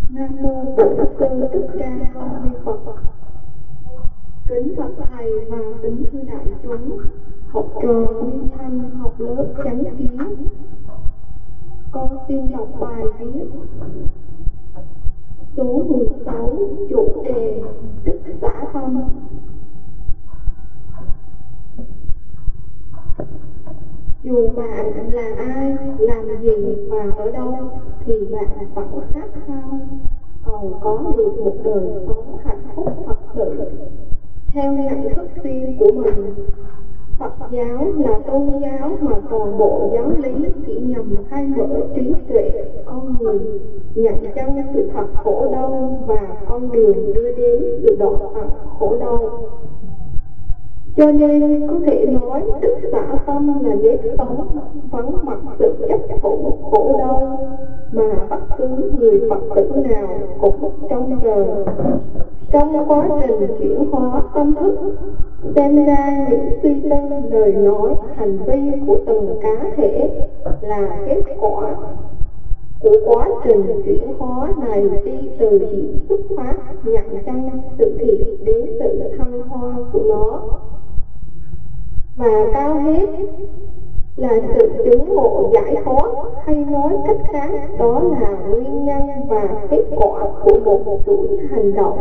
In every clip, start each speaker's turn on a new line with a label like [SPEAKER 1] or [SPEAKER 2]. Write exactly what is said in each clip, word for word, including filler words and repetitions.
[SPEAKER 1] Nam mô Bổn Sư Thích Ca Mâu Ni Phật. Kính bạch thầy và kính thưa đại chúng, học trò Nguyên Thanh học lớp Chánh Kiến. Con xin đọc bài viết số mười sáu, chủ đề Đức Xả Tâm. Dù bạn là ai, làm gì và ở đâu, thì bạn vẫn khát khao cầu có được một đời sống hạnh phúc thật sự. Theo nhận thức riêng của mình, Phật giáo là tôn giáo mà toàn bộ giáo lý chỉ nhằm khai mở trí tuệ con người, nhận chân sự thật khổ đau và con đường đưa đến sự đoạn tận khổ đau. Cho nên có thể nói Đức Xả Tâm là nếp sống vắng mặt sự chấp thủ khổ đau mà bất cứ người Phật tử nào cũng trông chờ. Trong quá trình chuyển hóa tâm thức, xem ra những suy tư, lời nói, hành vi của từng cá thể là kết quả của quá trình chuyển hóa này, đi từ chỉ xuất phát nhận chân sự thiện đến sự thăng hoa của nó. Và cao hết là sự chứng ngộ giải thoát, hay nói cách khác đó là nguyên nhân và kết quả của một chuỗi hành động.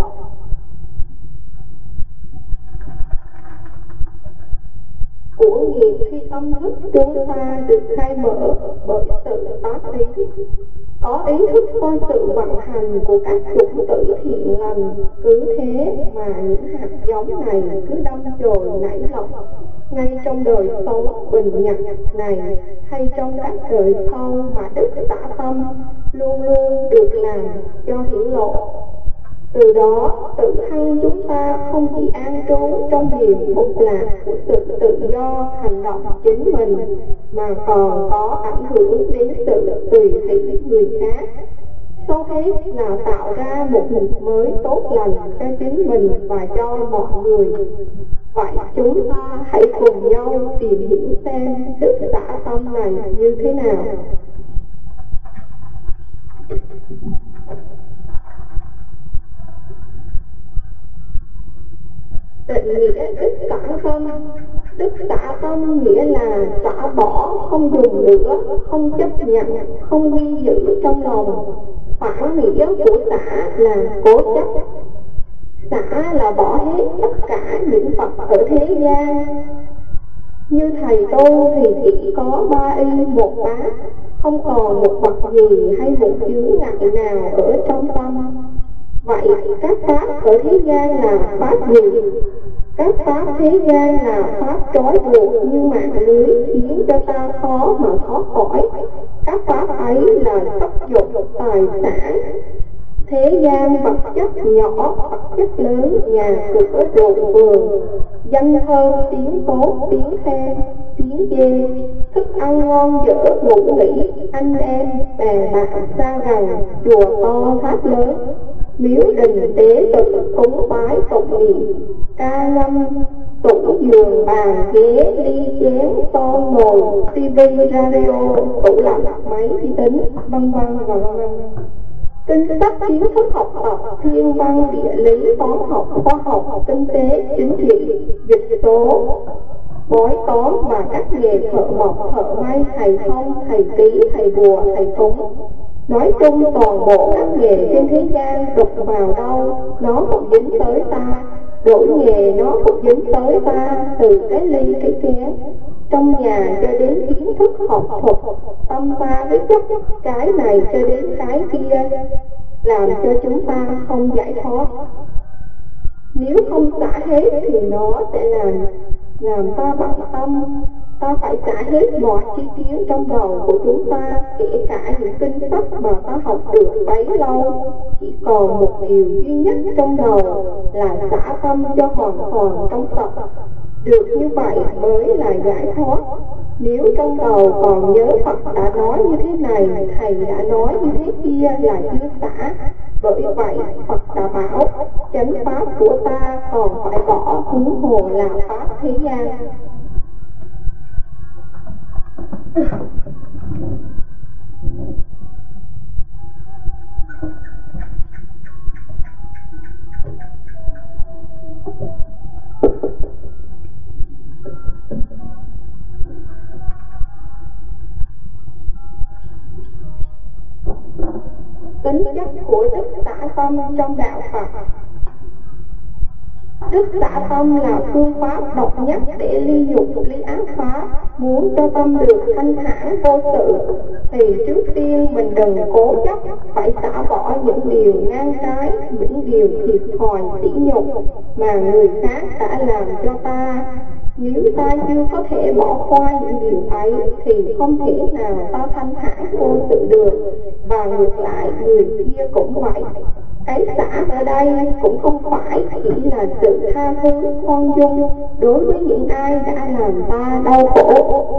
[SPEAKER 1] Của nghiệp khi tâm thức chúng ta được khai mở bởi sự tác ý, có ý thức coi sự vận hành của các chủng tử thiện lành. Cứ thế mà những hạt giống này cứ đâm chồi nảy lọc ngay trong đời sống bình nhật này, hay trong các đời sau mà Đức Xả Tâm luôn luôn được làm cho hiển lộ. Từ đó tự thân chúng ta không chỉ an trú trong niềm phúc lạc của sự tự do hành động chính mình, mà còn có ảnh hưởng đến sự tùy hỷ người khác. Sau hết là tạo ra một nghiệp mới tốt lành cho chính mình và cho mọi người. Vậy chúng ta hãy cùng nhau tìm hiểu xem Đức Xả Tâm này như thế nào. Định nghĩa Đức Xả Tâm. Đức Xả Tâm nghĩa là xả bỏ, không dùng nữa, không chấp nhận, không ghi giữ trong lòng. Phản nghĩa của xả là cố chấp. Xả là bỏ hết tất cả những Phật ở thế gian. Như thầy tu thì chỉ có ba y một bát, không còn một vật gì hay một chướng ngại nào ở trong tâm. Vậy các pháp ở thế gian là pháp gì? Các pháp thế gian là pháp trói buộc như mạng lưới, khiến cho ta khó mà thoát khỏi. Các pháp ấy là sắc dục, tài sản, thế gian vật chất nhỏ, vật chất lớn, nhà cửa ruộng vườn, danh thơm, tiếng tốt, tiếng khen, tiếng chê, thức ăn ngon dở, ngủ nghỉ, anh em, bè bạn xa gần, chùa to tháp lớn, miếu đình tế tự, cúng bái tụng niệm, ca lâm, tủ giường bàn ghế, ly chén, son nồi, tivi, radio, tủ lạnh, máy vi tính, vân vân và vân vân. Kinh sách, kiến thức học tập, thiên văn, địa lý, toán học, khoa học, kinh tế, chính trị, dịch số, bói toán và các nghề thợ mộc, thợ may, thầy thông, thầy ký, thầy bùa, thầy cúng. Nói chung toàn bộ các nghề trên thế gian đụng vào đâu nó cũng dính tới ta, đổi nghề nó cũng dính tới ta, từ cái ly cái chén trong nhà cho đến kiến thức học thuật, tâm ta với chất cái này cho đến cái kia, làm cho chúng ta không giải thoát. Nếu không xả hết thì nó sẽ làm làm ta bận tâm. Ta phải xả hết mọi chi kiến trong đầu của chúng ta, kể cả những kinh sách mà ta học được bấy lâu. Chỉ còn một điều duy nhất trong đầu là xả tâm cho hoàn toàn trong Phật. Được như vậy mới là giải thoát. Nếu trong đầu còn nhớ Phật đã nói như thế này, thầy đã nói như thế kia là chưa xả. Bởi vậy Phật đã bảo chánh pháp của ta còn phải bỏ, huống hồ là pháp thế gian. tính chất của đức xả tâm trong đạo Phật. Đức xả tâm là phương pháp độc nhất để ly dục ly ác pháp. Muốn cho tâm được thanh thản vô sự thì trước tiên mình đừng cố chấp phải xả bỏ những điều ngang trái, những điều thiệt thòi sỉ nhục mà người khác đã làm cho ta. Nếu ta chưa có thể bỏ qua những điều ấy thì không thể nào ta thanh thản vô sự được, và ngược lại người kia cũng vậy. Cái xả ở đây cũng không phải chỉ là sự tha thứ khoan dung đối với những ai đã làm ta đau khổ,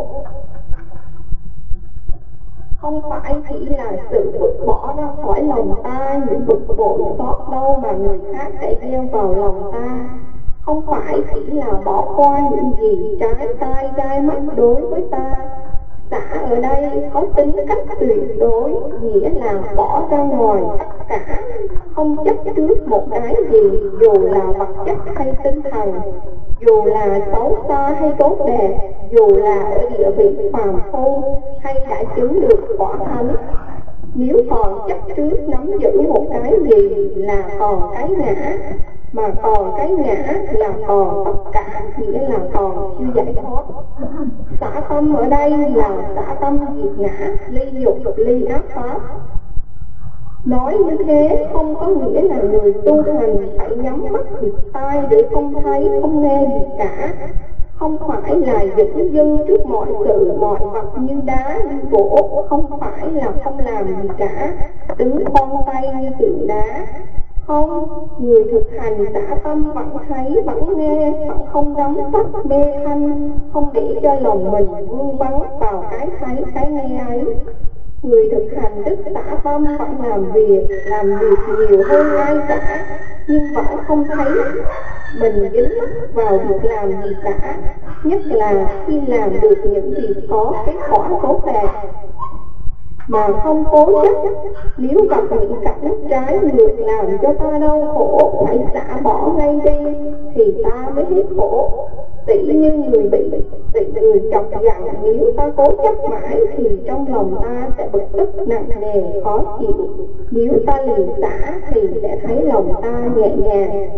[SPEAKER 1] không phải chỉ là sự vứt bỏ ra khỏi lòng ta những bực bội xót đau mà người khác đã gieo vào lòng ta, không phải chỉ là bỏ qua những gì trái tai gai mắt đối với ta. Xả ở đây có tính cách tuyệt đối, nghĩa là bỏ ra ngoài tất cả, không chấp trước một cái gì, dù là vật chất hay tinh thần, dù là xấu xa hay tốt đẹp, dù là ở địa vị phàm phu hay đã chứng được quả thánh. Nếu còn chấp trước nắm giữ một cái gì là còn cái ngã, mà còn cái ngã là còn tất cả, nghĩa là còn chưa giải thoát. Xả tâm ở đây là xả tâm diệt ngã, ly dục ly ác pháp. Nói như thế không có nghĩa là người tu hành phải nhắm mắt bịt tai để không thấy không nghe gì cả, không phải là dửng dưng trước mọi sự mọi vật như đá như gỗ, không phải là không làm gì cả, đứng khoan tay như tượng đá. Không, người thực hành xả tâm vẫn thấy, vẫn nghe, vẫn không đắm tắt mê thanh, không để cho lòng mình vương vấn vào cái thấy, cái nghe ấy. Người thực hành đức xả tâm vẫn làm việc, làm việc nhiều hơn ai cả, nhưng vẫn không thấy mình dính mắc vào việc làm gì cả, nhất là khi làm được những việc có kết quả tốt đẹp mà không cố chấp. Nếu gặp những cảnh trái ngược làm cho ta đau khổ phải xả bỏ ngay đi thì ta mới hết khổ. Tỷ như người bị bị người chọc giận, nếu ta cố chấp mãi thì trong lòng ta sẽ bực tức nặng nề khó chịu. Nếu ta liền xả thì sẽ thấy lòng ta nhẹ nhàng.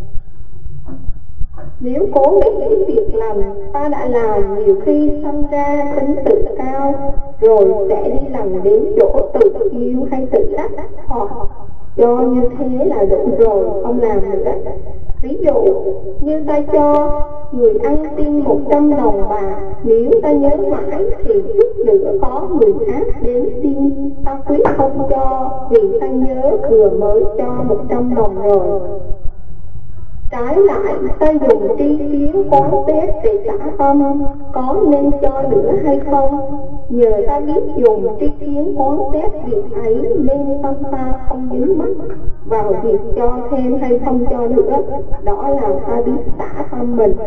[SPEAKER 1] Nếu cố nghĩ việc làm ta đã làm, nhiều khi sinh ra tính tự cao, rồi sẽ đi lần đến chỗ tự kiêu hay tự đắc, hoặc cho như thế là đủ rồi, không làm nữa. Ví dụ như ta cho người ăn xin một trăm đồng bạc, nếu ta nhớ mãi thì chút nữa có người khác đến xin, ta quyết không cho vì ta nhớ vừa mới cho một trăm đồng rồi. Trái lại, ta dùng tri kiến quán xét để xả tâm, có nên cho nữa hay không? Nhờ ta biết dùng tri kiến quán xét việc ấy nên tâm ta không dính mắc vào việc cho thêm hay không cho nữa. Đó là ta biết xả tâm mình.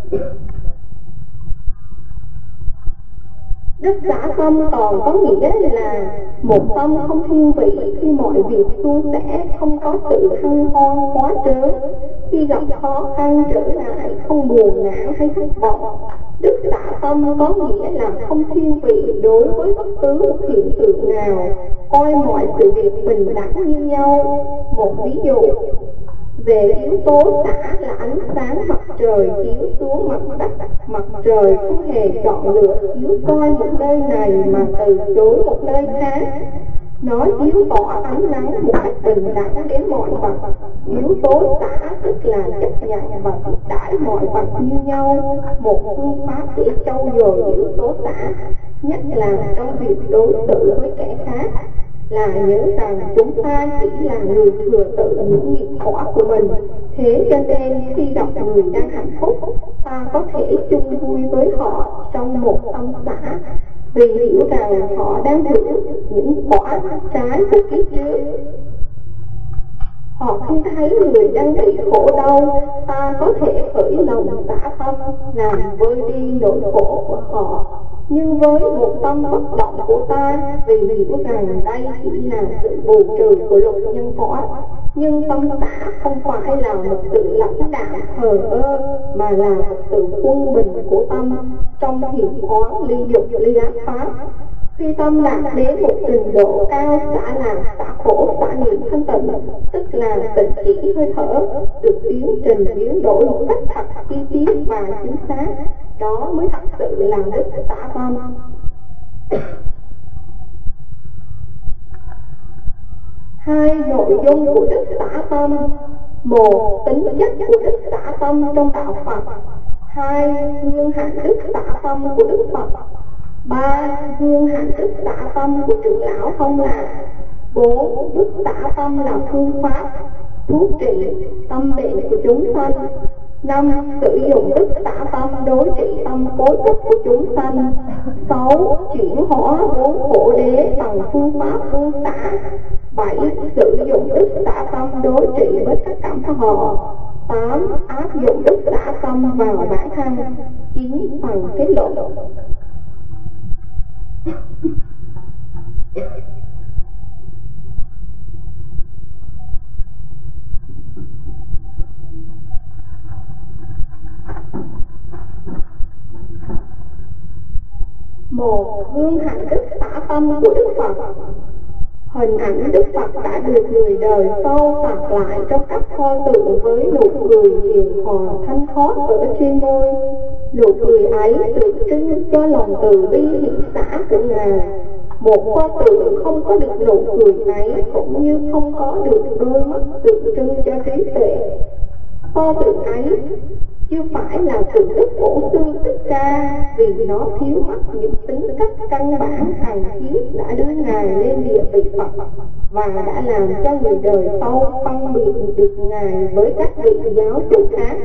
[SPEAKER 1] Đức xả tâm còn có nghĩa là một tâm không thiên vị khi mọi việc suôn sẻ, không có sự hân hoan quá trớn. Khi gặp khó khăn trở ngại, không buồn nản hay thất vọng. Đức xả tâm có nghĩa là không thiên vị đối với bất cứ một hiện tượng nào, coi mọi sự việc bình đẳng như nhau. Một ví dụ về yếu tố xả là ánh sáng mặt trời chiếu xuống mặt đất, mặt trời không hề chọn lựa chiếu soi một nơi này mà từ chối một nơi khác. Nó chiếu tỏ ánh nắng một cách bình đẳng đến mọi vật. Yếu tố xả tức là chấp nhận và tiếp đãi mọi vật như nhau, một phương pháp để trau dồi yếu tố xả, nhất là trong việc đối xử với kẻ khác. Là nhớ rằng chúng ta chỉ là người thừa tự những nghiệp quả của mình. Thế cho nên khi gặp người đang hạnh phúc, ta có thể chung vui với họ trong một tâm xả, vì hiểu rằng họ đang hưởng những quả trái của kiếp trước. Hoặc khi thấy người đang bị khổ đau, ta có thể khởi lòng xả tâm, làm vơi đi nỗi khổ của họ. Nhưng với một tâm bất động của ta, vì hiểu rằng đây chỉ là sự bù trừ của luật nhân quả, nhưng tâm xả không phải là một sự lãnh đạm thờ ơ, mà là một sự quân bình của tâm trong thiền quán ly dục ly ác pháp. Khi tâm đạt đến một trình độ cao, xả lạc, xả khổ, xả niệm thanh tịnh, tức là tịnh chỉ hơi thở, được tiến trình biến đổi một cách thật chi tiết và chính xác, đó mới thật sự là đức xả tâm. Hai nội dung của đức xả tâm: một, tính chất của đức xả tâm trong đạo Phật; hai, hương hạnh đức xả tâm của Đức Phật; ba, hương hạnh đức xả tâm của trưởng lão Thông Lạc; bốn, đức xả tâm là phương pháp thuốc trị tâm bệnh của chúng sanh; năm, sử dụng đức xả tâm đối trị tâm cố chấp của chúng sanh; sáu, chuyển hóa vốn khổ đế bằng phương pháp buông xả; bảy, sử dụng đức xả tâm đối trị với các cảm thọ; tám, áp dụng đức xả tâm vào bản thân; chín, phần kết luận. Một, hương hạnh đức xả tâm của Đức Phật. Hình ảnh Đức Phật đã được người đời sau phạt lại trong các pho tượng với nụ cười hiền hòa thanh thoát ở trên môi. Nụ cười ấy tượng trưng cho lòng từ bi hỷ xả của Ngài. Một pho tượng không có được nụ cười ấy cũng như không có được đôi mắt tượng trưng cho trí tuệ. Pho tượng ấy chưa phải là tượng đức cổ sư Thích Ca, vì nó thiếu mất những tính cách căn bản cần thiết đã đưa Ngài lên địa vị Phật và đã làm cho người đời sau phân biệt được Ngài với các vị giáo chủ khác.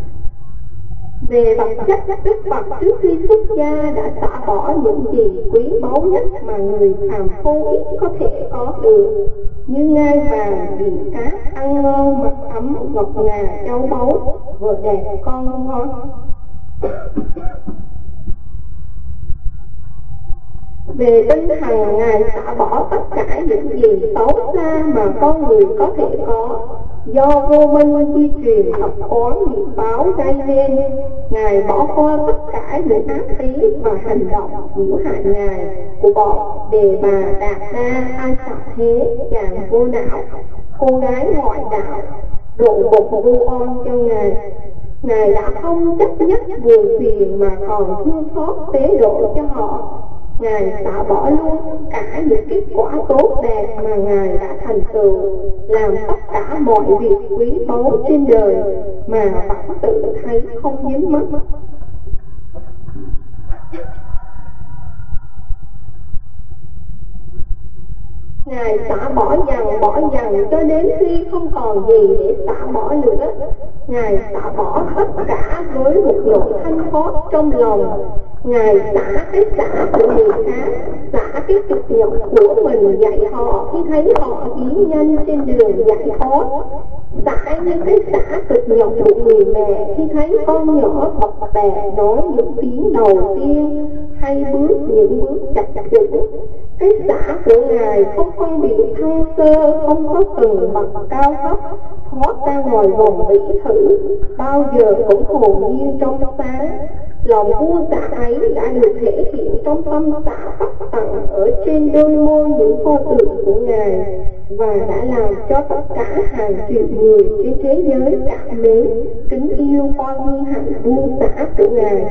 [SPEAKER 1] Về vật chất, Đức Phật trước khi xuất gia đã xả bỏ những gì quý báu nhất mà người phàm phu ít có thể có được, như ngai vàng, biển cát, ăn ngon, mặc ấm, ngọc ngà, châu báu, vợ đẹp, con ngon. Về tinh thần, Ngài xả bỏ tất cả những gì xấu xa mà con người có thể có, do vô minh di truyền tập quán nghiệp báo gây nên. Ngài bỏ qua tất cả những ác ý và hành động nhiễu hại Ngài của bọn Đề Bà, Đạt Đa, Ai Xạ Thế, chàng vô não, cô gái ngoại đạo, độ bục vu oan cho Ngài. Ngài đã không chấp nhất buồn phiền mà còn thương xót tế độ cho họ. Ngài xả bỏ luôn cả những kết quả tốt đẹp mà Ngài đã thành tựu, làm tất cả mọi việc quý báu trên đời mà vẫn tự thấy không dính mắc. Ngài xả bỏ dần bỏ dần cho đến khi không còn gì để xả bỏ nữa. Ngài xả bỏ tất cả với một nỗi thanh thoát trong lòng. Ngài xả cái xả của người khác, xả cái cực nhọc của mình dạy họ khi thấy họ tiến nhanh trên đường giải thoát, xả như cái xả cực nhọc của người mẹ khi thấy con nhỏ bập bẹ nói những tiếng đầu tiên hay bước những bước chập chững. Cái xả của Ngài không phân biệt thăng sơ, không có từng bậc cao thấp, thoát ra ngoài vòng vĩ thử, bao giờ cũng hồn nhiên trong sáng. Lòng buông xả ấy đã được thể hiện trong tâm xả tất tận ở trên đôi môi những pho tượng của Ngài, và đã làm cho tất cả hàng triệu người trên thế giới cảm mến, kính yêu qua hương hạnh buông xả của Ngài.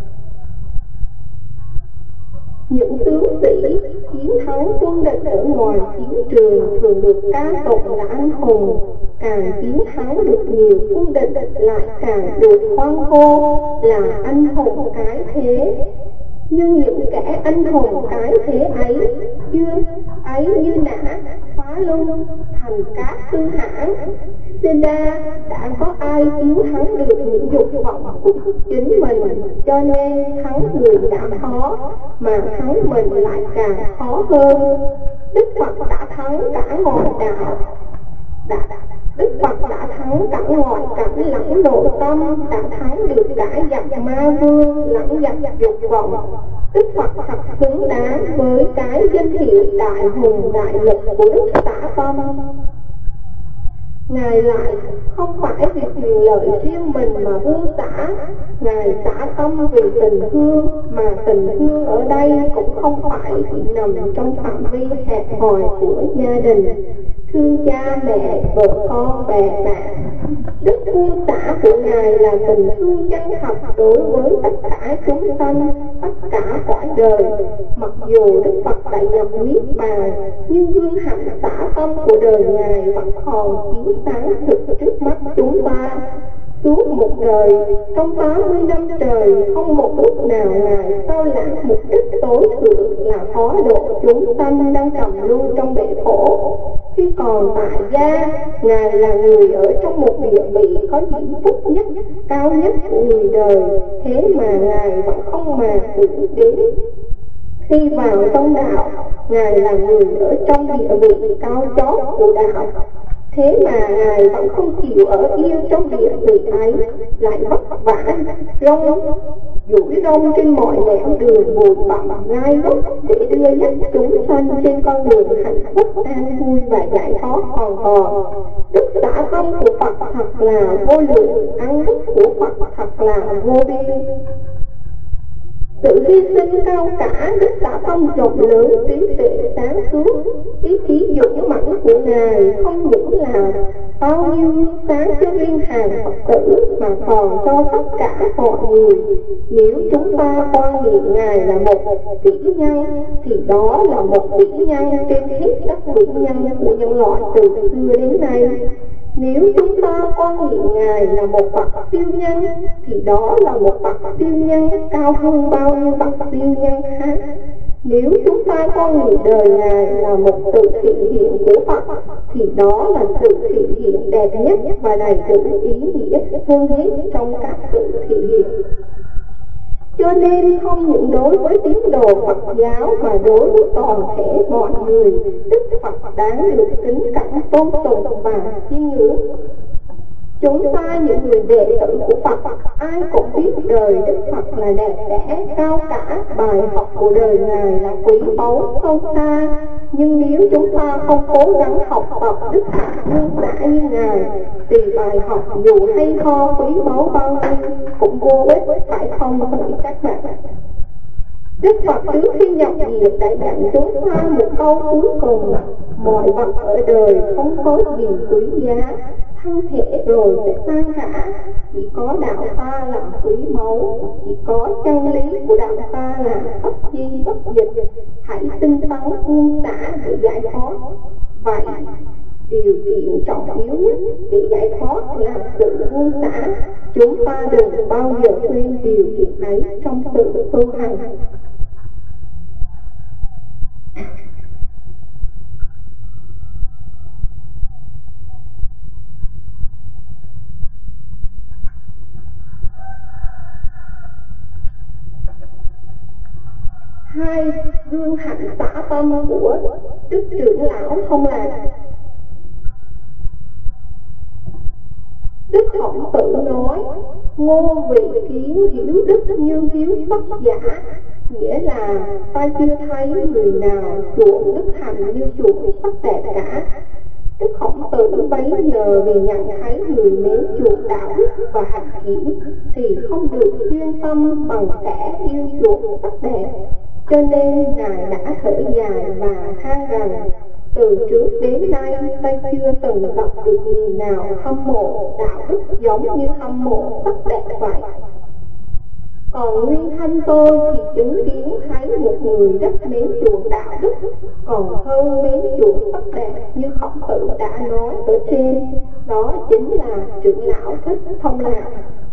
[SPEAKER 1] Những tướng sĩ chiến thắng quân địch ở ngoài chiến trường thường được ca tụng là anh hùng, càng chiến thắng được nhiều quân địch lại càng được hoan hô là anh hùng cái thế. Nhưng những kẻ anh hùng cái thế ấy chưa ấy như nã phá lung thành cát tư hãn, nên đa đã có ai chiến thắng được những dục vọng của chính mình, cho nên thắng người đã khó mà thắng mình lại càng khó hơn. Đức Phật đã thắng cả ngoại đạo, đã Đức Phật đã thắng cả ngoại cảnh lẫn nội tâm, đã thắng được cả giặc ma vương lẫn giặc dục vọng. Đức Phật thật xứng đáng với cái danh hiệu đại hùng đại lực của đức xả tâm. Ngài lại không phải vì quyền lợi riêng mình mà buông xả, Ngài xả tâm vì tình thương, mà tình thương ở đây cũng không phải chỉ nằm trong phạm vi hẹp hòi của gia đình, thương cha mẹ, vợ con, bè bạn. Đức buông xả của Ngài là tình thương chân thật đối với tất cả chúng sanh, tất cả cõi đời. Mặc dù Đức Phật đã nhập niết bàn, nhưng gương hạnh xả tâm của đời Ngài vẫn còn chiếu sáng thực trước mắt chúng ta. Suốt một đời, trong tám mươi năm trời, không một lúc nào Ngài sao lãng mục đích tối thượng là phó độ chúng sanh đang trầm lưu trong bể khổ. Khi còn tại gia, Ngài là người ở trong một địa vị có diễm phúc nhất, cao nhất của người đời, thế mà Ngài vẫn không mà tưởng đến. Khi vào trong đạo, Ngài là người ở trong địa vị cao chót của đạo, thế mà Ngài vẫn không chịu ở yên trong địa vị ấy, lại vất vả rong duỗi rong trên mọi nẻo đường bụi bặm gai góc để đưa dắt chúng sanh trên con đường hạnh phúc an vui và giải thoát hoàn toàn. Đức xả tâm của Phật thật là vô lượng, ăn đức của Phật thật là vô biên. Sự hy sinh cao cả, đức xả tâm rộng lớn, trí tuệ sáng suốt, ý chí dũng mãnh của Ngài không những là bao nhiêu sáng cho riêng hàng Phật tử mà còn cho tất cả mọi người. Nếu chúng ta quan niệm Ngài là một vĩ nhân, thì đó là một vĩ nhân trên hết các vĩ nhân của nhân loại từ xưa đến nay. Nếu chúng ta quan niệm Ngài là một bậc siêu nhân, thì đó là một bậc siêu nhân cao hơn bao nhiêu bậc siêu nhân khác. Nếu chúng ta quan niệm đời Ngài là một sự thị hiện của Phật, thì đó là sự thị hiện đẹp nhất và đầy đủ ý nghĩa hơn hết trong các sự thị hiện. Cho nên không những đối với tín đồ Phật giáo mà đối với toàn thể mọi người, Đức Phật đáng được kính cẩn tôn sùng và chiêm ngưỡng. Chúng ta những người đệ tử của Phật, ai cũng biết đời Đức Phật là đẹp đẽ, cao cả, bài học của đời Ngài là quý báu sâu xa. Nhưng nếu chúng ta không cố gắng học tập đức hạnh buông xả như Ngài, thì bài học dù hay ho quý báu bao nhiêu cũng vô ích, phải không hỡi các bạn? Đức Phật trước khi nhập diệt đã dặn chúng ta một câu cuối cùng: mọi vật ở đời không có gì quý giá, thân thể rồi sẽ tan rã, chỉ có đạo ta là quý báu, chỉ có chân lý của đạo ta là bất di bất dịch. Hãy tinh tấn buông xả để giải thoát. Vậy điều kiện trọng yếu nhất để giải thoát là sự buông xả. Chúng ta đừng bao giờ quên điều kiện ấy trong sự tu hành. Hai, gương hạnh xả tâm của Đức trưởng lão Thông Lạc. Đức Khổng Tử nói: ngô vị kiến hiểu đức như hiếu bất giả, nghĩa là ta chưa thấy người nào chuộng đức hạnh như chuộng sắc đẹp cả. Đức Khổng Tử bấy giờ vì nhận thấy người mến chuộng đạo đức và hạnh kiểm thì không được chuyên tâm bằng kẻ yêu chuộng sắc đẹp, cho nên Ngài đã thở dài và than rằng: từ trước đến nay ta chưa từng gặp được người nào hâm mộ đạo đức giống như hâm mộ sắc đẹp vậy. Còn nguyên thân tôi thì chứng kiến thấy một người rất mến chuộng đạo đức, còn hơn mến chuộng sắc đẹp như Khổng Tử đã nói ở trên, đó chính là trưởng lão Thích Thông Lạc.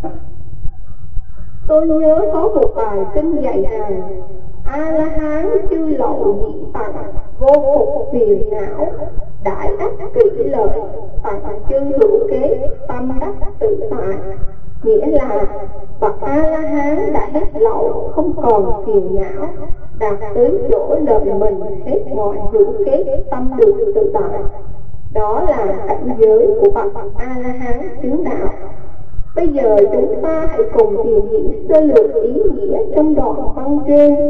[SPEAKER 1] Tôi nhớ có một bài kinh dạy rằng: A-la-hán chư lậu nhị tặng, vô phục phiền não, đại ác kỷ lợi, tặng chư hữu kế, tâm đắc tự tại. Nghĩa là bậc A-la-hán đã hết lậu, không còn phiền não, đạt tới chỗ lợi mình hết mọi hữu kế, tâm được tự tại. Đó là cảnh giới của bậc A-la-hán chứng đạo. Bây giờ chúng ta hãy cùng tìm hiểu sơ lược ý nghĩa trong đoạn văn trên.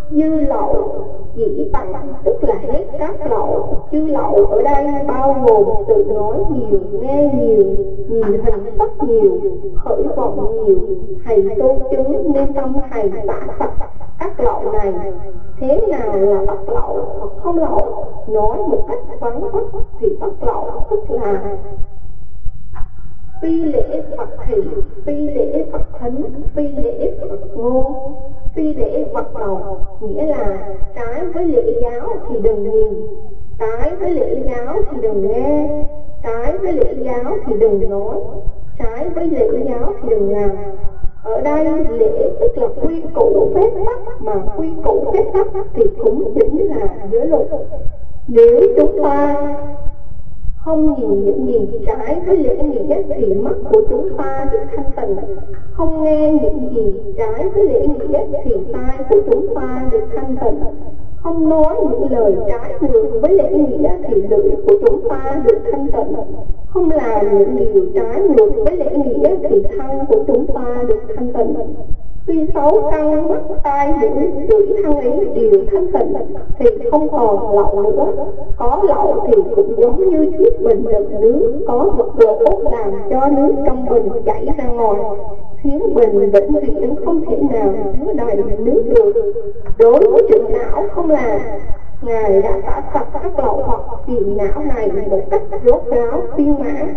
[SPEAKER 1] Dư lậu dĩ tặng, tức là hết các lậu. Dư lậu ở đây bao gồm sự nói nhiều, nghe nhiều, nhìn hình sắc nhiều, khởi vọng nhiều. Thầy tu chứng nên tâm thầy xả sạch các lậu này. Thế nào là tắc lậu hoặc không lậu? Nói một cách vắn tắt thì tắc lậu tức là phi lễ Phật thị, phi lễ Phật thính, phi lễ Phật ngôn, phi lễ Phật đầu. Nghĩa là trái với lễ giáo thì đừng nhìn, trái với lễ giáo thì đừng nghe, trái với lễ giáo thì đừng nói, trái với lễ giáo thì đừng làm. Ở đây lễ tức là quy củ phép tắc, mà quy củ phép tắc thì cũng chính là giới luật. Nếu chúng ta không nhìn những gì trái với lễ nghĩa thì mắt của chúng ta được thanh tịnh, không nghe những gì trái với lễ nghĩa thì tai của chúng ta được thanh tịnh, không nói những lời trái ngược với lễ nghĩa thì lưỡi của chúng ta được thanh tịnh, không làm những điều trái ngược với lễ nghĩa thì thân của chúng ta được thanh tịnh. Khi sáu căn mắt tai mũi lưỡi thân ý đều thanh tịnh thì không còn lậu nữa. Có lậu thì cũng giống như chiếc bình đựng nước có vật gỗ làm cho nước trong bình chảy ra ngoài, khiến bình vĩnh viễn không thể nào chứa đầy nước được. Đối với trưởng não không là Ngài đã xả sạch các lậu hoặc phiền não này một cách rốt ráo viên mãn.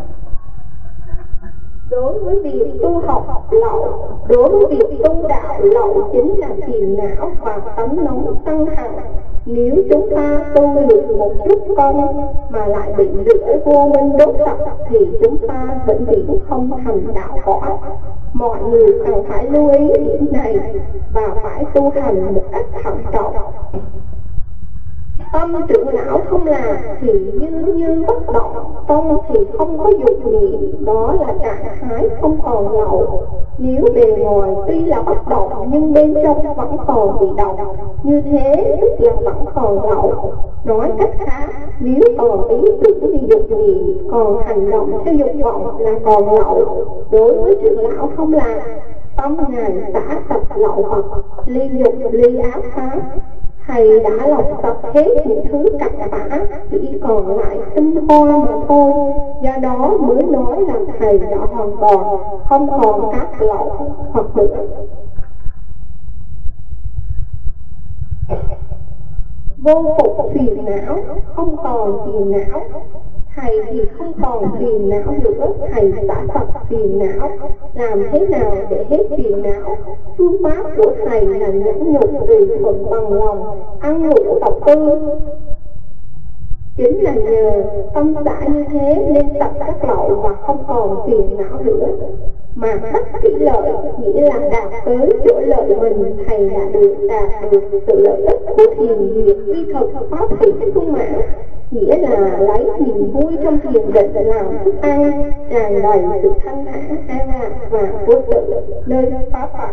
[SPEAKER 1] Đối với việc tu học lậu, đối với việc tu đạo lậu chính là phiền não và tánh nóng tăng hẳn. Nếu chúng ta tu được một chút công mà lại bị lửa vô minh đốt sạch thì chúng ta vĩnh viễn không thành đạo quả. Mọi người cần phải lưu ý điểm này và phải tu hành một cách thận trọng. Tâm trưởng não không là thì như như bất động, tâm thì không có dục niệm, đó là trạng thái không còn lậu. Nếu bề ngoài tuy là bất động nhưng bên trong vẫn còn bị động, như thế tức là vẫn còn lậu. Nói cách khác, nếu còn ý tưởng vì dục niệm, còn hành động theo dục vọng là còn lậu. Đối với trưởng lão không là tâm Ngài xả sạch lậu hoặc ly dục ly áo pháp. Thầy đã lọc sạch hết những thứ cặn bã, chỉ còn lại tinh hoa mà thôi. Do đó mới nói là thầy đã hoàn toàn không còn các lậu hoặc nữa. Vô phục phiền não, không còn phiền não. Thầy thì không còn phiền não nữa, thầy đã sạch phiền não. Làm thế nào để hết phiền não? Phương pháp của thầy là nhẫn nhục tùy thuận bằng lòng, ăn ngủ tập tư. Chính là nhờ tâm xã như thế nên sạch các lậu và không còn phiền não nữa. Mà đắc kỹ lợi nghĩa là đạt tới chỗ lợi mình. Thầy đã được đạt được sự lợi ích của thiền duyệt vi thực pháp hỷ sung mãn, nghĩa là lấy niềm vui trong thiền định làm thức ăn, tràn đầy sự thanh thản, an lạc và vô sự nơi pháp Phật.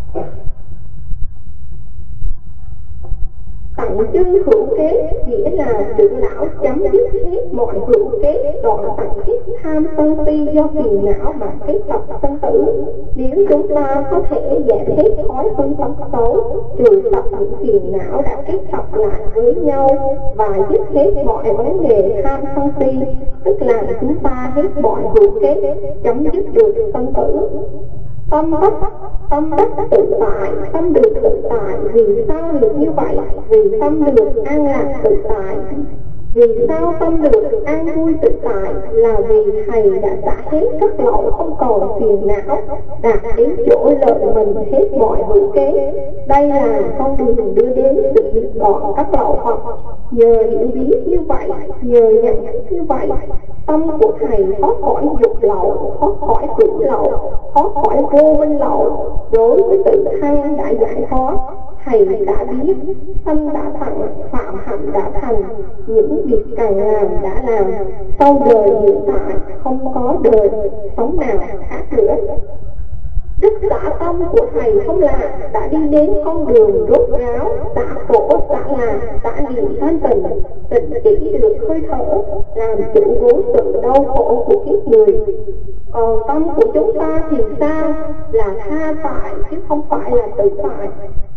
[SPEAKER 1] Tặng chư hữu kế nghĩa là trưởng lão chấm dứt hết mọi hữu kế, đoạn tặng hết tham sân si do phiền não mà kết tập sanh tử. Nếu chúng ta có thể giảm hết thói hư tật xấu, trừ tập những phiền não đã kết tập lại với nhau và dứt hết mọi vấn đề tham sân si, tức là chúng ta hết mọi hữu kế, chấm dứt được sanh tử. Tâm đắc, tâm đắc tự tại, tâm được tự tại. Vì sao được như vậy? Vì tâm được an lạc tự tại. Vì sao tâm được an vui tự tại? Là vì thầy đã xả hết các lậu không còn phiền não, đạt đến chỗ lợi mình hết mọi hữu kế. Đây là con đường đưa đến sự diệt đoạn các lậu hoặc. Nhờ hiểu biết như vậy, nhờ nhận thức như vậy, tâm của thầy thoát khỏi dục lậu, thoát khỏi hữu lậu, thoát khỏi vô minh lậu. Đối với tự thân đã giải thoát, thầy đã biết, tâm đã tặng, phạm hạnh đã thành, những việc cần làm đã làm. Sau đời hiện tại không có đời sống nào khác nữa. Đức xả tâm của thầy không là đã đi đến con đường rốt ráo, xả khổ, xả là, xả niệm thanh tịnh, tịnh chỉ được hơi thở, làm chủ vô sự đau khổ của kiếp người. Còn tâm của chúng ta thì sao? Là tha tại chứ không phải là tự tại.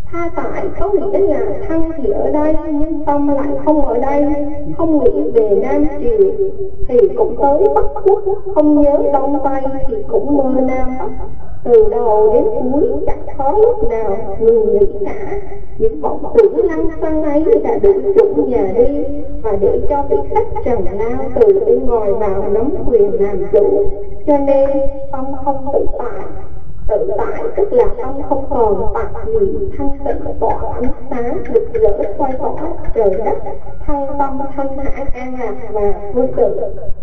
[SPEAKER 1] Tha tại có nghĩa là thân thì ở đây nhưng tâm lại không ở đây, không nghĩ về Nam Triều thì cũng tới Bắc Quốc, không nhớ Đông Tây thì cũng mơ Nam Bắc. Từ đầu đến cuối chẳng có lúc nào ngừng nghĩ cả. Những vọng tưởng lăng xăng ấy đã đủ chủ nhà đi, và để cho vị khách trần lao từ bên ngoài vào nắm quyền làm chủ. Cho nên tâm không tự tại. Tự tại tức là tâm không còn tạp niệm, thanh tịnh tỏa ánh sáng rực rỡ soi tỏ trời đất, thăng tâm thanh thản an lạc và vô tự.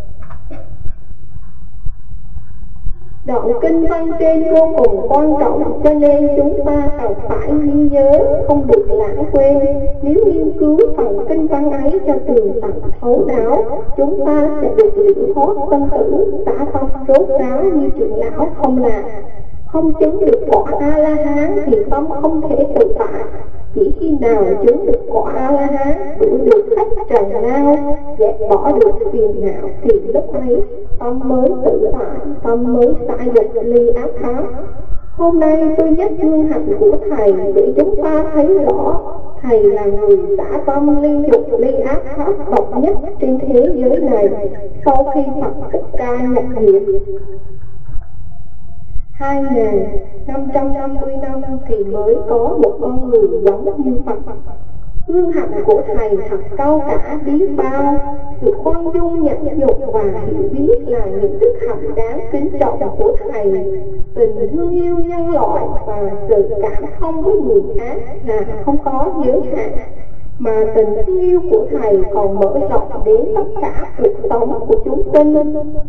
[SPEAKER 1] Đoạn kinh văn trên vô cùng quan trọng, cho nên chúng ta cần phải ghi nhớ, không được lãng quên. Nếu nghiên cứu phần kinh văn ấy cho tường tận thấu đáo, chúng ta sẽ được liễu thoát sanh tử, xả tâm rốt ráo như trưởng lão không làm. Không chứng được quả A-la-hán thì tâm không thể tự tại. Chỉ khi nào chứng được quả A-la-hán, đuổi được khách trần lao, dẹp bỏ được phiền não, thì lúc ấy tâm mới tự tại, tâm mới xả dịch ly ác pháp. Hôm nay tôi nhắc gương hạnh của Thầy để chúng ta thấy rõ Thầy là người xả tâm ly dục ly ác pháp độc nhất trên thế giới này sau khi Phật Thích Ca nhập diệt. Hai nghìn năm trăm năm mươi năm thì mới có một con người giống như Phật. Gương hạnh của Thầy thật cao cả biết bao. Sự khoan dung nhẫn nhục và hiểu biết là những đức hạnh đáng kính trọng của Thầy. Tình thương yêu nhân loại và sự cảm thông với người khác là không có giới hạn, mà tình thương yêu của Thầy còn mở rộng đến tất cả cuộc sống của chúng sinh.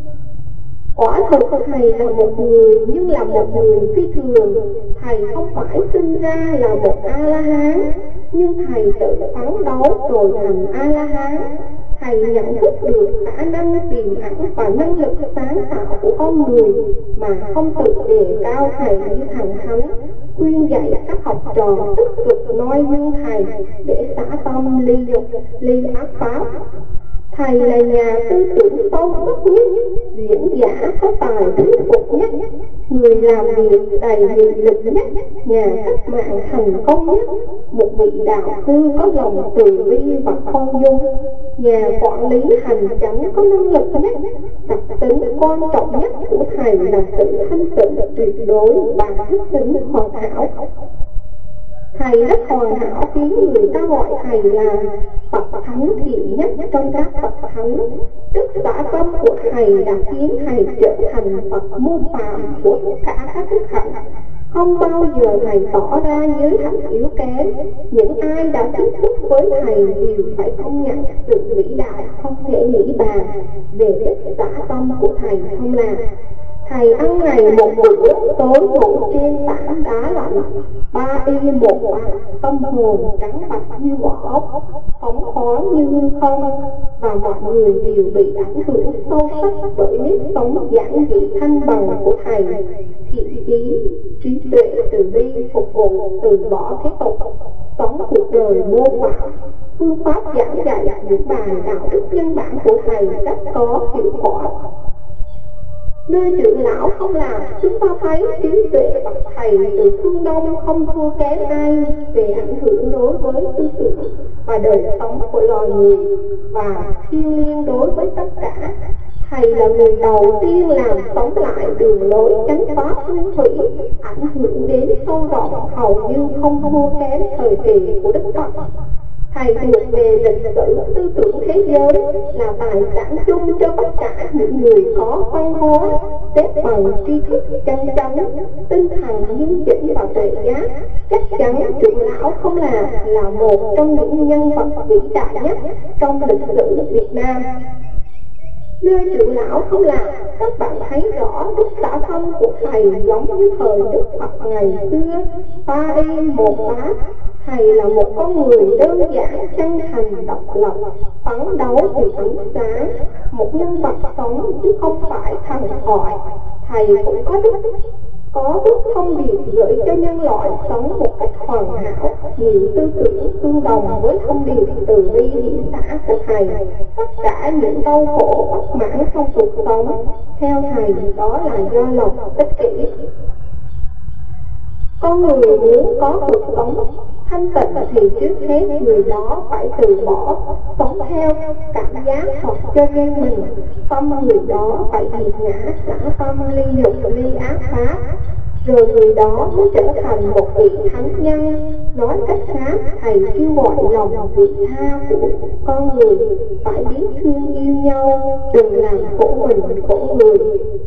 [SPEAKER 1] Quả thực Thầy là một người, nhưng là một người phi thường. Thầy không phải sinh ra là một A-la-hán, nhưng Thầy tự phấn đấu rồi thành A-la-hán. Thầy nhận thức được khả năng tiềm ẩn và năng lực sáng tạo của con người, mà không tự đề cao Thầy như thần thánh, khuyên dạy các học trò tích cực noi gương Thầy để xả tâm ly dục ly ác pháp. Thầy là nhà tư tưởng sâu sắc nhất, diễn giả có tài thuyết phục nhất, người làm việc đầy nghị lực nhất, nhà cách mạng thành công nhất, một vị đạo sư có lòng từ bi và khoan dung, nhà quản lý hành chánh có năng lực nhất. Đặc tính quan trọng nhất của Thầy là sự thanh tịnh tuyệt đối và thức tính hoàn hảo. Thầy rất hoàn hảo khiến người ta gọi Thầy là Phật Thánh thiện nhất trong các Phật Thánh. Đức xả tâm của Thầy đã khiến Thầy trở thành Phật mô phạm của tất cả các đức hạnh. Không bao giờ Thầy tỏ ra giới hạnh yếu kém. Những ai đã tiếp xúc với Thầy đều phải công nhận sự vĩ đại không thể nghĩ bàn về đức xả tâm của Thầy không làm. Thầy ăn ngày một bữa, tối ngủ trên tảng đá lạnh, ba y một bát, tâm hồn trắng bạch như vỏ ốc, phóng khoáng như hư không, và mọi người đều bị ảnh hưởng sâu sắc bởi nếp sống giản dị thanh bằng của Thầy. Thiện chí, trí tuệ, từ bi, phục vụ, từ bỏ thế tục, sống cuộc đời mô phạm. Phương pháp giảng dạy những bài đạo đức nhân bản của Thầy rất có hiệu quả. Nơi trưởng lão không làm, chúng ta thấy trí tuệ bậc Thầy từ phương Đông không thua kém ai về ảnh hưởng đối với tư tưởng và đời sống của loài người và thiêng liêng đối với tất cả. Thầy là người đầu tiên làm sống lại đường lối chánh pháp nguyên thủy, ảnh hưởng đến sâu rộng hầu như không thua kém thời kỳ của Đức Phật. Thầy thuộc về lịch sử tư tưởng thế giới là tài sản chung cho tất cả những người có văn hóa, xếp bằng tri thức chân chánh, tinh thần nghiêm chỉnh và tuệ giác. Chắc chắn trưởng lão không là là một trong những nhân vật vĩ đại nhất trong lịch sử Việt Nam. Nơi trưởng lão không làm, các bạn thấy rõ đức xả tâm của Thầy giống như thời Đức Phật ngày xưa, ba y một bát. Thầy là một con người đơn giản, chân thành, độc lập, phấn đấu vì ánh sáng, một nhân vật sống chứ không phải thần thoại. Thầy cũng có đức, có đức thông điệp gửi cho nhân loại sống một cách hoàn hảo, nhiều tư tưởng tương đồng với thông điệp từ bi hiển xã của Thầy. Tất cả những đau khổ bất mãn trong cuộc sống, theo Thầy đó là do lòng ích kỷ. Con người muốn có cuộc sống thanh tịnh thì trước hết người đó phải từ bỏ sống theo cảm giác hoặc cho riêng mình. Tâm người đó phải diệt ngã, xả tâm ly dục ly ác pháp, rồi người đó mới trở thành một vị thánh nhân. Nói cách khác, thầy kêu gọi lòng vị tha của con người phải biết thương yêu nhau, đừng làm khổ mình khổ người.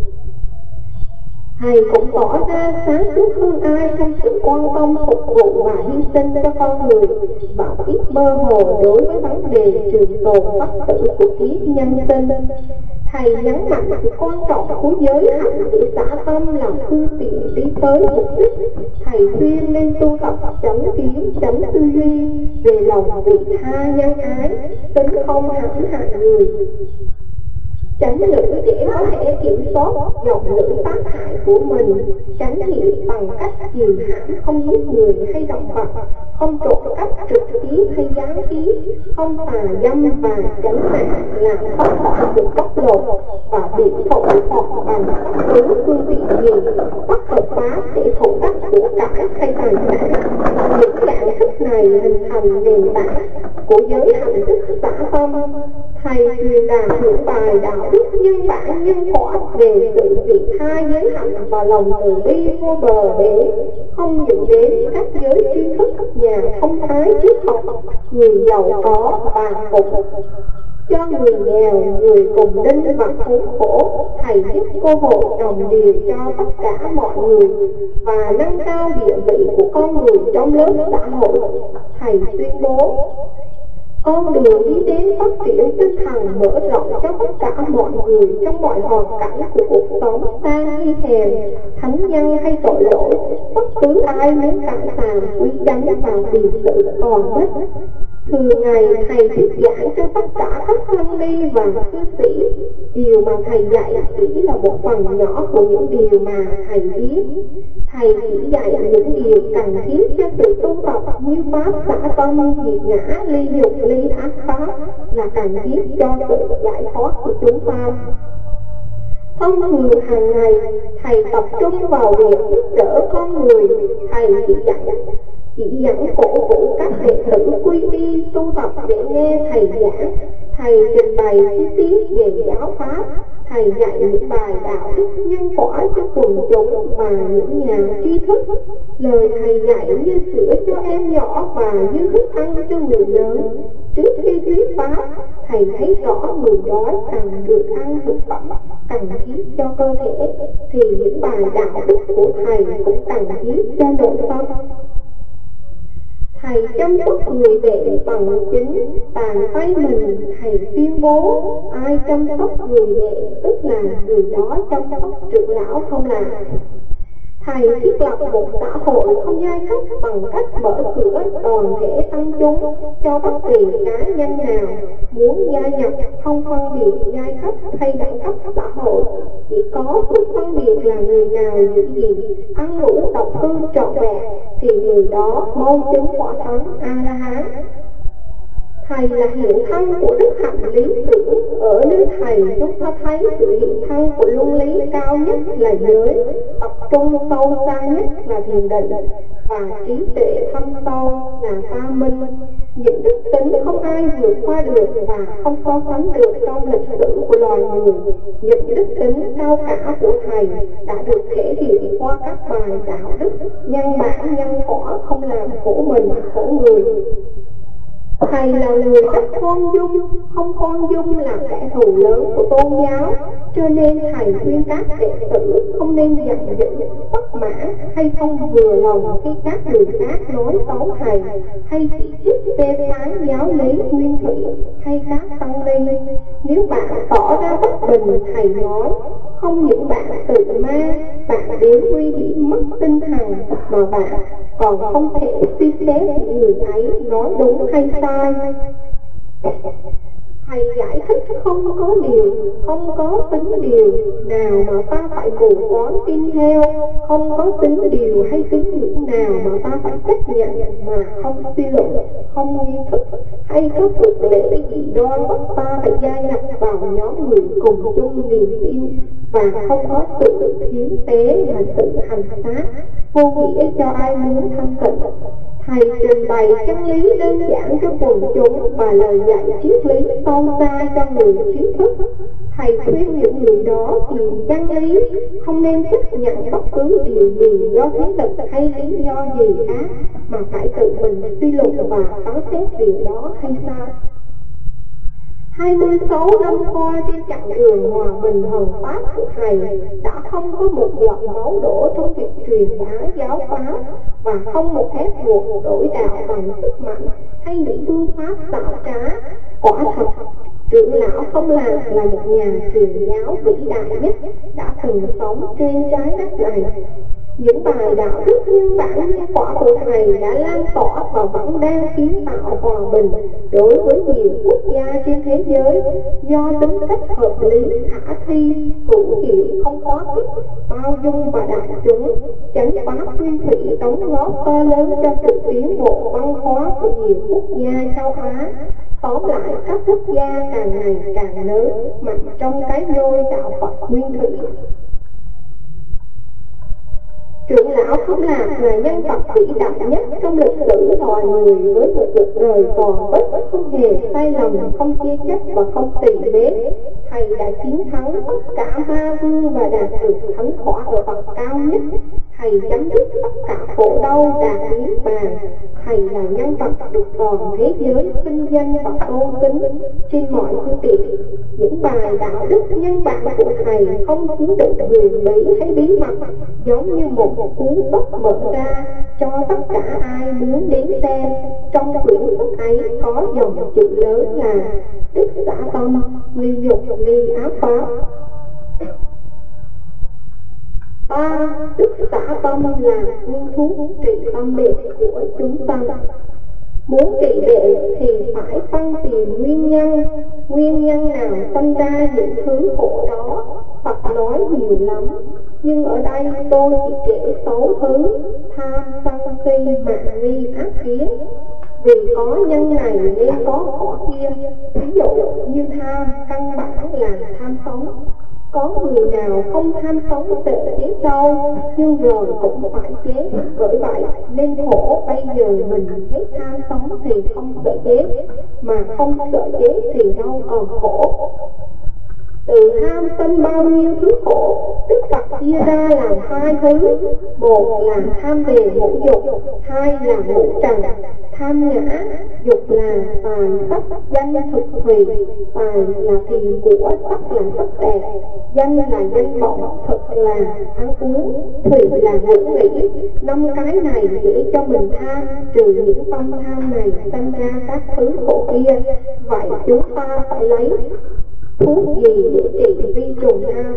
[SPEAKER 1] Thầy cũng tỏ ra sáng suốt hơn ai trong sự quan tâm phục vụ và hy sinh cho con người, và ít mơ hồ đối với vấn đề trường tồn bất tử của kiếp nhân sinh. Thầy nhấn mạnh sự quan trọng của giới hạnh để xả tâm làm phương tiện đi tới mục đích. Thầy khuyên nên tu tập chánh kiến, chánh tư duy về lòng vị tha nhân ái, tính không hãm hại người. Tránh ngữ để có thể kiểm soát dòng lưỡi tác hại của mình, tránh hiện bằng cách kìm hãm không giết người hay động vật, không trộm cắp trực tiếp hay gián tiếp, không tà dâm và chánh mạng, làm thoát khỏi sự bóc lột và bị thổ hoặc bằng bất cứ phương tiện gì bất hợp pháp để thụ đắc của cải hay tài sản. Những dạng thức này hình thành nền tảng của giới hạnh đức xả tâm. Thầy truyền đạt những bài đạo đức nhân bản nhân quả về sự vị tha giới hạnh và lòng từ bi vô bờ bến, không những đến các giới tri thức, nhà thông thái triết học, người giàu có và phục cho người nghèo, người cùng đinh và khốn khổ. Thầy giúp cơ hội đồng điều cho tất cả mọi người và nâng cao địa vị của con người trong lớp xã hội. Thầy tuyên bố con đường đi đến phát triển tinh thần mở rộng cho tất cả mọi người trong mọi hoàn cảnh của cuộc sống, ta hay thèm, thánh nhân hay tội lỗi, bất cứ ai muốn cản tàn quy chánh vào tiền sự còn mất. Thường ngày thầy thuyết giảng cho tất cả các tăng ni và cư sĩ. Điều mà thầy dạy chỉ là một phần nhỏ của những điều mà thầy biết. Thầy chỉ dạy những điều cần thiết cho sự tu tập như pháp xả tâm, diệt ngã, ly dục, ly ác pháp là cần thiết cho sự giải thoát của chúng ta. Thông thường hàng ngày, thầy tập trung vào việc giúp đỡ con người. Thầy chỉ dạy chỉ dẫn cổ vũ các đệ tử quy y tu tập để nghe thầy giảng. Thầy trình bày chi tiết về giáo pháp. Thầy dạy những bài đạo đức nhân quả cho quần chúng và những nhà tri thức. Lời thầy dạy như sữa cho em nhỏ và như thức ăn cho người lớn. Trước khi thuyết pháp, thầy thấy rõ người đói cần được ăn thực phẩm cần thiết cho cơ thể, thì những bài đạo đức của thầy cũng cần thiết cho nội tâm. Thầy chăm sóc người bệnh bằng chính bàn tay mình. Thầy tuyên bố ai chăm sóc người bệnh tức là người đó chăm sóc trưởng lão không làm. Thầy thiết lập một xã hội không giai cấp bằng cách mở cửa toàn thể tăng chúng cho bất kỳ cá nhân nào muốn gia nhập, không phân biệt giai cấp hay đẳng cấp xã hội. Chỉ có sự phân biệt là người nào giữ gìn ăn ngủ độc cư trọn vẹn thì người đó mau chứng quả thánh A-la-hán. Thầy là hiện thân của đức hạnh lý tưởng. Ở nơi thầy chúng ta thấy sự hiện thân của luân lý cao nhất là giới, tập trung sâu xa nhất là thiền định, và trí tuệ thâm sâu là ta minh. Những đức tính không ai vượt qua được và không so sánh được trong lịch sử của loài người. Những đức tính cao cả của thầy đã được thể hiện qua các bài đạo đức nhân bản nhân quả, không làm khổ mình khổ người. Thầy là người rất khoan dung. Không khoan dung là kẻ thù lớn của tôn giáo. Cho nên thầy khuyên các đệ tử không nên giận dữ, bất mãn hay không vừa lòng khi các người khác nói xấu thầy, hay chỉ trích phê phán giáo lý nguyên thủy hay các tăng ni. Nếu bạn tỏ ra bất bình, thầy nói, không những bạn tự ma, bạn đến nguy hiểm mất tinh thần, mà bạn còn không thể suy xét người ấy nói đúng hay sai. Thầy giải thích không có điều, không có tính điều nào mà ta phải mù quáng tin theo, không có tính điều hay tín ngưỡng nào mà ta phải chấp nhận mà không suy luận, không nghi thức hay có cuộc lễ gì đó bắt ta phải gia nhập vào nhóm người cùng chung niềm tin, và không có sự hiến tế và sự hành xác vô nghĩa cho ai muốn thanh tịnh. Thầy trình bày chân lý đơn giản cho quần chúng và lời dạy triết lý sâu xa cho người trí thức. Thầy khuyên những người đó tìm chân lý, không nên chấp nhận bất cứ điều gì do thế lực hay lý do gì khác, mà phải tự mình suy luận và phán xét điều đó hay sao. hai mươi sáu năm qua trên chặng đường hòa bình hồng pháp của Thầy đã không có một giọt máu đổ trong việc truyền bá giáo pháp, và không một ép buộc đổi đạo bằng sức mạnh hay những phương pháp xảo trá. Quả thật, trưởng lão Không Lạc là một nhà truyền giáo vĩ đại nhất đã từng sống trên trái đất này. Những bài đạo đức nhân bản nhân quả của Thầy đã lan tỏa và vẫn đang kiến tạo hòa bình đối với nhiều quốc gia trên thế giới, do tính cách hợp lý, khả thi, hữu hiệu, không quá khích, bao dung và đại chúng. Chánh pháp nguyên thủy đóng góp to lớn cho sự tiến bộ văn hóa của nhiều quốc gia châu Á. Tóm lại, các quốc gia càng ngày càng lớn mạnh trong cái nôi đạo Phật nguyên thủy. Trưởng lão Không Lạc là nhân vật vĩ đại nhất trong lịch sử loài người, với một cuộc đời toàn bất, không hề sai lầm, không chê trách và không tỳ vết. Thầy đã chiến thắng tất cả ma vương và đạt được thánh quả ở bậc cao nhất. Thầy chấm dứt tất cả khổ đau, đạt niết bàn. Thầy là nhân vật được toàn thế giới vinh danh và tôn kính trên mọi phương tiện. Những bài đạo đức nhân bản của Thầy không chứa đựng huyền bí hay bí mật, giống như một cuốn sách mở ra cho tất cả ai muốn đến xem. Trong quyển sách ấy có dòng chữ lớn là Đức Xả Tâm, ly dục, ly ác pháp. Ta, Đức Xả Tâm là phương thuốc trị tâm bệnh của chúng ta. Muốn trị bệnh thì phải phân tìm nguyên nhân. Nguyên nhân nào sinh ra những thứ khổ đó? Phật nói nhiều lắm, nhưng ở đây tôi chỉ kể sáu thứ: tham, sân, si, mạng, nghi, ác kiến. Vì có nhân này nên có quả kia. Ví dụ như tham, căn bản là tham sống. Có người nào không tham sống sợ chết đâu, nhưng rồi cũng phải chết. Bởi vậy nên khổ. Bây giờ mình hết tham sống thì không sợ chết, mà không sợ chết thì đâu còn khổ. Từ tham sân bao nhiêu thứ khổ, Đức Phật chia ra làm hai thứ. Một là tham về ngũ dục, hai là ngũ trần. Tham ngã, dục là tài sắc danh thực thùy. Tài là tiền của, sắc là sắc đẹp, danh là danh vọng, thực là ăn uống, thùy là ngữ nghĩ. Năm cái này để cho mình tham, trừ những tâm tham này sinh ra các thứ khổ kia. Vậy chúng ta phải lấy thuốc gì để trị vi trùng tham?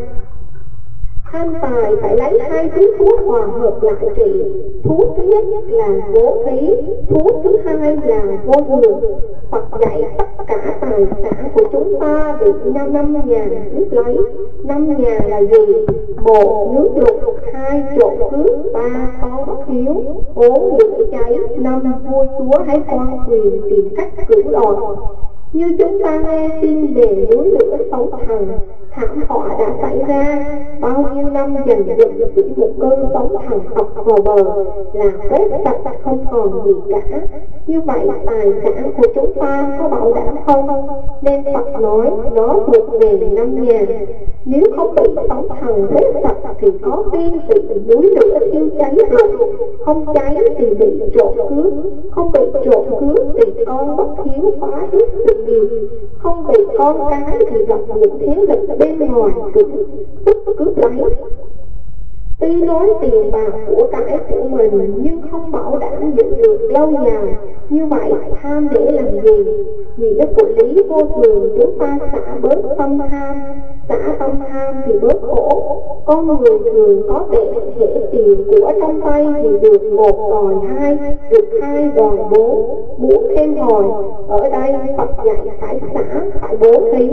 [SPEAKER 1] Tham tài phải lấy hai thứ thuốc hòa hợp lại trị. Thuốc thứ nhất là bố thí, thuốc thứ hai là vô thường. Phật dạy tất cả tài sản của chúng ta bị năm năm nhà cướp lấy. Năm nhà là gì? Một, nước lụt. Hai, trộm cướp. Ba, con bất hiếu. Bốn, lửa cháy. Năm, vua chúa hay quan quyền tìm cách cưỡng đoạt. Như chúng ta nghe tin về núi lửa sóng thần, thảm họa đã xảy ra. Bao nhiêu năm dần dần chỉ một cơn sóng thần ập vào bờ là quét sạch không còn gì cả. Như vậy tài sản của chúng ta có bảo đảm không? Nên Phật nói nó thuộc về năm nhà. Nếu không bị sóng thần quét sạch thì có khi bị núi lửa thiêu cháy rồi, không cháy thì bị trộm cướp, không bị trộm cướp thì con bất hiếu phá hết sự nghiệp, không bị con cái thì gặp những thế lực bên ngoài cướp cướp lấy. Tuy nói tiền bạc của cải của mình nhưng không bảo đảm giữ được lâu dài. Như vậy tham để làm gì? Nghĩa của lý vô thường, chúng ta xả bớt tâm tham. Xả tâm tham thì bớt khổ. Con người thường có vẻ hệ tiền của trong tay thì được một đòi hai, được hai đòi bốn, muốn thêm hồi. Ở đây Phật dạy phải xả, phải bố thí.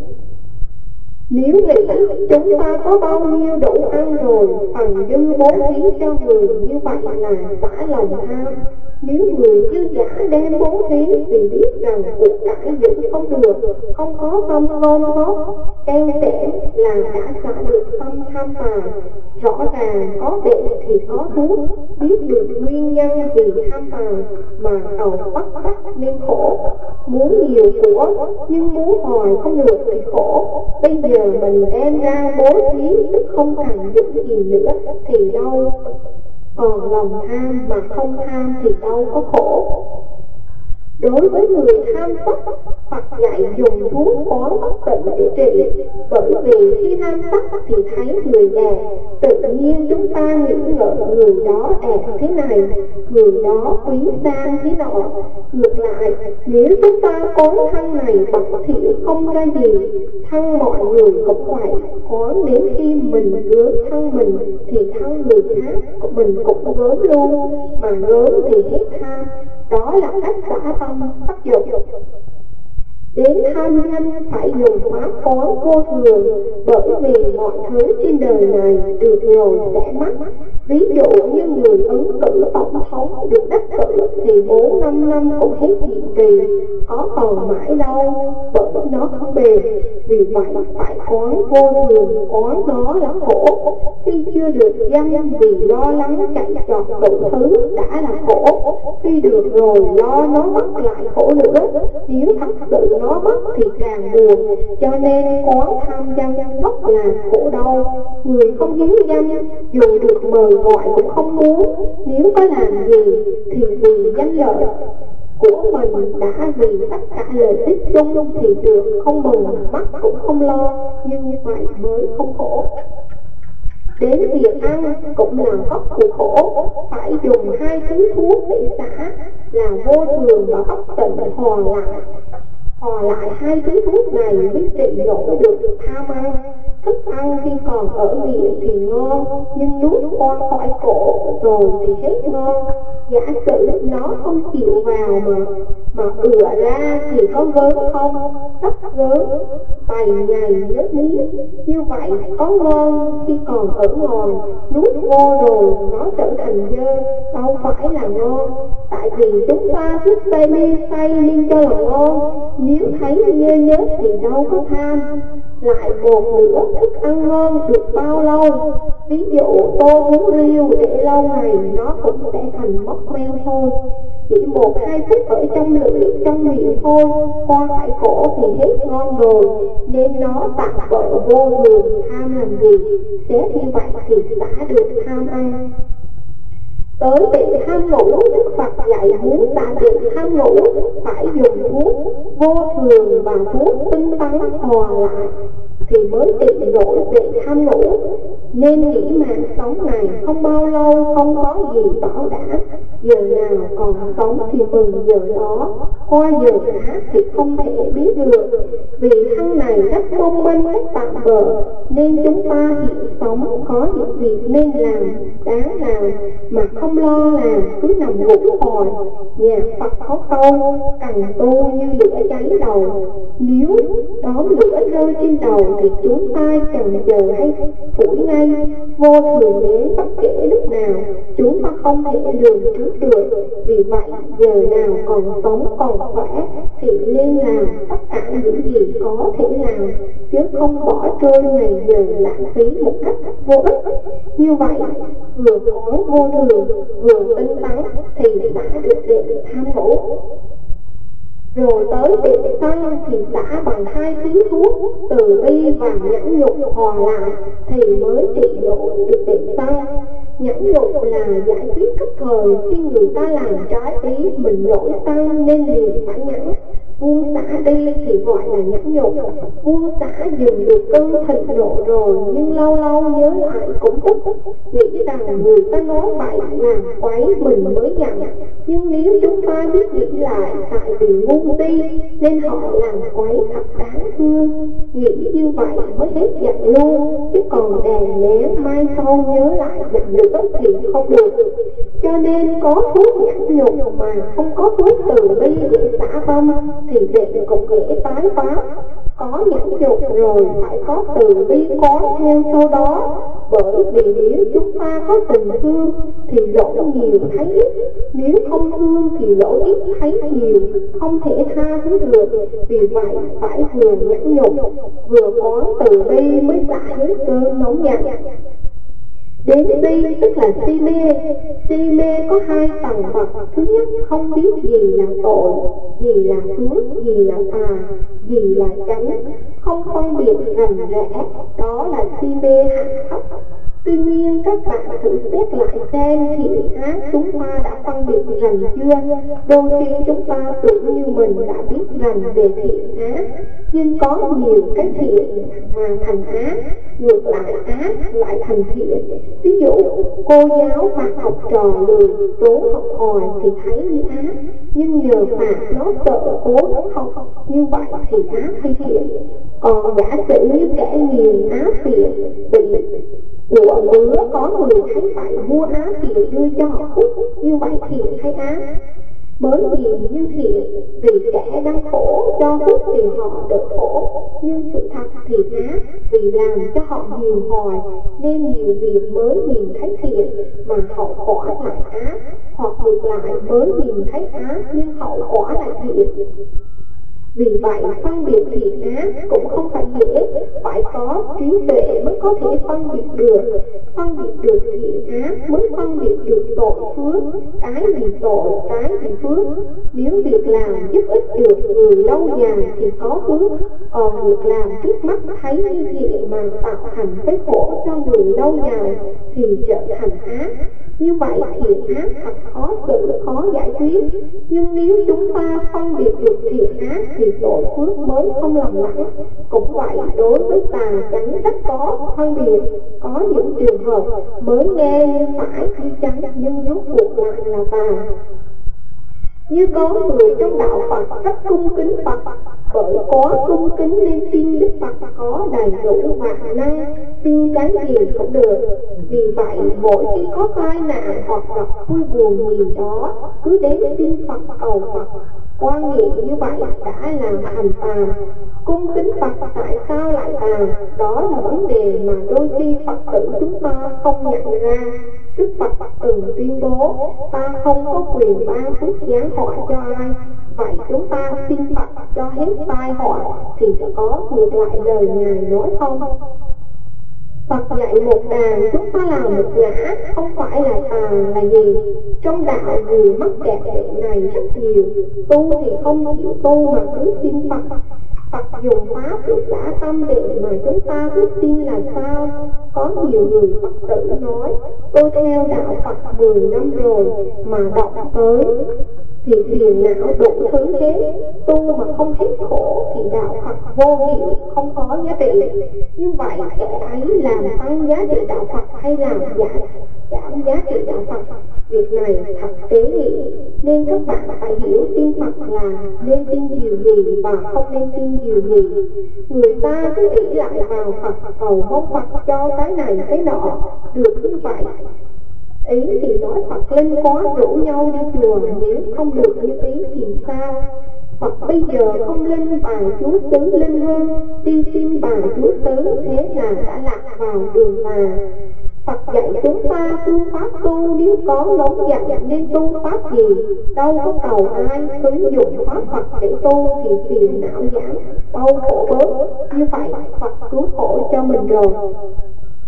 [SPEAKER 1] Nếu nghĩ chúng ta có bao nhiêu đủ ăn rồi, phần dư bố thí cho người, như vậy là xả lòng tham. Nếu người dư giả đem bố thí vì biết rằng cuộc cải giữ không được, không có tâm gom góp, keo sẽ là đã xả được tâm tham tài. Rõ ràng có bệnh thì có thuốc, biết được nguyên nhân vì tham tài mà cầu bắt bắt nên khổ. Muốn nhiều của nhưng muốn hoài không được thì khổ. Bây giờ mình đem ra bố thí tức không cần giữ gì nữa thì đâu còn lòng tham, mà không tham thì đâu có khổ. Đối với người tham sắc, Phật dạy dùng thuốc quán bất tịnh để trị. Bởi vì khi tham sắc thì thấy người đẹp, tự nhiên chúng ta nghĩ ngợi người đó đẹp thế này, người đó quý sang thế nọ. Ngược lại, nếu chúng ta quán thân này bậc thiểu không ra gì, thân mọi người cũng vậy. Quán đến khi mình gớm thân mình thì thân người khác của mình cũng gớm luôn, mà gớm thì hết tham. Đó là cách xả tâm sắc dục. Đến tham nhanh phải dùng pháp quán vô thường, bởi vì mọi thứ trên đời này được rồi sẽ mất. Ví dụ như người ứng cử tổng thống được đắc cử thì bốn năm năm cũng hết nhiệm kỳ, có còn mãi đâu, bởi nó không bền. Vì vậy phải quán vô thường, quán đó là khổ. Khi chưa được danh vì lo lắng chạy trọt đủ thứ đã là khổ. Khi được rồi lo nó mất lại khổ nữa. Nếu thật sự nó mất thì càng buồn. Cho nên quán tham danh rất là khổ đau. Người không hiếu danh dù được mời gọi cũng không muốn. Nếu có làm gì thì vì danh lợi của mình đã, vì tất cả lợi ích chung thì được không mừng, mắt cũng không lo, nhưng như vậy mới không khổ. Đến việc ăn cũng là gốc của khổ, phải dùng hai thứ thuốc để xả là vô thường và bất tịnh hòa lại. Hòa lại hai thứ thuốc này mới trị nổi được tham ăn. Thức ăn khi còn ở miệng thì ngon, nhưng nuốt qua khỏi cổ rồi thì hết ngon. Giả sử nó không chịu vào mà mà ừa ra thì có gớm không? Rất gớm, bày nhầy nhớt miếng. Như vậy có ngon khi còn ở ngoài, nuốt vô rồi nó trở thành dơ, đâu phải là ngon. Tại vì chúng ta thích say mê say nên cho là ngon. Nếu thấy nhơ nhớt thì đâu có tham. Lại một nữa, thức ăn ngon được bao lâu? Ví dụ tô bún riêu để lâu ngày nó cũng sẽ thành mốc meo thôi. Chỉ một hai phút ở trong lưỡi, trong miệng thôi, qua phải cổ thì hết ngon rồi. Nên nó tạm bợ vô thường, tham làm gì? Sẽ như vậy thì xả được tham ăn. Tới bệnh tham ngủ, Đức Phật dạy muốn xả bệnh tham ngủ phải dùng thuốc vô thường và thuốc tinh tấn hòa lại thì mới trị nổi bệnh tham ngủ. Nên nghĩ mạng sống này không bao lâu, không có gì bảo đảm. Giờ nào còn sống thì mừng giờ đó, qua giờ khác thì không thể biết được. Vì thân này rất mong manh, rất tạm bợ, nên chúng ta hiện sống có những việc nên làm, đáng làm, mà không lo làm, cứ nằm ngủ hoài. Nhà Phật có câu, cần tu như lửa cháy đầu. Nếu đón lửa rơi trên đầu thì chúng ta chần chờ hay phủi ngay. Vô thường đến bất kể lúc nào, chúng ta không thể lường trước được. Vì vậy giờ nào còn sống còn khỏe thì nên làm tất cả những gì có thể làm, chứ không bỏ trôi ngày giờ lãng phí một cách vô ích. Như vậy vừa quán vô thường vừa tinh tấn thì đã được định tham ngủ. Rồi tới bệnh sân thì xả bằng hai thứ thuốc từ bi và nhẫn nhục hòa lại thì mới trị nổi được bệnh sân. Nhẫn nhục là giải quyết cấp thời, khi người ta làm trái ý mình nổi sân nên liền phải nhẫn. buông xả đi thì gọi là nhẫn nhục. Buông xả dừng được cơn thịnh nộ rồi, nhưng lâu lâu nhớ lại cũng tức, nghĩ rằng người ta nói bậy làm quấy mình mới giận. Nhưng nếu chúng ta biết nghĩ lại, tại vì ngu si nên họ làm quấy thật đáng thương. Nghĩ như vậy mới hết giận luôn, chứ còn đè nén mai sau nhớ lại giận nữa thì không được. Cho nên có thuốc nhẫn nhục mà không có thuốc từ bi để xả tâm thì định cũng dễ tái phát. Có nhẫn nhục rồi phải có từ bi có theo sau đó. Bởi vì nếu chúng ta có tình thương thì lỗi nhiều thấy ít, nếu không thương thì lỗi ít thấy nhiều, không thể tha thứ được. Vì vậy phải vừa nhẫn nhục vừa có từ bi mới xả hết cơn nóng giận. Đến si tức là si mê. Si mê có hai tầng bậc. Thứ nhất, không biết gì là tội, gì là phước, gì là tà, gì là chánh, không phân biệt rành rẽ, đó là si mê hạ thấp. Tuy nhiên các bạn thử xét lại xem thiện ác chúng ta đã phân biệt rành chưa? Đôi khi chúng ta tưởng như mình đã biết rành về thiện ác, nhưng có nhiều cái thiện mà thành ác, ngược lại ác lại thành thiện. Ví dụ cô giáo phạt học trò lười trốn học hỏi thì thấy như ác, nhưng nhờ phạt nó sợ cố nó học, như vậy thì ác hay thiện? Còn giả sử như kẻ nghiền ác phiện bị của bữa có người thấy phải mua ác phiện đưa cho họ hút, như vậy thiện hay ác? Mới nhìn như thiện, vì kẻ đang khổ cho hút thì họ đỡ khổ, nhưng sự thật thì ác, vì làm cho họ nhiều hoài nên nhiều việc mới nhìn thấy thiện mà hậu quả lại ác, hoặc ngược lại mới nhìn thấy ác nhưng hậu quả lại thiện. Vì vậy phân biệt thiện ác cũng không phải dễ, phải có trí tuệ mới có thể phân biệt được. Phân biệt được thiện ác mới phân biệt được tội phước, cái vì tội, cái vì phước. Nếu việc làm giúp ích được người lâu dài thì có phước, còn việc làm trước mắt thấy như thiện mà tạo thành cái khổ cho người lâu dài thì trở thành ác. Như vậy thiện ác thật khó xử, khó giải quyết. Nhưng nếu chúng ta phân biệt được thiện ác thì tội phước mới không lầm lẫn. Cũng vậy, đối với tà chánh rất có phân biệt. Có những trường hợp mới nghe như phải như chánh nhưng rốt cuộc lại là tà. Như có người trong đạo Phật rất cung kính Phật, bởi có cung kính nên tin Đức Phật có đầy đủ vạn năng, tin cái gì cũng được. Vì vậy mỗi khi có tai nạn hoặc gặp vui buồn gì đó, cứ đến tin Phật cầu Phật. Quan niệm như vậy đã làm thành tà. Cung kính Phật tại sao lại tà? Đó là vấn đề mà đôi khi Phật tử chúng ta không nhận ra. Đức Phật từng tuyên bố ta không có quyền ban phước giáng họa cho ai. Vậy chúng ta xin Phật cho hết tai họa thì có ngược lại lời Ngài nói không? Phật dạy một đàn, chúng ta làm một ngã, không phải là tà là gì? Trong đạo người mắc kẹt bệnh này rất nhiều, tu thì không chịu tu mà cứ tin Phật. Phật dùng pháp để xả tâm bệnh mà chúng ta biết tin là sao? Có nhiều người Phật tử nói, tôi theo đạo Phật mười năm rồi mà đọc tới thì phiền não đủ thứ hết, tu mà không hết khổ thì đạo Phật vô hiệu, không có giá trị. Như vậy kẻ ấy làm tăng giá trị đạo Phật hay làm giảm, giảm giá trị đạo Phật? Việc này thật tế nhị, nên các bạn phải hiểu tin Phật là nên tin điều gì và không nên tin điều gì. Người ta cứ ỷ lại vào Phật cầu mong Phật cho cái này cái nọ, được như vậy. Ý thì nói Phật linh quá rủ nhau đi chùa, nếu không được như ý thì sao? Phật bây giờ không linh bài chúa tứ linh hơn, đi xin bài chúa tứ, thế là đã lạc vào đường tà. Phật dạy chúng ta phương pháp tu, nếu có nóng giận nên tu pháp gì? Đâu có cầu ai, cứ dùng pháp Phật để tu thì phiền não giảm, đau khổ bớt. Như vậy Phật cứu khổ cho mình rồi.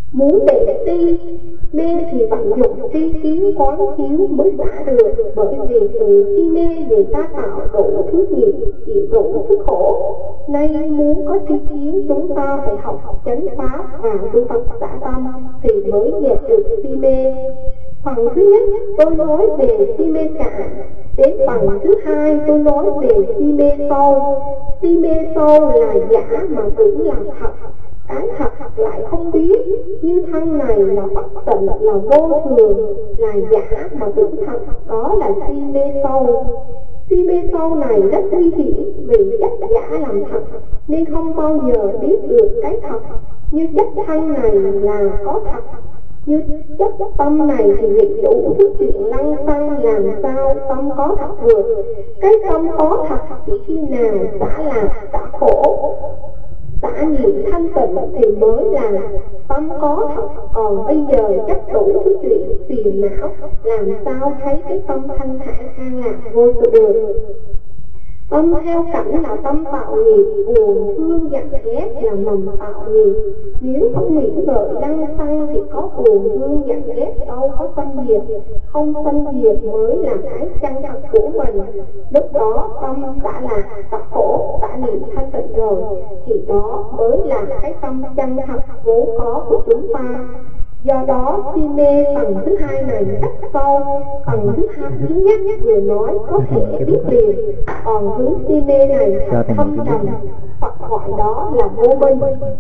[SPEAKER 1] Muốn để si mê thì vận dụng tri kiến quán chiếu mới xả được, bởi vì từ si mê người ta tạo đủ thứ nghiệp, chịu đủ thứ khổ. Nay muốn có tri kiến, chúng ta phải học chánh pháp và tu tập xả tâm thì mới dẹp được si mê. Phần thứ nhất tôi nói về si mê cạn, đến phần thứ hai tôi nói về si mê sâu. Si mê sâu là giả mà tưởng là thật, cái thật lại không biết, như thân này là bất tịnh, là vô thường, là giả mà tưởng thật, đó là si mê sâu. Si mê sâu này rất nguy hiểm vì chất giả làm thật nên không bao giờ biết được cái thật. Như chất thân này là có thật, như chất tâm này thì nghĩ đủ thứ chuyện lăng xăng, làm sao tâm có thật được. Cái tâm có thật chỉ khi nào xả lạc, xả khổ, xả niệm thanh tịnh thì mới là tâm có thật. Còn bây giờ chất đủ thứ chuyện phiền não, làm sao thấy cái tâm thanh thản an lạc vô sự được. Tâm theo cảnh là tâm tạo nghiệp, buồn thương giận ghét là mầm tạo nghiệp. Nếu không nghĩ ngợi đăng tăng thì có buồn thương giận ghét đâu có sanh diệt, không sanh diệt mới là cái chân thật của mình. Lúc đó tâm đã là đã khổ, đã niệm thanh tịnh rồi thì đó mới là cái tâm chân thật vốn có của chúng ta. Do đó si mê tầng thứ hai này rất sâu. Tầng thứ hai thứ nhất vừa nói có thể biết liền, còn thứ si mê này thật thâm trầm, Phật gọi đó là vô minh.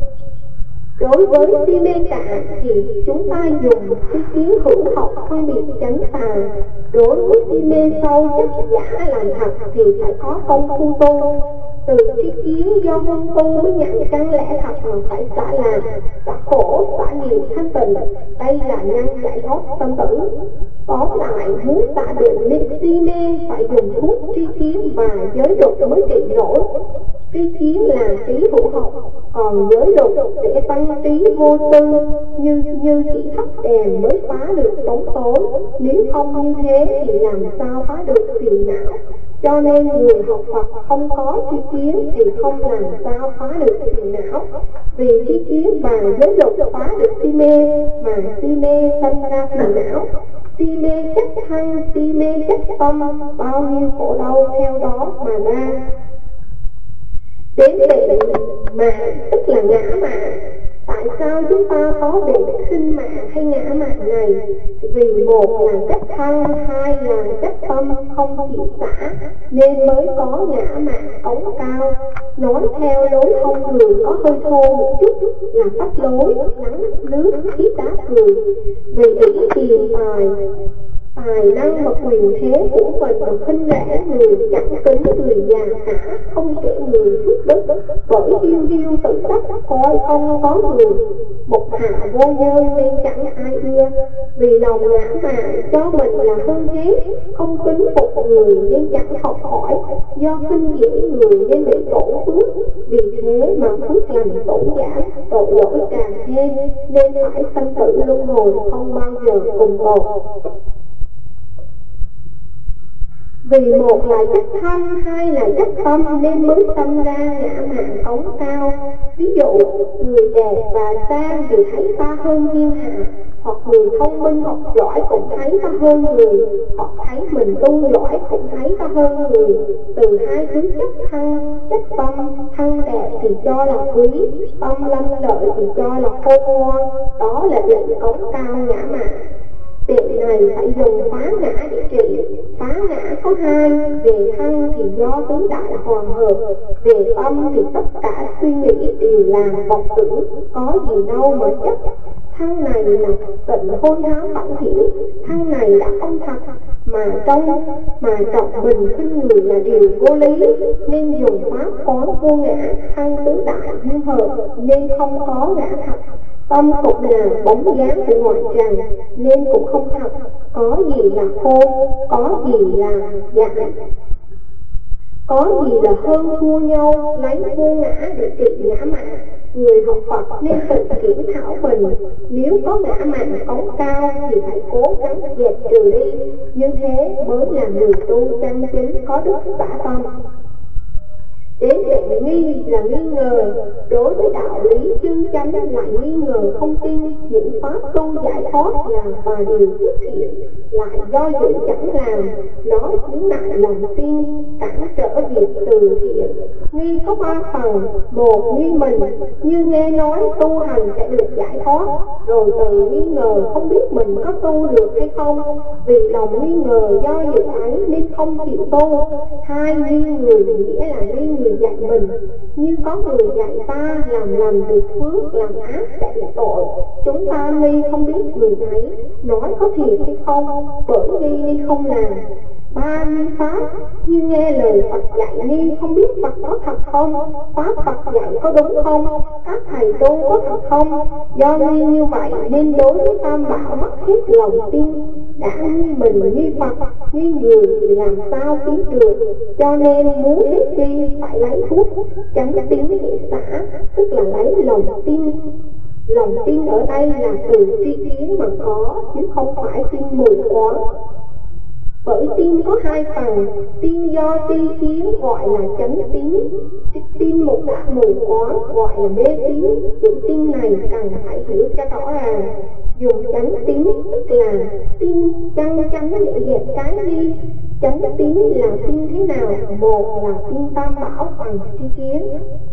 [SPEAKER 1] Đối với si mê cạn thì chúng ta dùng tri kiến hữu học phân biệt chánh tà. Đối với si mê sâu chất giả làm thật thì phải có công phu tu. Từ tri kiến do công tu mới nhận căn lẽ thật mà phải xả lạc, xả khổ, xả niệm thanh tịnh. Đây là nhân giải thoát tâm tử. Tóm lại, muốn xả được si mê phải dùng thuốc tri kiến và giới luật mới trị nổi. Tri kiến là trí hữu học, còn giới luật để tăng trí vô tư, như như chỉ thắp đèn mới phá được bóng tối. Nếu không như thế thì làm sao phá được phiền não. Cho nên người học Phật không có tri kiến thì không làm sao phá được phiền não. Vì tri kiến và giới luật phá được si mê, mà si mê sanh ra phiền não. Si mê chất thân, si mê chất tâm, bao nhiêu khổ đau theo đó mà ra. Đến bệnh mạng tức là ngã mạn. Tại sao chúng ta có bệnh sinh mạng hay ngã mạn này? Vì một là chất thân, hai là chất tâm không chịu xả nên mới có ngã mạn ống cao. Nói theo lối thông thường có hơi thô một chút là tắt lối, nắng nước, ít đá thường. Vì ý tiền tài, tài năng và quyền thế của mình mà khinh rẻ người, chẳng kính người già cả, không kể người phước đức. Bởi yêu hiu tự đắc coi không có người, một hạ vô nhân nên chẳng ai ưa. Vì lòng ngã mạn cho mình là hơn hết, không kính phục người nên chẳng học hỏi, do khinh dễ người nên bị tổn phước. Vì thế mà phước lành tổn giảm, tội lỗi càng thêm nên phải sanh tử luân hồi không bao giờ cùng tồn. Vì một là chất thân, hai là chất tâm nên mới sinh ra ngã mạn ống cao. Ví dụ, người đẹp và sang thì thấy ta hơn thiên hạ, hoặc người thông minh học giỏi cũng thấy ta hơn người, hoặc thấy mình tu giỏi cũng thấy ta hơn người. Từ hai thứ chất thân, chất tâm, thân đẹp thì cho là quý, tâm lanh lợi thì cho là khôn ngoan, đó là định ống cao ngã mạn. Bệnh này phải dùng phá ngã để trị. Phá ngã có hai, về thân thì do tứ đại hòa hợp, về tâm thì tất cả suy nghĩ đều là vọng tưởng, có gì đâu mà chấp. Thân này là tịnh hôi hám bẩn thỉu, thân này đã không thật, mà trong mà trọng bình khinh người là điều vô lý, nên dùng pháp quán vô ngã. Thân tứ đại dung hợp nên không có ngã thật. Tâm cũng là bóng dáng của ngoại trần nên cũng không thật, có gì là khôn, có gì là giả, có gì là hơn thua nhau. Lấy vô ngã để trị ngã mạn. Người học Phật nên tự kiểm thảo mình, nếu có ngã mạn ống cao thì phải cố gắng dẹp trừ đi, như thế mới là người tu chân chính có đức xả tâm. Đến bệnh nghi là nghi ngờ, đối với đạo lý chân chánh lại nghi ngờ không tin. Những pháp tu giải thoát là và điều xuất hiện lại do dự chẳng làm, nó chứng lại lòng tin, cản trở việc từ thiện. Nghi có ba phần: một, nghi mình, như nghe nói tu hành sẽ được giải thoát, rồi từ nghi ngờ không biết mình có tu được hay không, vì lòng nghi ngờ do dự ấy nên không chịu tu. Hai, nghi người, nghĩa là nghi người dạy mình, như có người dạy ta làm lành được phước, làm ác sẽ bị tội. Chúng ta nghi không biết người ấy nói có thiệt hay không, bởi nghi nên không làm. Ba, nghi pháp, như nghe lời Phật dạy nghi không biết Phật có thật không, pháp Phật dạy có đúng không, các thầy tu có thật không. Do nghi như vậy nên đối với tam bảo mất hết lòng tin. Đã nghi mình, nghi Phật, nghi người thì làm sao tiến được. Cho nên muốn hết nghi phải lấy thuốc chánh tín hệ xã, tức là lấy lòng tin. Lòng tin ở đây là từ tri kiến mà có, chứ không phải tin mù quáng. Bởi tin có hai phần: tin do tri kiến gọi là chánh tín, tin một cách mù quáng gọi là mê tín. Những tin này cần phải hiểu cho rõ ràng. Dùng chánh tín tức là tin chân chánh để dẹp cái đi. Chánh tín là tin thế nào? Một là tin tam bảo bằng tri kiến.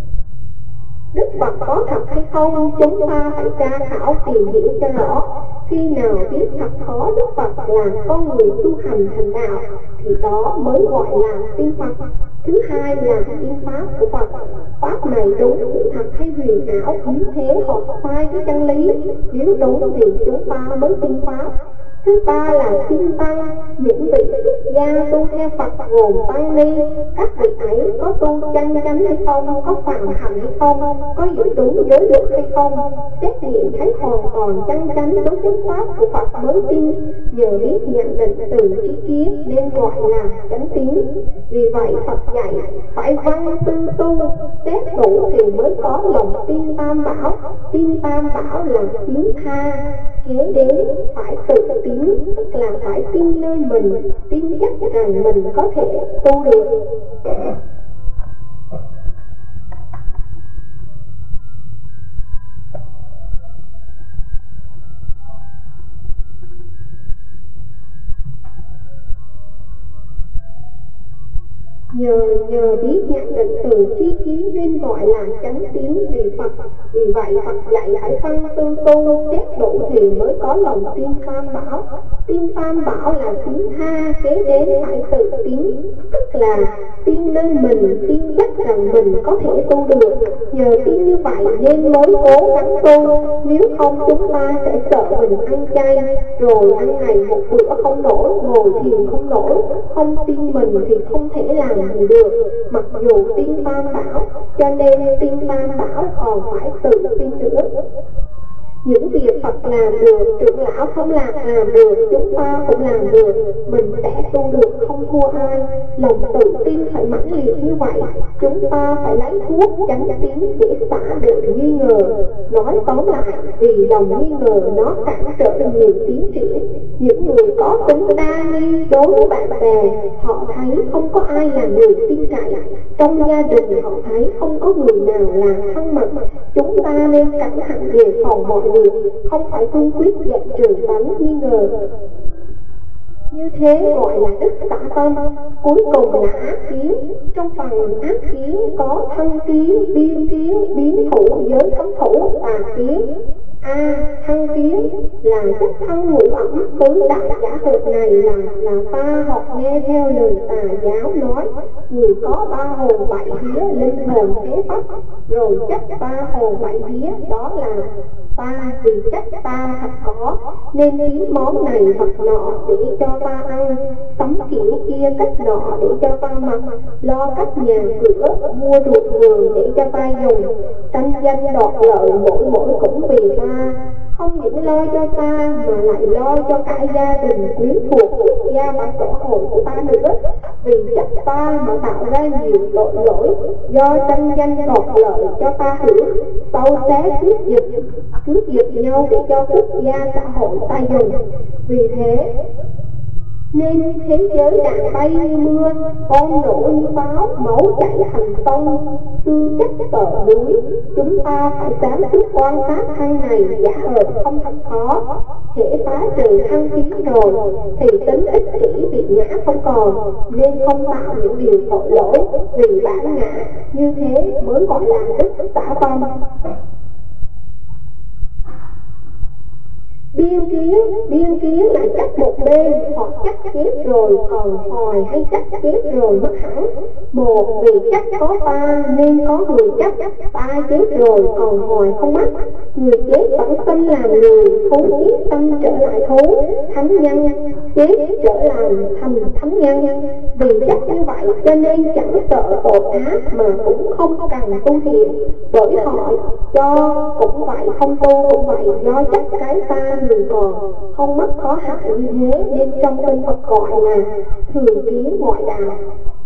[SPEAKER 1] Đức Phật có thật hay không, chúng ta phải tra khảo tìm hiểu cho rõ. Khi nào biết thật có Đức Phật là con người tu hành thành đạo, thì đó mới gọi là tin Phật. Thứ hai là tin pháp của Phật. Pháp này đúng sự thật hay huyền ảo, như thế họ sai với chân lý. Nếu đúng thì chúng ta mới tin pháp. Thứ ba là tin tăng. Những vị xuất gia tu theo Phật gồm tăng ni. Các vị ấy có tu chân chánh hay không, có phạm hạnh hay không, có giữ đúng giới luật hay không. Xét nghiệm thấy hoàn toàn chân chánh đúng chánh pháp của Phật mới tin. Nhờ biết nhận định từ tri kiến nên gọi là chánh tín. Vì vậy Phật dạy phải văn tư tu, xét đủ thì mới có lòng tin tam bảo. Tin tam bảo là tín tha. Kế đến phải tự tín, tức là phải tin nơi mình, tin chắc rằng mình có thể tu được. Nhờ nhờ biết nhận định từ tri kiến nên gọi là chánh tín vì Phật. Vì vậy Phật dạy phải phân tư tu, xét đủ thì mới có lòng tin tam bảo. Tin tam bảo là tín tha, kế đến phải tự tín, tức là tin nơi mình, tin chắc rằng mình có thể tu được. Nhờ tin như vậy nên mới cố gắng tu. Nếu không chúng ta sẽ sợ mình ăn chay, rồi ăn ngày một bữa không nổi, ngồi thiền không nổi. Không tin mình thì không thể làm gì được, mặc dù tin tam bảo. Cho nên tin tam bảo còn phải tự tin nữa. Những việc Phật làm được, trưởng lão không làm làm được, chúng ta cũng làm được. Mình sẽ tu được không thua ai. Lòng tự tin phải mãnh liệt như vậy. Chúng ta phải lấy thuốc chánh tín để xả được nghi ngờ. Nói tóm lại, vì lòng nghi ngờ nó cản trở nhiều tiến triển. Những người có tính đa nghi đối với bạn bè, họ thấy không có ai là người tin cậy. Trong gia đình họ thấy không có người nào là thân mật. Chúng ta nên cẩn thận đề phòng mọi việc, không phải cương quyết dẹp trừ tánh nghi ngờ. Như thế gọi là đức xả tâm. Cuối cùng là ác kiến. Trong phần ác kiến có thân kiến, biên kiến, biến thủ, giới cấm thủ, tà kiến. A. À, thân kiến là chất thân ngũ ẩm tứ đại giả hợp này là là ta học nghe theo lời tà giáo nói. Người có ba hồn bảy vía, linh hồn thế pháp, rồi chất ba hồn bảy vía, đó là ta. Vì chất ta thật có nên kiếm món này vật nọ để cho ta ăn, tấm kiểu kia cách nọ để cho ta mặc, lo cách nhà cửa, mua ruột vườn để cho ta dùng, tranh danh đoạt lợi mỗi mỗi cũng vì ta. Không những lo cho ta mà lại lo cho cả gia đình, quyến thuộc, quốc gia và xã hội của ta nữa. Vì chất ta mà tạo ra nhiều tội lỗi, do tranh danh đoạt lợi cho ta hưởng, sâu xé cướp giật, cướp giật nhau để cho quốc gia xã hội ta dùng. Vì thế Nên thế giới đạn bay như mưa, bom nổ như bão, máu chảy thành sông, xương chất cờ núi. Chúng ta phải sáng suốt quan sát thân này giả ợt không thật khó. Hễ phá trừ thân kiến rồi thì tính ích kỷ bị ngã không còn, nên không tạo những điều tội lỗi vì bản ngã, như thế mới gọi là đức xả tâm. Biên kiến, biên kiến là chắc một bên, hoặc chắc chết rồi còn hồi, hay chắc chết rồi mất hẳn. Một, vì chắc có ta nên có người chắc, ta chết rồi còn hồi không mất. Người chết vẫn tâm làm người, thú chết tâm trở lại thú. Thánh nhân chết trở làm thành thánh nhân. Vì chắc như vậy cho nên chẳng sợ tội ác mà cũng không cần tu thiện. Bởi họ cho cũng vậy, không tu cũng vậy, do chắc cái ta người còn không mất có hại như thế, nên trong kinh Phật gọi là thường kiến ngoại đạo.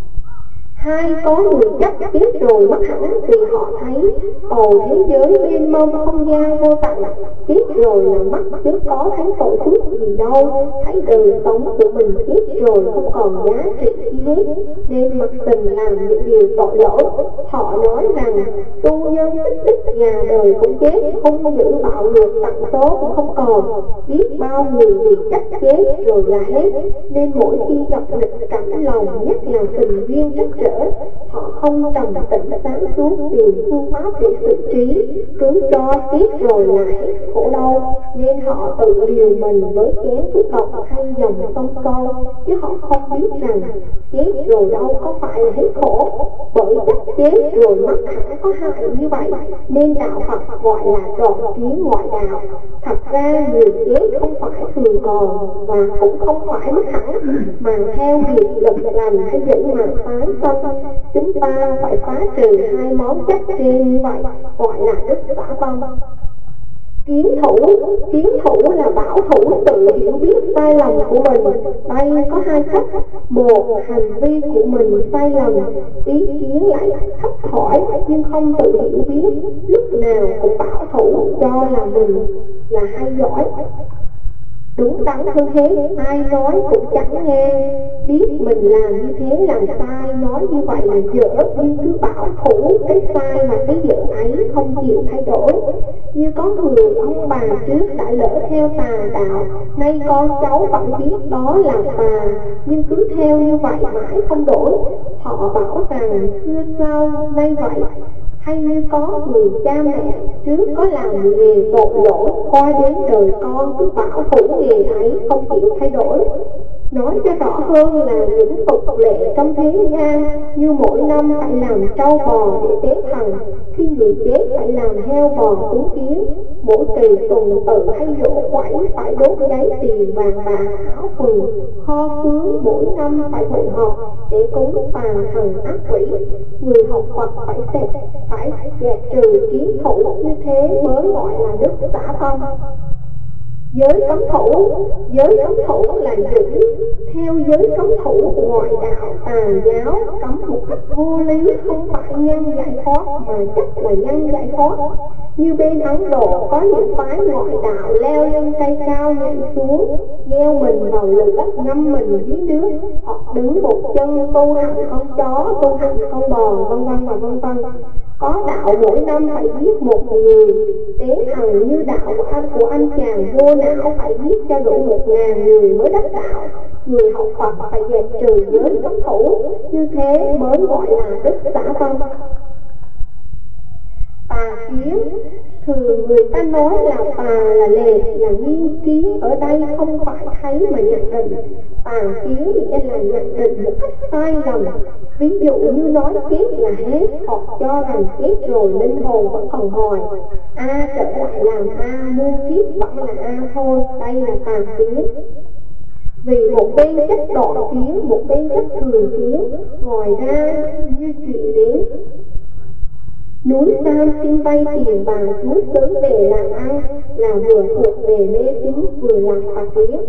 [SPEAKER 1] Hai, có người chấp biết rồi mất hẳn, vì họ thấy bầu thế giới mênh mông không gian vô tận, chết rồi là mất chứ có thấy tội phước gì đâu, thấy đời sống của mình chết rồi không còn giá trị gì hết, nên mặc tình làm những điều tội lỗi. Họ nói rằng tu nhân tích tích nhà đời cũng chết, không giữ bạo ngược tận số cũng không còn, biết bao người vì chấp chết rồi là hết, nên mỗi khi gặp nghịch cảnh lòng, nhất là tình duyên trắc trở, họ không trầm tĩnh sáng suốt tìm phương pháp để xử trí, cứ cho chết rồi là hết khổ đau, nên họ tự liều mình với chén thuốc độc hay dòng sông câu, chứ họ không biết rằng chết rồi đâu có phải là hết khổ. Bởi chắc chết rồi mất hẳn có hại như vậy, nên đạo Phật gọi là trọn kiến ngoại đạo. Thật ra người chết không phải thường còn và cũng không phải mất hẳn, mà theo nghiệp lực lành hay dữ mà phái sanh. Chúng ta phải phá trừ hai món chất trên như vậy, gọi là đức xả tâm. Kiến thủ, kiến thủ là bảo thủ tự hiểu biết sai lầm của mình. Đây có hai cách: một, hành vi của mình sai lầm, ý kiến lại thấp thỏi nhưng không tự hiểu biết, lúc nào cũng bảo thủ cho là mình là hay giỏi, đúng đắn hơn thế, ai nói cũng chẳng nghe, biết mình làm như thế làm sai, nói như vậy là dở, nhưng cứ bảo thủ cái sai mà cái dở ấy không chịu thay đổi. Như có người ông bà trước đã lỡ theo tà đạo, nay con cháu vẫn biết đó là tà, nhưng cứ theo như vậy mãi không đổi. Họ bảo rằng xưa sau nay vậy. Hay như có người cha mẹ trước có làm nghề tội lỗi, qua đến đời con cứ bảo thủ nghề ấy không chịu thay đổi. Nói cho rõ hơn là những tục lệ trong thế gian, như mỗi năm phải làm trâu bò để tế thần, khi người chết phải làm heo bò cúng kiến, mỗi kỳ tuần tự hay giỗ quẩy phải đốt giấy tiền vàng bạc áo quần, kho phướng, mỗi năm phải hội họp để cúng tà thần ác quỷ. Người học Phật phải dẹp phải dẹp trừ kiến thủ, như thế mới gọi là đức xả tâm. Giới cấm thủ, giới cấm thủ là giữ theo giới cấm thủ của ngoại đạo tà giáo, cấm một cách vô lý, không phải nhân giải thoát mà chắc là nhân giải thoát. Như bên Ấn Độ có những phái ngoại đạo leo lên cây cao nhảy xuống, gieo mình vào lửa, ngâm mình dưới nước, hoặc đứng một chân tu hành con chó, tu hành con bò, vân vân và vân vân. Có đạo mỗi năm phải giết một người, tế thần như đạo của anh, của anh chàng vô não phải giết cho đủ một ngàn người mới đắc đạo. Người học Phật phải dẹp trừ giới cấm thủ, như thế mới gọi là đức xả tâm. Tà kiến, thường người ta nói là tà là lề, là nghiên kiến, ở đây không phải thấy mà nhận định. Tà kiến nghĩa là nhận định một cách sai lầm. Ví dụ như nói chết là hết, hoặc cho rằng chết rồi linh hồn vẫn còn hồi, A trở lại làm A, muôn kiếp vẫn là A thôi, đây là tà kiến. Vì một bên chất đoạn kiến, một bên chất thường kiến. Ngoài ra như chuyện đến núi Sam xin vay tiền và núi xứ về làm ăn, là vừa thuộc về mê tín vừa là tà kiến.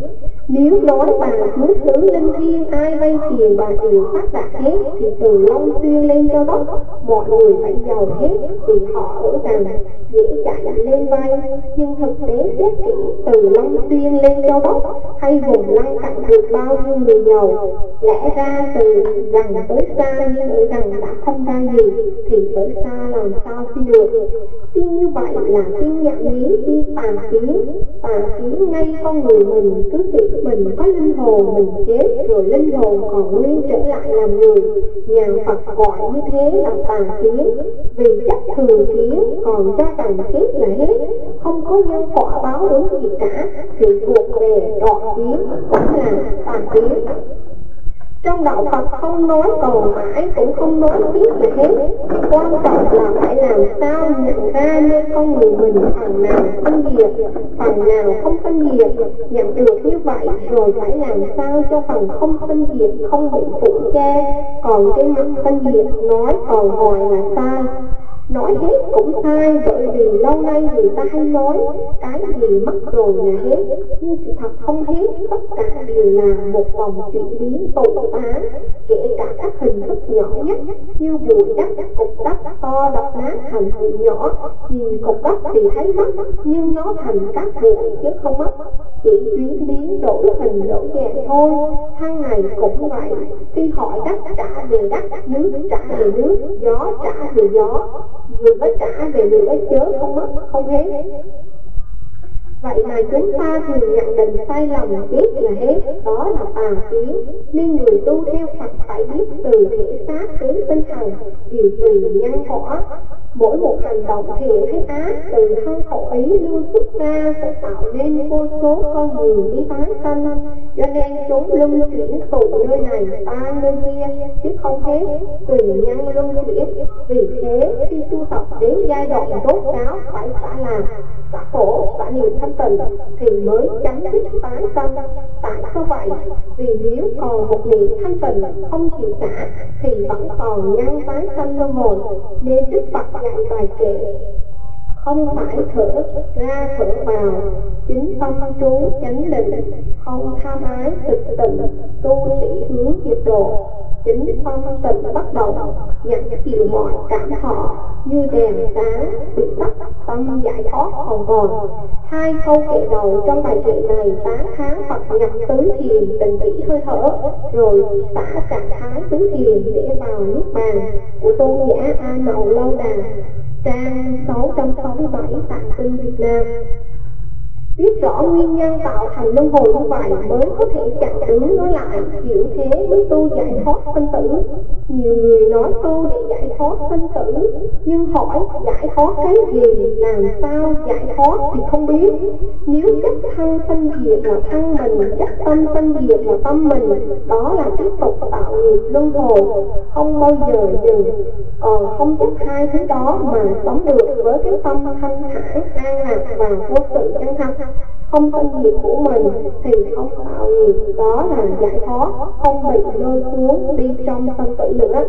[SPEAKER 1] Nếu nói bà núi xứ linh thiêng ai vay tiền bà đều phát đạt hết, thì từ Long Xuyên lên Châu Đốc mọi người phải giàu hết vì họ ở gần dễ chạy lên vay. Nhưng thực tế xét kỹ, từ Long Xuyên lên Châu Đốc hay vùng lân cận được bao nhiêu người giàu? Lẽ ra từ gần tới xa, nhưng ở gần đã không ra gì thì tới xa làm sao xin được? Tin như vậy là tin nhảm nhí, tin tà kiến. Tà kiến ngay con người mình cứ nghĩ mình có linh hồn, mình chết rồi linh hồn còn nguyên trở lại làm người. Nhà Phật gọi như thế là tà kiến, vì chấp thường kiến, còn cho rằng chết là hết, không có nhân quả báo ứng gì cả, thì thuộc về đọa kiến, cũng là tà kiến. Trong đạo Phật không nói còn mãi, cũng không nói biết là hết. Quan trọng là phải làm sao nhận ra nơi con người mình phần nào phân biệt, phần nào không phân biệt. Nhận được như vậy rồi phải làm sao cho phần không phân biệt không bị phủ che. Còn cái mặt phân biệt nói còn hoài là sai. Nói hết cũng sai, bởi vì lâu nay người ta hay nói cái gì mất rồi là hết, nhưng sự thật không hết, tất cả đều là một vòng chuyển biến tụ phá, kể cả các hình thức nhỏ nhất như bùi đất, cục đất to đập nát thành bụi nhỏ. Nhìn cục đất thì thấy mất, nhưng nó thành các bụi chứ không mất, chỉ chuyển biến đổi hình đổi dạng thôi. Thằng này cũng vậy, khi hỏi đất trả về đất, nước trả về nước, gió trả về gió, dù có trả về lửa chớ không mất, không hết. Vậy mà chúng ta thường nhận định sai lầm biết là hết, đó là tà kiến. Nên người tu theo Phật phải biết từ thể xác đến tinh thần, điều tùy nhân quả. Mỗi một hành động thiện hay ác từ thân khẩu ý lưu xuất ra sẽ tạo nên vô số con người đi tán sanh. Cho nên chúng luân chuyển tụ nơi này tan nơi kia chứ không hết, tùy nhân luân chuyển. Vì thế khi tu tập đến giai đoạn rốt ráo phải xả làm, xả khổ, xả niềm thanh tịnh thì mới chấm dứt tán sanh. Tại sao vậy? Vì nếu còn một niệm thanh tịnh không chịu xả thì vẫn còn nhân tán sanh luân hồi. Nên Đức Phật dạy bài kệ: không phải thở ra thở vào, chính tâm trú chánh định, không tham ái thực tịnh, tu sĩ hướng diệt độ. Chính tâm tịnh bắt đầu nhận chịu mọi cảm thọ như đèn sáng bị tắt, tâm giải thoát hoàn toàn. Hai câu kệ đầu trong bài kệ này tán thán Phật nhập tứ thiền tịnh kỹ hơi thở, rồi xả trạng thái tứ thiền để vào niết bàn của tôn giả A Nậu Lâu Đà, trang sáu trăm sáu mươi bảy Tạng Kinh Việt Nam. Biết rõ nguyên nhân tạo thành luân hồi như vậy mới có thể chặn đứng nó lại, hiểu thế mới tu giải thoát sanh tử. Nhiều người nói tu để giải thoát sanh tử, nhưng hỏi giải thoát cái gì, làm sao giải thoát thì không biết. Nếu chấp thân sanh diệt là thân mình, chấp tâm sanh diệt là tâm mình, đó là tiếp tục tạo nghiệp luân hồi, không bao giờ dừng. Còn không chấp hai thứ đó mà sống được với cái tâm thanh thản, an lạc và vô sự chân thật, không sanh nghiệp của mình thì không tạo nghiệp, đó là giải thoát, không bị lôi cuốn đi trong sanh tử nữa.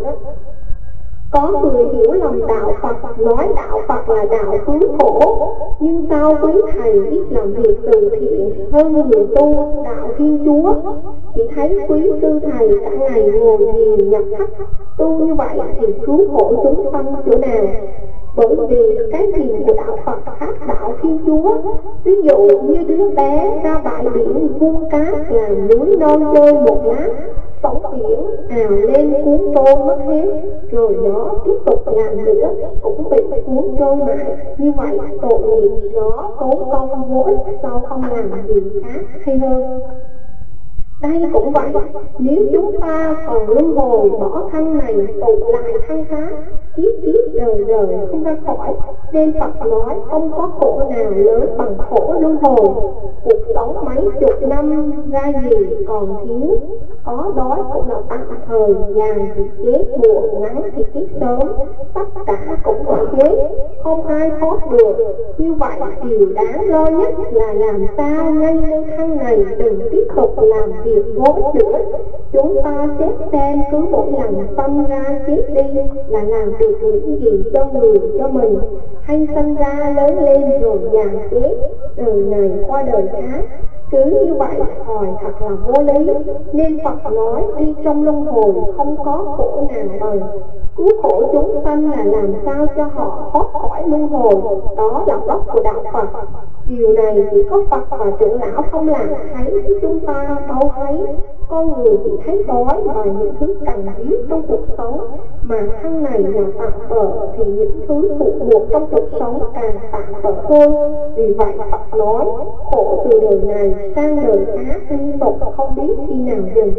[SPEAKER 1] Có người hiểu lầm đạo Phật, nói đạo Phật là đạo cứu khổ, nhưng sao quý thầy biết làm việc từ thiện hơn người tu đạo Thiên Chúa? Chỉ thấy quý sư thầy cả ngày ngồi thiền nhập thất, tu như vậy thì cứu khổ chúng sanh chỗ nào? Bởi vì cái thiền của đạo Phật khác đạo Thiên Chúa. Ví dụ như đứa bé ra bãi biển vuông cát làm núi non chơi một lát, sóng biển ào lên cuốn trôi mất hết, rồi nó tiếp tục làm nữa cũng bị cuốn trôi mãi. Như vậy tội nghiệp nó tốn công vô ích, sao không làm gì khác hay hơn? Đây cũng vậy, nếu chúng ta còn luân hồi bỏ thân này tụ lại thân khác, kiếp kiếp đời đời không ra khỏi, nên Phật nói không có khổ nào lớn bằng khổ luân hồi. Cuộc sống mấy chục năm ra gì còn thiếu, có đói cũng là tạm thời, dài thì chết muộn, ngắn thì chết sớm, tất cả cũng phải chết, không ai thoát được. Như vậy điều đáng lo nhất là làm sao ngay nơi thân này đừng tiếp tục làm việc vô ích nữa. Chúng ta xét xem cứ mỗi lần tâm ra chết đi là làm việc những gì cho người cho mình, hay sinh ra lớn lên rồi già chết, đời này qua đời khác. Cứ như vậy hỏi thật là vô lý, nên Phật nói đi trong luân hồi không có khổ nào bằng. Cứu khổ chúng sanh là làm sao cho họ thoát khỏi luân hồi, đó là gốc của đạo Phật. Điều này chỉ có Phật và trưởng lão không làm thấy, chứ chúng ta đâu thấy. Con người chỉ thấy đói và những thứ cần thiết trong cuộc sống, mà thân này là tạm bợ thì những thứ phụ thuộc trong cuộc sống càng tạm bợ hơn. Vì vậy Phật nói khổ từ đời này sang đời khác liên tục không biết khi nào dừng.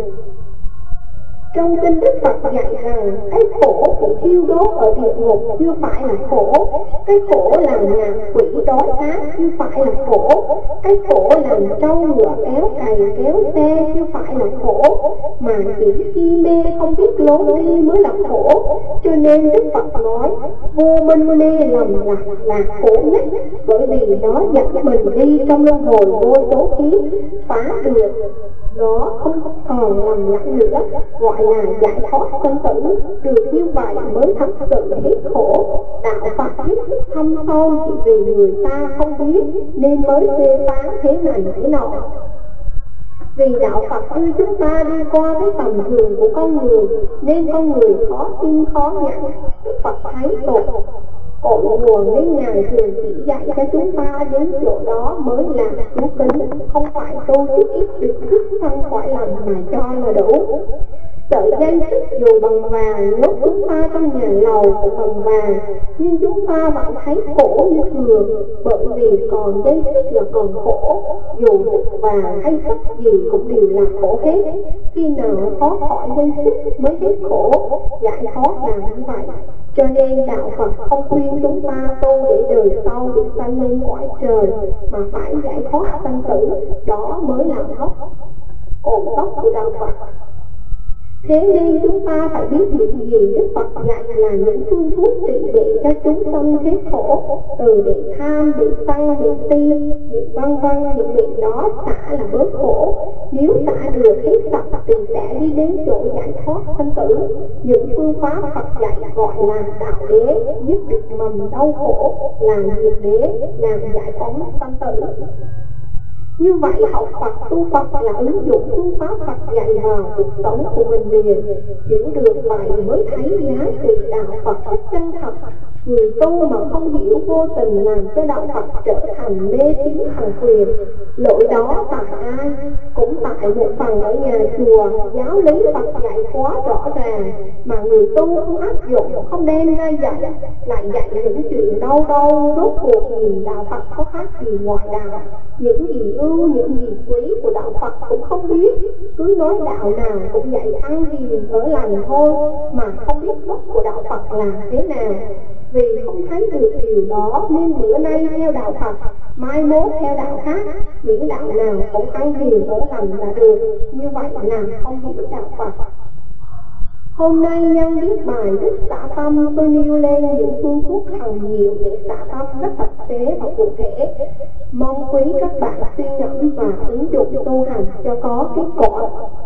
[SPEAKER 1] Trong kinh Đức Phật dạy rằng cái khổ bị thiêu đốt ở địa ngục chưa phải là khổ, cái khổ làm ngạ quỷ đói khát chưa phải là khổ, cái khổ làm trâu ngựa kéo cày kéo xe chưa phải là khổ, mà chỉ si mê không biết lối đi mới là khổ. Cho nên Đức Phật nói vô minh mê lầm lạc là khổ nhất, bởi vì nó dẫn mình đi trong luân hồi vô số kiếp, phá được nó không còn lầm lẫn nữa, gọi là giải thoát sinh tử. Được như vậy mới thật sự hết khổ. Đạo Phật hết sức thâm sâu, chỉ vì người ta không biết nên mới phê phán thế này thế nọ. Vì đạo Phật đưa chúng ta đi qua cái tầm thường của con người, nên con người khó tin khó nhận. Đức Phật thấy tội cội nguồn nên Ngài thường chỉ dạy cho chúng ta đến chỗ đó mới làm chú kính, không phải tu chút ít được thức thân khỏi lầm mà cho là đủ. Sợi dây xích dù bằng vàng nhốt chúng ta trong nhà lầu của bằng vàng, nhưng chúng ta vẫn thấy khổ như thường, bởi vì còn dây xích là còn khổ. Dù vàng hay sắt gì cũng đều là khổ hết. Khi nào thoát khỏi dây xích mới hết khổ, giải thoát là như vậy. Cho nên đạo Phật không khuyên chúng ta tu để đời sau được sanh lên cõi trời, mà phải giải thoát sanh tử, đó mới là gốc cội gốc của đạo Phật. Thế nên chúng ta phải biết những gì Đức Phật dạy là những phương thuốc trị bệnh cho chúng sanh thế khổ, từ bệnh tham, bệnh sân, bệnh si, những vân vân, những bệnh đó xả là bớt khổ. Nếu xả được hết sạch thì sẽ đi đến chỗ giải thoát sanh tử. Những phương pháp Phật dạy gọi là đạo đế, dứt được mầm đau khổ, là diệt đế, làm giải phóng sanh tử. Như vậy học Phật tu Phật là ứng dụng phương pháp Phật dạy vào cuộc sống của mình liền. Hiểu được vậy mới thấy giá trị đạo Phật rất chân thật. Người tu mà không hiểu vô tình làm cho đạo Phật trở thành mê tín thần quyền. Lỗi đó tại ai? Cũng tại một phần ở nhà chùa, giáo lý Phật dạy quá rõ ràng, mà người tu không áp dụng, không đem ra dạy, lại dạy những chuyện đau đau. Rốt cuộc nhìn đạo Phật có khác gì ngoài đạo, những gì ưu, những gì quý của đạo Phật cũng không biết, cứ nói đạo nào cũng dạy ăn hiền ở lành thôi, mà không biết gốc của đạo Phật là thế nào. Vì không thấy được điều đó nên bữa nay theo đạo Phật, mai mốt theo đạo khác, miễn đạo nào cũng ăn hiền ở lành là được. Như vậy là không hiểu đạo Phật. Hôm nay nhân viết bài Đức Xả Tâm, tôi nêu lên những phương thuốc thần diệu để xả tâm rất thực tế và cụ thể. Mong quý các bạn suy ngẫm và ứng dụng tu hành cho có kết quả.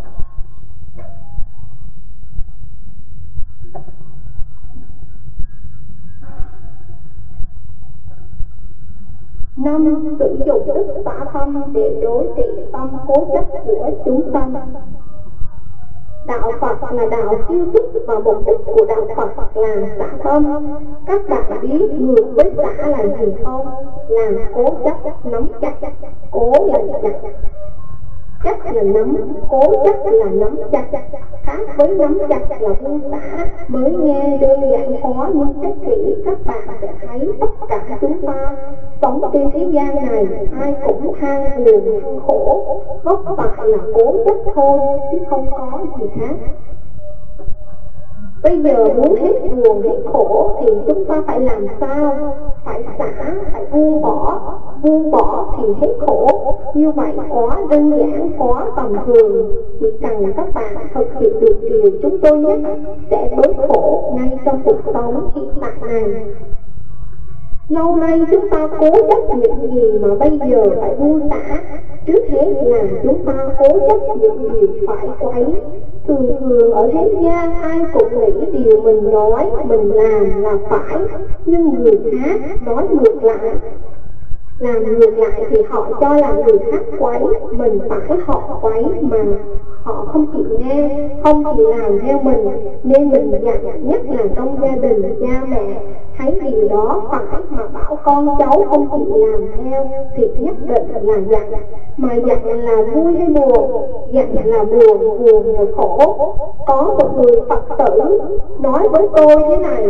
[SPEAKER 1] Năm, sử dụng Đức Xả Tâm để đối trị tâm cố chấp của chúng sanh. Đạo Phật là đạo siêu thức và mục đích của đạo Phật là xả tâm. Các bạn biết ngược với xả là gì không? Là cố chấp, nắm chặt. Cố là chặt, chấp là nắm, cố chấp là nắm chặt. Khác với nắm chặt là buông xả. Mới nghe đơn giản khó, nhưng xét kỹ các bạn sẽ thấy tất cả chúng ta sống trên thế gian này ai cũng than buồn than khổ, gốc tại là cố chấp thôi chứ không có gì khác. Bây giờ muốn hết buồn hết khổ thì chúng ta phải làm sao? Phải xả, phải buông bỏ. Buông bỏ thì hết khổ. Như vậy quá đơn giản, quá tầm thường. Chỉ cần các bạn thực hiện được điều chúng tôi nhắc sẽ bớt khổ ngay trong cuộc sống hiện tại này. Lâu nay chúng ta cố chấp những gì mà bây giờ phải buông xả. Trước hết là chúng ta cố chấp những gì phải quấy. Thường thường ở thế gian ai cũng nghĩ điều mình nói, mình làm là phải, nhưng người khác nói ngược lại. Làm ngược lại thì họ cho là người khác quấy, mình phải họ quấy mà họ không chịu nghe, không chịu làm theo mình. Nên mình dặn, nhất là trong gia đình cha mẹ thấy điều đó phải mà bảo con cháu không chịu làm theo thì nhất định là dặn. Mà dặn là vui hay buồn? Dặn là buồn, buồn là khổ. Có một người Phật tử nói với tôi thế này: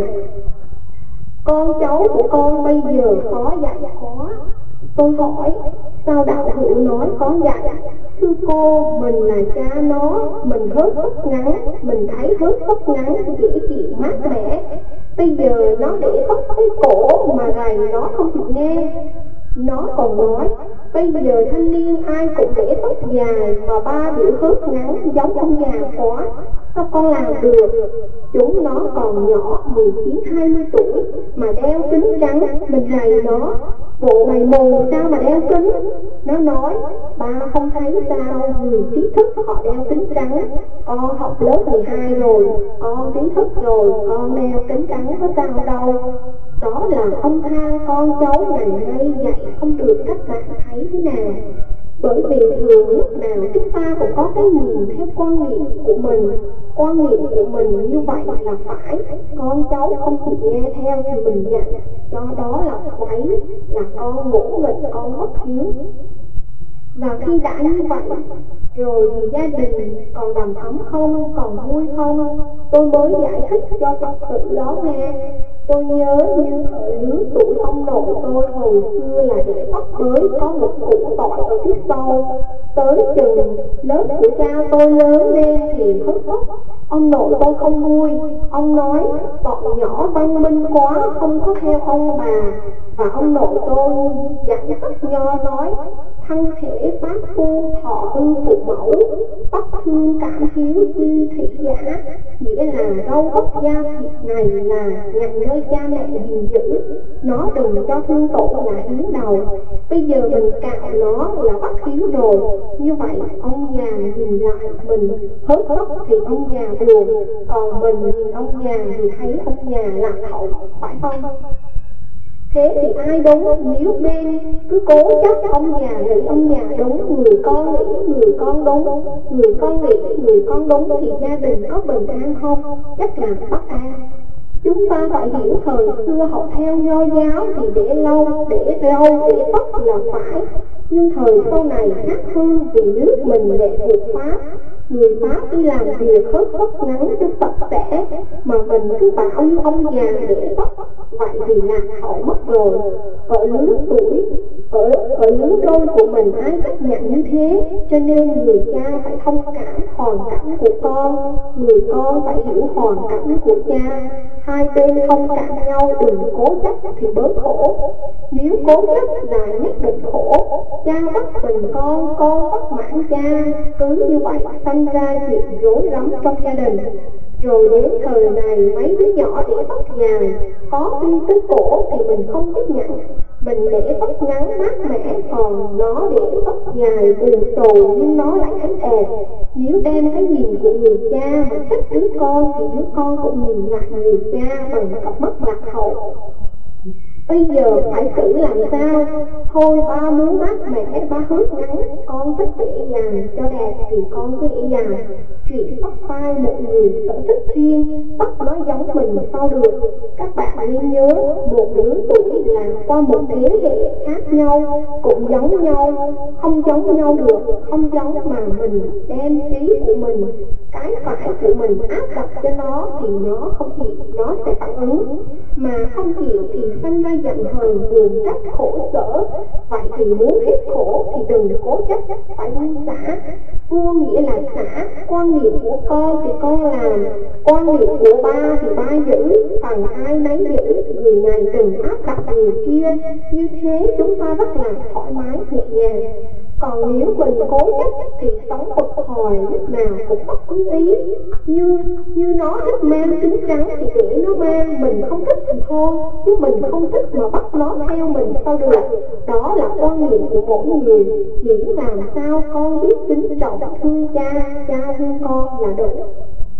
[SPEAKER 1] con cháu của con bây giờ có dạy có. Tôi hỏi sao đạo hữu nói có dạy? Thưa cô, mình là cha nó, mình hớt tóc ngắn, mình thấy hớt tóc ngắn dễ chịu mát mẻ. Bây giờ nó để tóc tới cổ mà rầy nó không chịu nghe. Nó còn nói bây giờ thanh niên ai cũng để tóc dài mà ba biểu hớt ngắn giống ông già quá, sao con làm được? Chúng nó còn nhỏ mười chín hai mươi tuổi mà đeo kính trắng, mình rầy nó: bộ mày mù sao mà đeo kính? Nó nói ba không thấy sao, người trí thức họ đeo kính trắng, con học lớp mười hai rồi, con trí thức rồi, con đeo kính trắng có sao đâu. Đó là ông than con cháu ngày nay dạy không được các bạn thấy thế nào. Bởi vì thường lúc nào chúng ta cũng có cái nhìn theo quan niệm của mình. Quan niệm của mình như vậy là phải, con cháu không chịu nghe theo thì mình dặn, cho đó là quấy, là con ngỗ nghịch, con bất hiếu. Và khi đã như vậy rồi thì gia đình còn đầm ấm không, còn vui không? Tôi mới giải thích cho Phật tử đó nghe. Tôi nhớ như ở lứa tuổi ông nội tôi hồi xưa là để tóc bới có một củ tỏi ở phía sau. Tới chừng lớp của cha tôi lớn lên thì hớt tóc. Ông nội tôi không vui, ông nói bọn nhỏ văn minh quá không có theo ông bà. Và ông nội tôi dặn tóc nho nói thân thể pháp phu thọ hư phụ mẫu, tóc thương cảm hiếu chi thị giả. Nghĩa là râu tóc da thịt này là nhằm nơi cha mẹ gìn giữ, nó đừng cho thương tổ là hiếu đầu. Bây giờ mình cạo nó là bất hiếu rồi. Như vậy ông già nhìn lại mình hớt tóc thì ông già buồn, còn mình nhìn ông già thì thấy ông già lạc hậu, phải không? Thế thì ai đúng? Nếu bên cứ cố chấp ông già nghĩ ông già đúng, người con nghĩ người con đúng, người con nghĩ người con đúng thì gia đình có bình an không? Chắc là bất an. Chúng ta phải hiểu thời xưa học theo nho giáo thì để lâu, để râu, để tóc là phải. Nhưng thời sau này khác hơn vì nước mình lệ thuộc Pháp. Người Pháp đi làm việc hớt tóc ngắn cho sạch sẽ, mà mình cứ bảo như ông già để tóc, vậy thì lạc hậu mất rồi. Ở lứa tuổi, ở, ở lứa đôi của mình ai chấp nhận như thế, cho nên người cha phải thông cảm hoàn cảnh của con, người con phải hiểu hoàn cảnh của cha. Hai bên thông cảm nhau, đừng cố chấp thì bớt khổ. Nếu cố chấp là nhất định khổ. Cha bắt mình con, con bắt mãn cha, cứ như vậy sanh ra chuyện rối rắm trong gia đình. Rồi đến thời này mấy đứa nhỏ để tóc dài, có đi tới cổ thì mình không chấp nhận. Mình để tóc ngắn mát mẻ, còn nó để tóc dài bù xù nhưng nó lại thấy đẹp. Nếu đem cái nhìn của người cha mà trách đứa con thì đứa con cũng nhìn lại người cha bằng cặp mắt lạc hậu. Bây giờ phải xử làm sao? Thôi ba muốn mát mẻ, ba hớt ngắn, con thích để dài cho đẹp thì con cứ để dài. Chuyện tóc tai một người sở thích riêng, tóc nói giống mình sao được. Các bạn nên nhớ, một lứa tuổi là qua một thế hệ khác nhau, cũng giống nhau, không giống nhau được, không giống mà mình đem ý của mình, cái phải của mình áp đặt cho nó thì nó không chịu, nó sẽ phản ứng. Mà không chịu thì sanh ra giận hờn, buồn trách, khổ sở. Vậy thì muốn hết khổ thì đừng cố chấp, phải buông xả. Buông nghĩa là xả, quan niệm của con thì con làm, quan niệm của ba thì ba giữ, phần ai nấy giữ, người này đừng áp đặt người kia. Như thế chúng ta rất là thoải mái nhẹ nhàng. Còn nếu mình cố chấp thì sống bực hồi, lúc nào cũng bất quý ý. Như như nó thích mang kính trắng thì để nó mang, mình không thích thì thôi, chứ mình không thích mà bắt nó theo mình sao được. Đó là quan niệm của mỗi người. Miễn làm sao con biết kính trọng thương cha, cha thương con là đủ.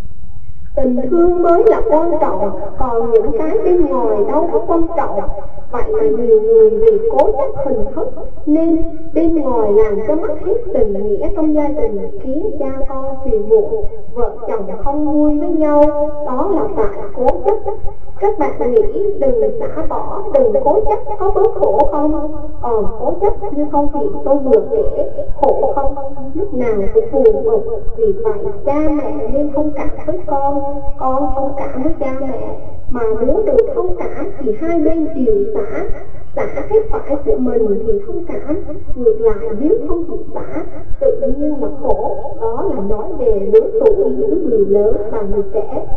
[SPEAKER 1] Tình thương mới là quan trọng, còn những cái bên ngoài đâu có quan trọng. Vậy mà nhiều người vì cố chấp hình thức nên bên ngoài làm cho mất hết tình nghĩa trong gia đình, khiến cha con phiền muộn, vợ chồng không vui với nhau. Đó là tại cố chấp. Các bạn nghĩ đừng xả bỏ, đừng cố chấp có bớt khổ không? Còn cố chấp như câu chuyện tôi vừa kể, khổ không? Lúc nào cũng buồn bực. Vì vậy cha mẹ nên thông cảm với con, con thông cảm với cha mẹ. Mà muốn được thông cảm thì hai bên đều xả. Xả cái phải của mình thì thông cảm, ngược lại nếu không chịu xả tự nhiên là khổ. Đó là nói về lứa tuổi những người lớn và người trẻ.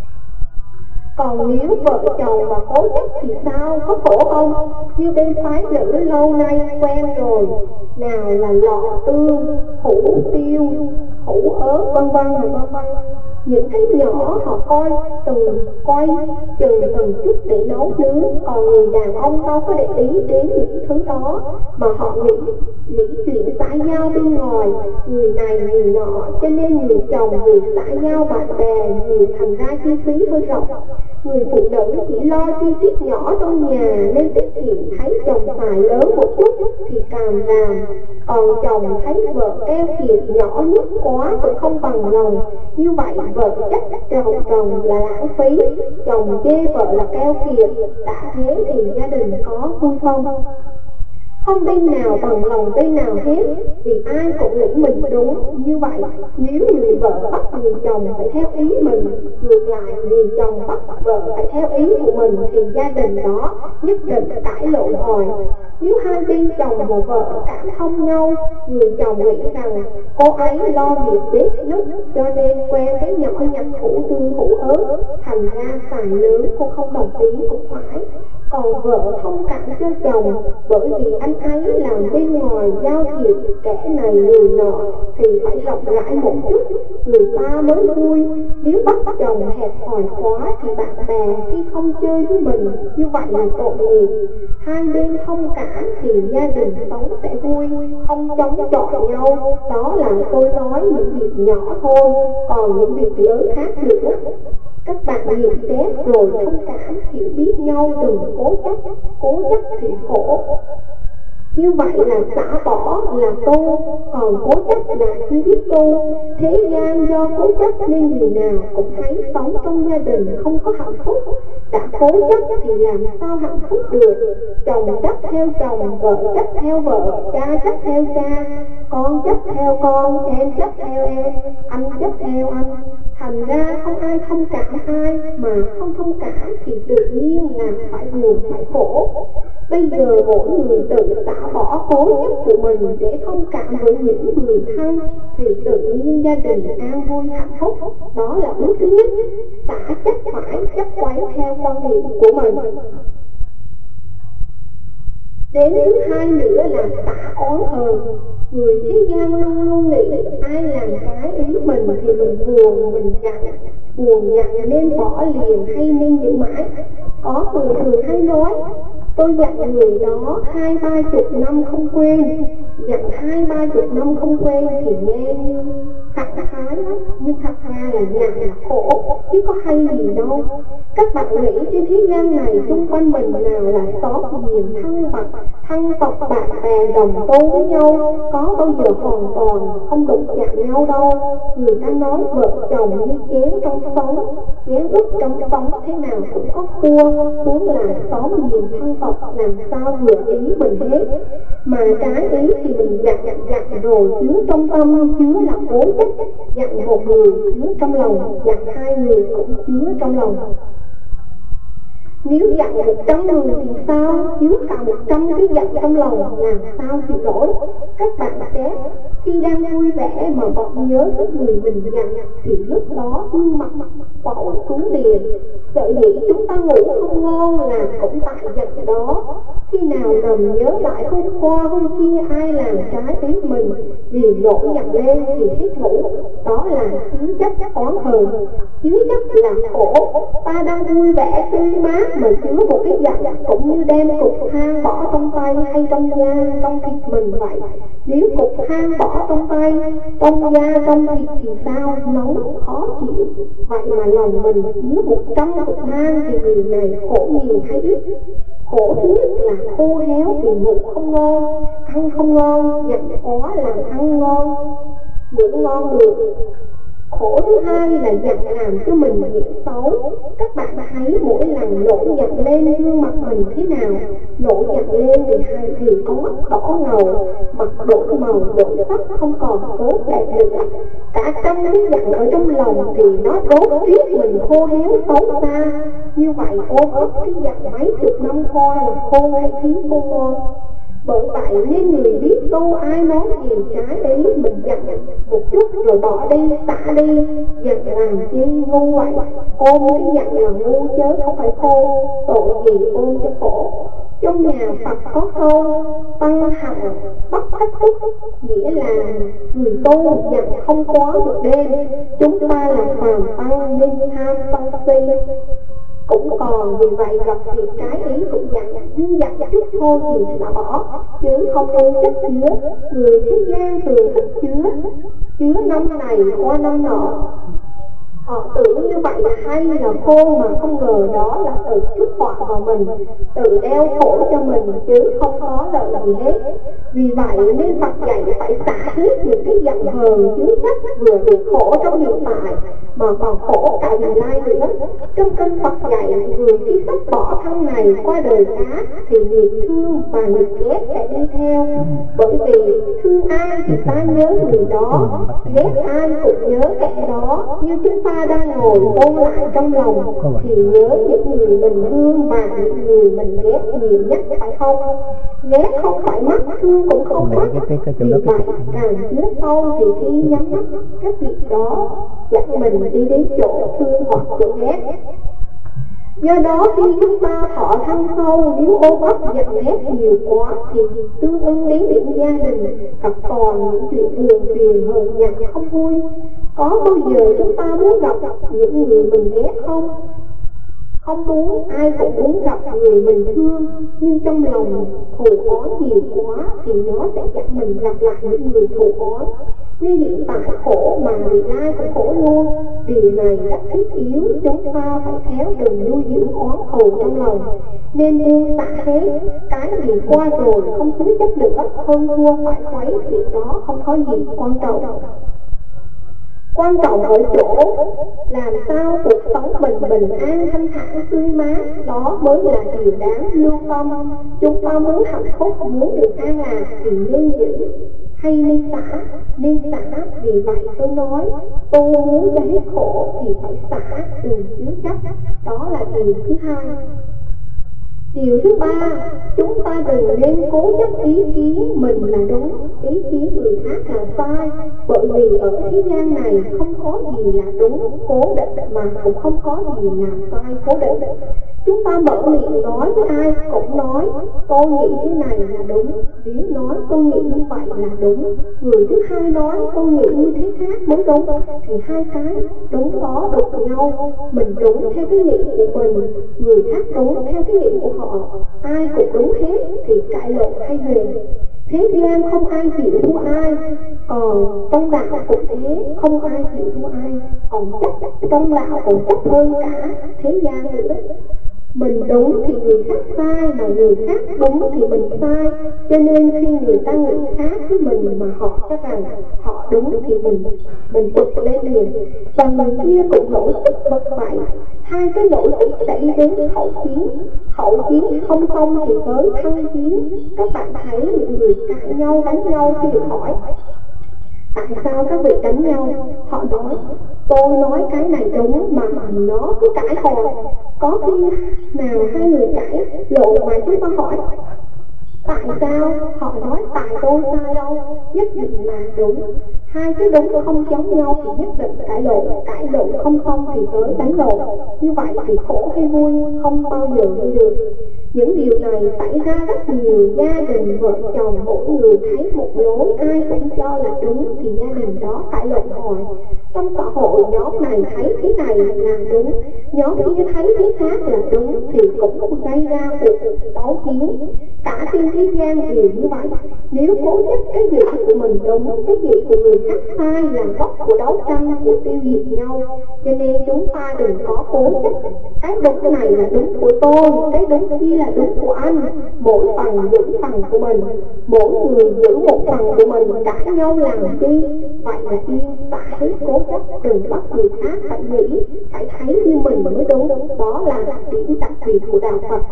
[SPEAKER 1] Còn nếu vợ chồng mà cố chấp thì sao, có khổ không? Như bên phái nữ lâu nay quen rồi, nào là lọ tương, hủ tiêu, hủ ớt vân vân và vân vân. Những cái nhỏ họ coi từng quay chừng từng chút để nấu nướng, còn người đàn ông đâu có để ý đến những thứ đó, mà họ nghĩ nghĩ chuyện xã giao bên ngoài, người này người nọ, cho nên người chồng vì xã giao bạn bè nhiều thành ra chi phí hơi rộng. Người phụ nữ chỉ lo chi tiết nhỏ trong nhà nên tiết kiệm, thấy chồng xài lớn một chút thì càm ràm, còn chồng thấy vợ keo kiệt nhỏ nhất quá cũng không bằng lòng. Như vậy vợ trách chồng chồng là lãng phí, chồng chê vợ là keo kiệt. Đã thế thì gia đình có vui không? Không bên nào bằng lòng bên nào hết, vì ai cũng nghĩ mình đúng. Như vậy nếu người vợ bắt người chồng phải theo ý mình, ngược lại người chồng bắt vợ phải theo ý của mình, thì gia đình đó nhất định cãi lộn hoài. Nếu hai bên chồng và vợ cảm thông nhau, người chồng nghĩ rằng cô ấy lo việc bếp núc cho nên quen cái nhỏ nhặt hủ tương hủ ớt, thành ra xài lớn cô không đồng ý cũng phải. Còn vợ thông cảm cho chồng bởi vì anh ấy làm bên ngoài giao thiệp kẻ này người nọ thì phải rộng rãi một chút, người ta mới vui. Nếu bắt chồng hẹp hòi quá thì bạn bè khi không chơi với mình, như vậy là tội nghiệp. Hai bên thông cảm thì gia đình sống sẽ vui, không chống chọi nhau. Đó là tôi nói những việc nhỏ thôi, còn những việc lớn khác nữa các bạn nhìn xét rồi thông cảm, hiểu biết nhau, đừng cố chấp. Cố chấp thì khổ. Như vậy là xả bỏ là tu, còn cố chấp là chưa biết tu. Thế gian do cố chấp nên người nào cũng thấy sống trong gia đình không có hạnh phúc. Đã cố chấp thì làm sao hạnh phúc được? Chồng chấp theo chồng, vợ chấp theo vợ, cha chấp theo cha, con chấp theo con, em chấp theo em, anh chấp theo anh. Thành ra không ai thông cảm ai, mà không thông cảm thì tự nhiên là phải buồn phải khổ. Bây giờ mỗi người tự xả bỏ cố chấp của mình để thông cảm với những người thân thì tự nhiên gia đình an vui hạnh phúc. Đó là bước thứ nhất, xả chấp phải, chấp quấy theo quan niệm của mình. Đến thứ hai nữa là xả oán hờn. Người thế gian luôn luôn nghĩ ai làm cái ý mình thì mình buồn, mình giận. Buồn giận nên bỏ liền hay nên giữ mãi? Có người thường hay nói tôi giận người đó hai ba chục năm không quên. Giận hai ba chục năm không quên thì nghe như khắc khái lắm, nhưng thật ra là giận là khổ, chứ có hay gì đâu. Các bạn nghĩ trên thế gian này xung quanh mình nào là xóm giềng thân bậc, thân tộc bạn bè đồng tu với nhau, có bao giờ hoàn toàn không đụng chạm nhau đâu. Người ta nói vợ chồng như chén trong sống, chén út trong sống thế nào cũng có cua, huống là xóm giềng thân tộc làm sao vừa ý mình hết. Mà trái ý thì mình giận giận rồi chứa trong tâm, chứa là cố chấp. Giận một người chứa trong lòng, giận hai người cũng chứa trong lòng. Nếu giận một trăm người thì sao? Chứa cả một trăm cái giận trong lòng, làm sao chịu nổi? Các bạn xét, khi đang vui vẻ mà bỗng nhớ tới người mình giận thì lúc đó gương mặt quẩu xuống liền. Sợ dĩ chúng ta ngủ không ngon là cũng tại giận đó. Khi nào nằm nhớ lại hôm qua hôm kia ai làm trái ý mình, liền nổi giận lên thì hết ngủ. Đó là chứa chấp oán hờn. Chứa chấp là khổ. Ta đang vui vẻ tươi mát bát mà chứa một cái dặn cũng như đem cục than bỏ trong tay hay trong da, trong thịt mình vậy. Nếu cục than bỏ trong tay, trong da, trong thịt thì sao? Nóng, khó chịu. Vậy mà lòng mình chứa một trăm cục than thì người này khổ nhiều hay ít? Khổ thứ nhất là khô héo vì ngủ không ngon, ăn không ngon, dặn quá làm ăn ngon, ngủ ngon được. Khổ thứ hai là dặn làm cho mình nghĩ xấu. Các bạn thấy mỗi lần nổi dặn lên gương mặt mình thế nào? Nổi dặn lên thì hai thì có mắt đỏ ngầu, mặt đổi màu đổi sắc không còn tốt đẹp nữa. Cả trăm cái dặn ở trong lòng thì nó đốt riết mình khô héo xấu xa. Như vậy ôm ấp cái dặn mấy chục năm qua là khô hay khí khô ngon. Bởi vậy nên người biết tu ai nói gì trái ý mình dặn một chút rồi bỏ đi, xả đi. Dặn làm chi ngu vậy? Ôm cái dặn là ngu chớ không phải khô, tội gì ôm cho khổ. Trong nhà Phật có câu tăng hạnh bất thách thức, nghĩa là người tu dặn không quá một đêm. Chúng ta là phàm tăng nên tham sân si. Cũng còn vì vậy gặp việc trái ý cũng dặn, nhưng dặn chút thôi thì xả bỏ, chứ không nên chất chứa. Người thế gian thường thích chứa, chứa năm này qua năm nọ. Họ tưởng như vậy là hay là khôn mà không ngờ đó là tự chuốc họa vào mình, tự đeo khổ cho mình chứ không có lợi gì hết. Vì vậy nên Phật dạy phải xả hết những cái giận hờn chứa chấp vừa bị khổ trong hiện tại mà còn khổ cả vị lai nữa. Trong kinh Phật dạy người khi sắp bỏ thân này qua đời khác thì nghiệp thương và nghiệp ghét sẽ đi theo. Bởi vì thương ai thì ta nhớ người đó, ghét ai cũng nhớ kẻ đó. Như chúng ta đang ngồi ôn lại trong lòng thì nhớ những người mình thương và những người mình ghét nhiều nhất, phải không? Ghét không phải mắt, thương cũng không mắt. Vì vậy càng chứa sâu thì khi nhắm mắt các việc đó dẫn mình đi đến chỗ thương hoặc chỗ ghét. Do đó khi chúng ta thọ thân sâu, nếu ôm ấp giận ghét nhiều quá thì tương ứng đến những gia đình gặp toàn những chuyện buồn phiền hờn giận không vui. Có bao giờ chúng ta muốn gặp những người mình ghét không? Không muốn, ai cũng muốn gặp người mình thương, nhưng trong lòng thù oán nhiều quá thì nó sẽ dẫn mình gặp lại những người thù oán. Nên hiện tại khổ mà vị lai cũng khổ luôn. Điều này rất thiết yếu, chúng ta phải khéo đừng nuôi dưỡng oán thù trong lòng. Nên buông xả hết, cái gì qua rồi không xứng chấp nữa, hơn thua phải khuấy, việc đó không có gì quan trọng. Quan trọng ở chỗ làm sao cuộc sống mình bình an thanh thản tươi mát, đó mới là điều đáng lưu tâm. Chúng ta muốn hạnh phúc, muốn được an lạc thì nên giữ hay nên xả? Nên xả. Vì vậy tôi nói tôi muốn cho hết khổ thì phải xả, đừng chứa chấp. Đó là điều thứ hai. Điều thứ ba, chúng ta đừng nên cố chấp ý kiến mình là đúng, ý kiến người khác là sai. Bởi vì ở thế gian này không có gì là đúng cố định mà cũng không có gì là sai cố định. Chúng ta mở miệng nói với ai cũng nói tôi nghĩ thế này là đúng, nếu nói tôi nghĩ như vậy là đúng, người thứ hai nói tôi nghĩ như thế khác mới đúng, thì hai cái đúng đó đụng nhau. Mình đúng theo cái nghĩ của mình, người khác đúng theo cái nghĩ của họ, ai cũng đúng hết thì cãi lộn hay hề. Thế gian không ai chịu thua ai, còn trong đạo cũng thế, không ai chịu thua ai, còn chắc trong đạo còn chắc hơn cả thế gian nữa. Mình đúng thì người khác sai, mà người khác đúng thì mình sai. Cho nên khi người ta nghĩ khác với mình mà họ cho rằng họ đúng thì mình mình tụt lên liền. Và người kia cũng nổi tức bất vậy. Hai cái nổi tức sẽ đi đến hậu chiến. Hậu chiến không xong thì tới thăng chiến. Các bạn thấy những người cãi nhau đánh nhau khi được hỏi tại sao các vị đánh nhau, họ nói tôi nói cái này đúng mà nó cứ cãi hồi. Có khi nào hai người cãi lộ ngoài chúng ta hỏi tại sao, họ nói tại tôi sai đâu, nhất định là đúng. Hai cái đúng không giống nhau thì nhất định cãi lộn, cãi lộn không xong thì tới đánh lộn. Như vậy thì khổ hay vui không bao giờ vui được. Những điều này xảy ra rất nhiều gia đình vợ chồng mỗi người thấy một lối ai cũng cho là đúng thì gia đình đó cãi lộn hoài. Trong xã hội nhóm này thấy thế này là đúng, nhóm kia thấy thế khác là đúng thì cũng gây ra cuộc đấu chiến. Cả trên thế gian đều như vậy. Nếu cố chấp cái việc của mình đúng, cái việc của người khác sai là gốc của đấu tranh, của tiêu diệt nhau. Cho nên chúng ta đừng có cố chấp cái đúng này là đúng của tôi, cái đúng kia là đúng của anh. Mỗi phần giữ phần của mình, mỗi người giữ một phần của mình, cãi nhau làm chi? Vậy là yên, xả hết cố chấp, đừng bắt người khác phải nghĩ, phải thấy như mình mới đúng. Đó là điểm đặc biệt của đạo Phật.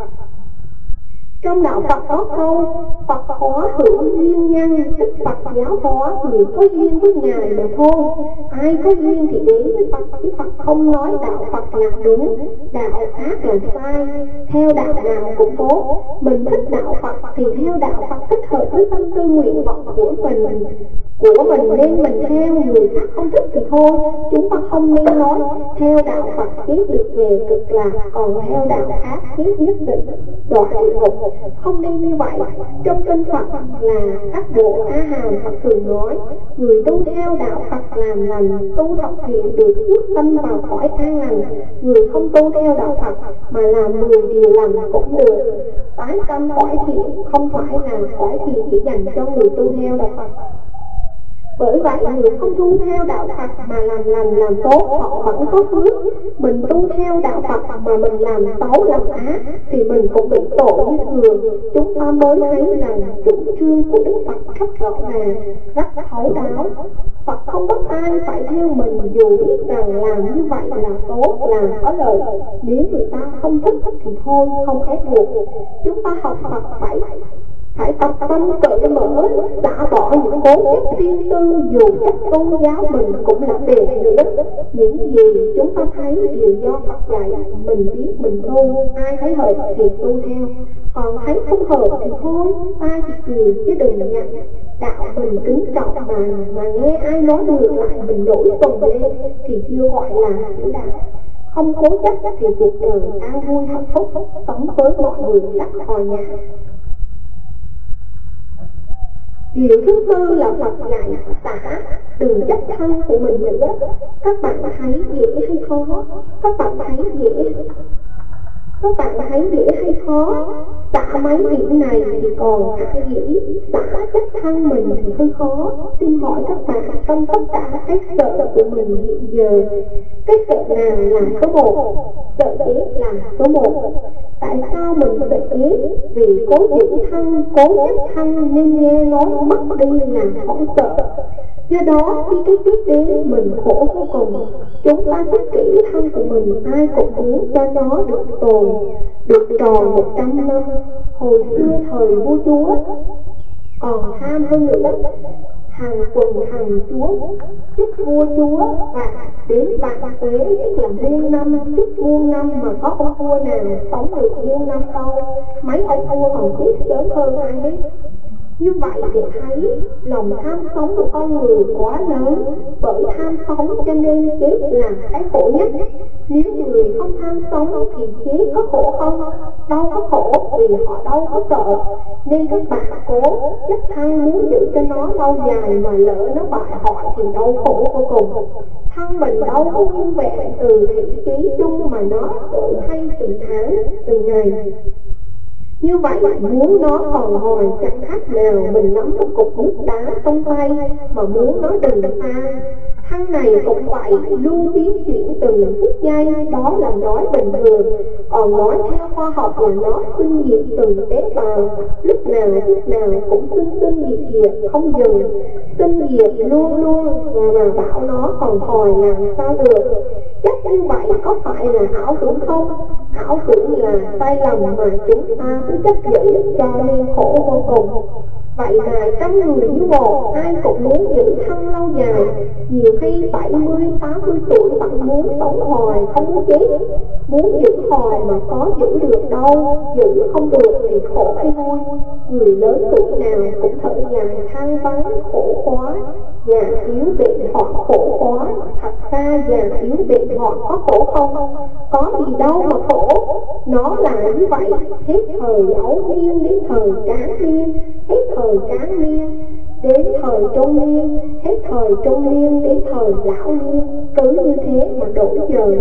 [SPEAKER 1] Trong đạo Phật có câu Phật hóa hữu duyên nhân, tức Phật giáo hóa người có duyên với Ngài mà thôi. Ai có duyên thì đến với Phật, chứ Phật không nói đạo Phật là đúng, đạo khác là sai. Theo đạo nào cũng tốt, mình thích đạo Phật thì theo đạo Phật thích hợp với tâm tư nguyện vọng của mình của mình nên mình theo, người khác không thích thì thôi. Chúng ta không nên nói theo đạo Phật biết được về cực lạc, còn theo đạo khác biết nhất định đọa địa ngục. Không nên như vậy. Trong kinh Phật là các bộ A Hàm Phật thường nói, người tu theo đạo Phật làm lành, tu thập thiện được phước tâm vào cõi an lành. Người không tu theo đạo Phật mà làm mười điều lành cũng được. Tái tâm cõi thiện không phải là cõi thiện chỉ dành cho người tu theo đạo Phật. Bởi vậy người không tu theo đạo Phật mà làm lành làm tốt họ vẫn có phước. Mình tu theo đạo Phật mà mình làm xấu làm ác thì mình cũng bị tội như thường. Chúng ta mới thấy rằng chủ trương của Đức Phật rất rõ ràng, rất thấu đáo. Phật không bắt ai phải theo mình dù biết rằng làm như vậy là tốt, là có lợi. Nếu người ta không thích thì thôi, không ép buộc. Chúng ta học Phật phải Phải tập tâm cởi mở, xả bỏ những cố chấp riêng tư, dù các tôn giáo mình cũng là bền nữa. Những gì chúng ta thấy đều do Phật dạy, mình biết mình tu, ai thấy hợp thì tu theo, còn thấy không hợp thì thôi, ai thì cười chứ đừng nhận. Đạo mình kính trọng mà, mà nghe ai nói ngược lại mình nổi tùng lên thì chưa gọi là hiểu đạo. Không cố chấp thì cuộc đời an vui hạnh phúc, sống với mọi người rất hòa nhã. Điều thứ tư là Phật dạy xả, đừng chấp thân của mình nữa. Các bạn thấy dễ hay khó? Các bạn thấy dễ Các bạn thấy dễ hay khó? Xả mấy điểm này thì còn hả dĩ, xả chấp thân mình thì hơi khó. Xin hỏi các bạn, trong tất cả cái sợ của mình hiện giờ, cái sợ nào là số một? Sợ chết là số một. Tại sao mình sợ chết? Vì cố giữ thân, cố chấp thân nên nghe nói mất đi là không sợ. Do đó khi cái chết đến mình khổ vô cùng. Chúng ta biết kỹ thân của mình, ai cũng muốn cho nó được tồn, được tròn một trăm năm. Hồi xưa thời vua chúa còn tham hơn nữa, hàng quần hàng chúa chúc vua chúa và đến vạn tuế, tức là muôn năm, chúc muôn năm mà có ông vua nào sống được muôn năm đâu. Mấy ông vua còn chết sớm hơn ai hết. Như vậy để thấy lòng tham sống của con người quá lớn. Bởi tham sống cho nên chết là cái khổ nhất. Nếu người không tham sống thì chết có khổ không? Đâu có khổ, vì họ đâu có sợ. Nên các bạn cố chấp thân muốn giữ cho nó lâu dài, mà lỡ nó bại hoại thì đau khổ vô cùng. Thân mình đâu có nguyên vẹn từ thị trí chung mà nó đổi thay từng tháng, từng ngày. Như vậy muốn nó còn hồi chẳng khác nào mình nắm một cục nước đá trong tay mà muốn nó đừng xa. Thân này cũng vậy, luôn biến chuyển từng phút giây, đó là nói bình thường. Còn nói theo khoa học là nó sinh diệt từng tế bào, lúc nào lúc nào cũng sinh sinh diệt diệt không dừng, sinh diệt luôn luôn, và mà bảo nó còn hồi làm sao được. Chắc như vậy có phải là ảo tưởng không? Ảo tưởng là sai lầm mà chúng ta cứ chấp giữ cho nên khổ vô cùng. Vậy mà trăm người như một, ai cũng muốn giữ thân lâu dài. Nhiều khi bảy mươi, tám mươi tuổi vẫn muốn sống hoài, không muốn chết. Muốn giữ hoài mà có giữ được đâu, giữ không được thì khổ hay vui. Người lớn tuổi nào cũng thở dài than vắng khổ quá. Già yếu bệnh họ khổ quá. Thật ra già yếu bệnh họ có khổ không? Có gì đâu mà khổ. Nó là như vậy. Hết thời ấu niên đến thời tráng niên, hết thời tráng niên đến thời trung niên, hết thời trung niên đến thời lão niên. Cứ như thế mà đổi dời.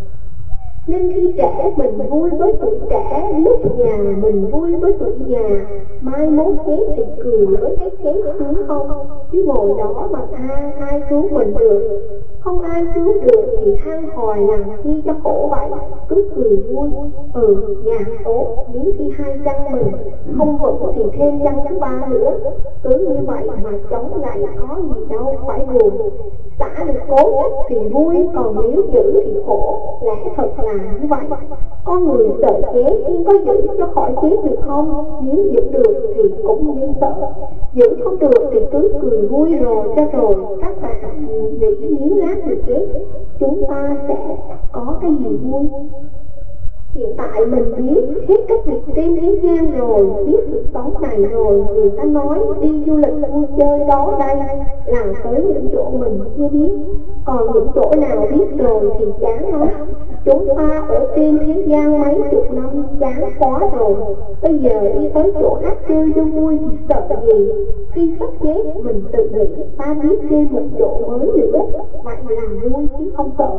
[SPEAKER 1] Nên khi trẻ mình vui với tuổi trẻ, lúc già mình vui với tuổi già. Mai mốt chết thì cười với cái chết sướng không? Chứ ngồi đó mà tha ai cứu mình được? Không ai cứu được thì than hoài làm chi cho khổ vậy? Cứ cười vui. Ừ, nhà tốt, nếu khi hai chân mình không vững thì thêm chân thứ ba nữa. Cứ như vậy mà chống lại có gì đâu phải buồn. Xả được cố thì vui, còn nếu giữ thì khổ. Lẽ thật là như vậy. Con người sợ chết nhưng có giữ cho khỏi chết được không? Nếu giữ được thì cũng nên sợ. Giữ không được thì cứ cười vui rồi cho rồi. Các bạn nghĩ nếu lát thì chết chúng ta sẽ có cái gì vui? Hiện tại mình biết hết các việc trên thế gian rồi, biết cuộc sống này rồi. Người ta nói đi du lịch vui chơi đó đây là tới những chỗ mình chưa biết. Còn những chỗ nào biết rồi thì chán lắm. Chúng ta ở trên thế gian mấy chục năm chán quá rồi. Bây giờ đi tới chỗ hát chơi cho vui thì sợ gì? Khi sắp chết mình tự nghĩ ta biết thêm một chỗ mới nữa, vậy là vui chứ không sợ.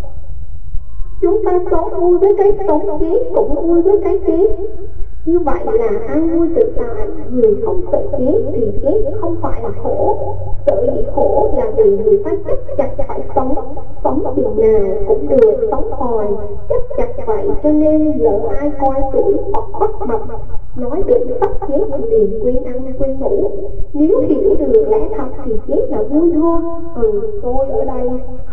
[SPEAKER 1] Chúng ta sống vui với cái sống, chết cũng vui với cái chết. Như vậy là an vui tự tại. Người không sợ chết thì chết không phải là khổ. Sợ gì khổ là vì người ta chấp chặt phải sống. Sống chừng nào cũng được, sống hoài chấp chặt vậy. Cho nên lỡ ai coi tuổi hoặc bắt mập nói bệnh sắp chết thì liền quên ăn quên ngủ. Nếu hiểu được lẽ thật thì chết là vui thôi. Ừ, tôi ở đây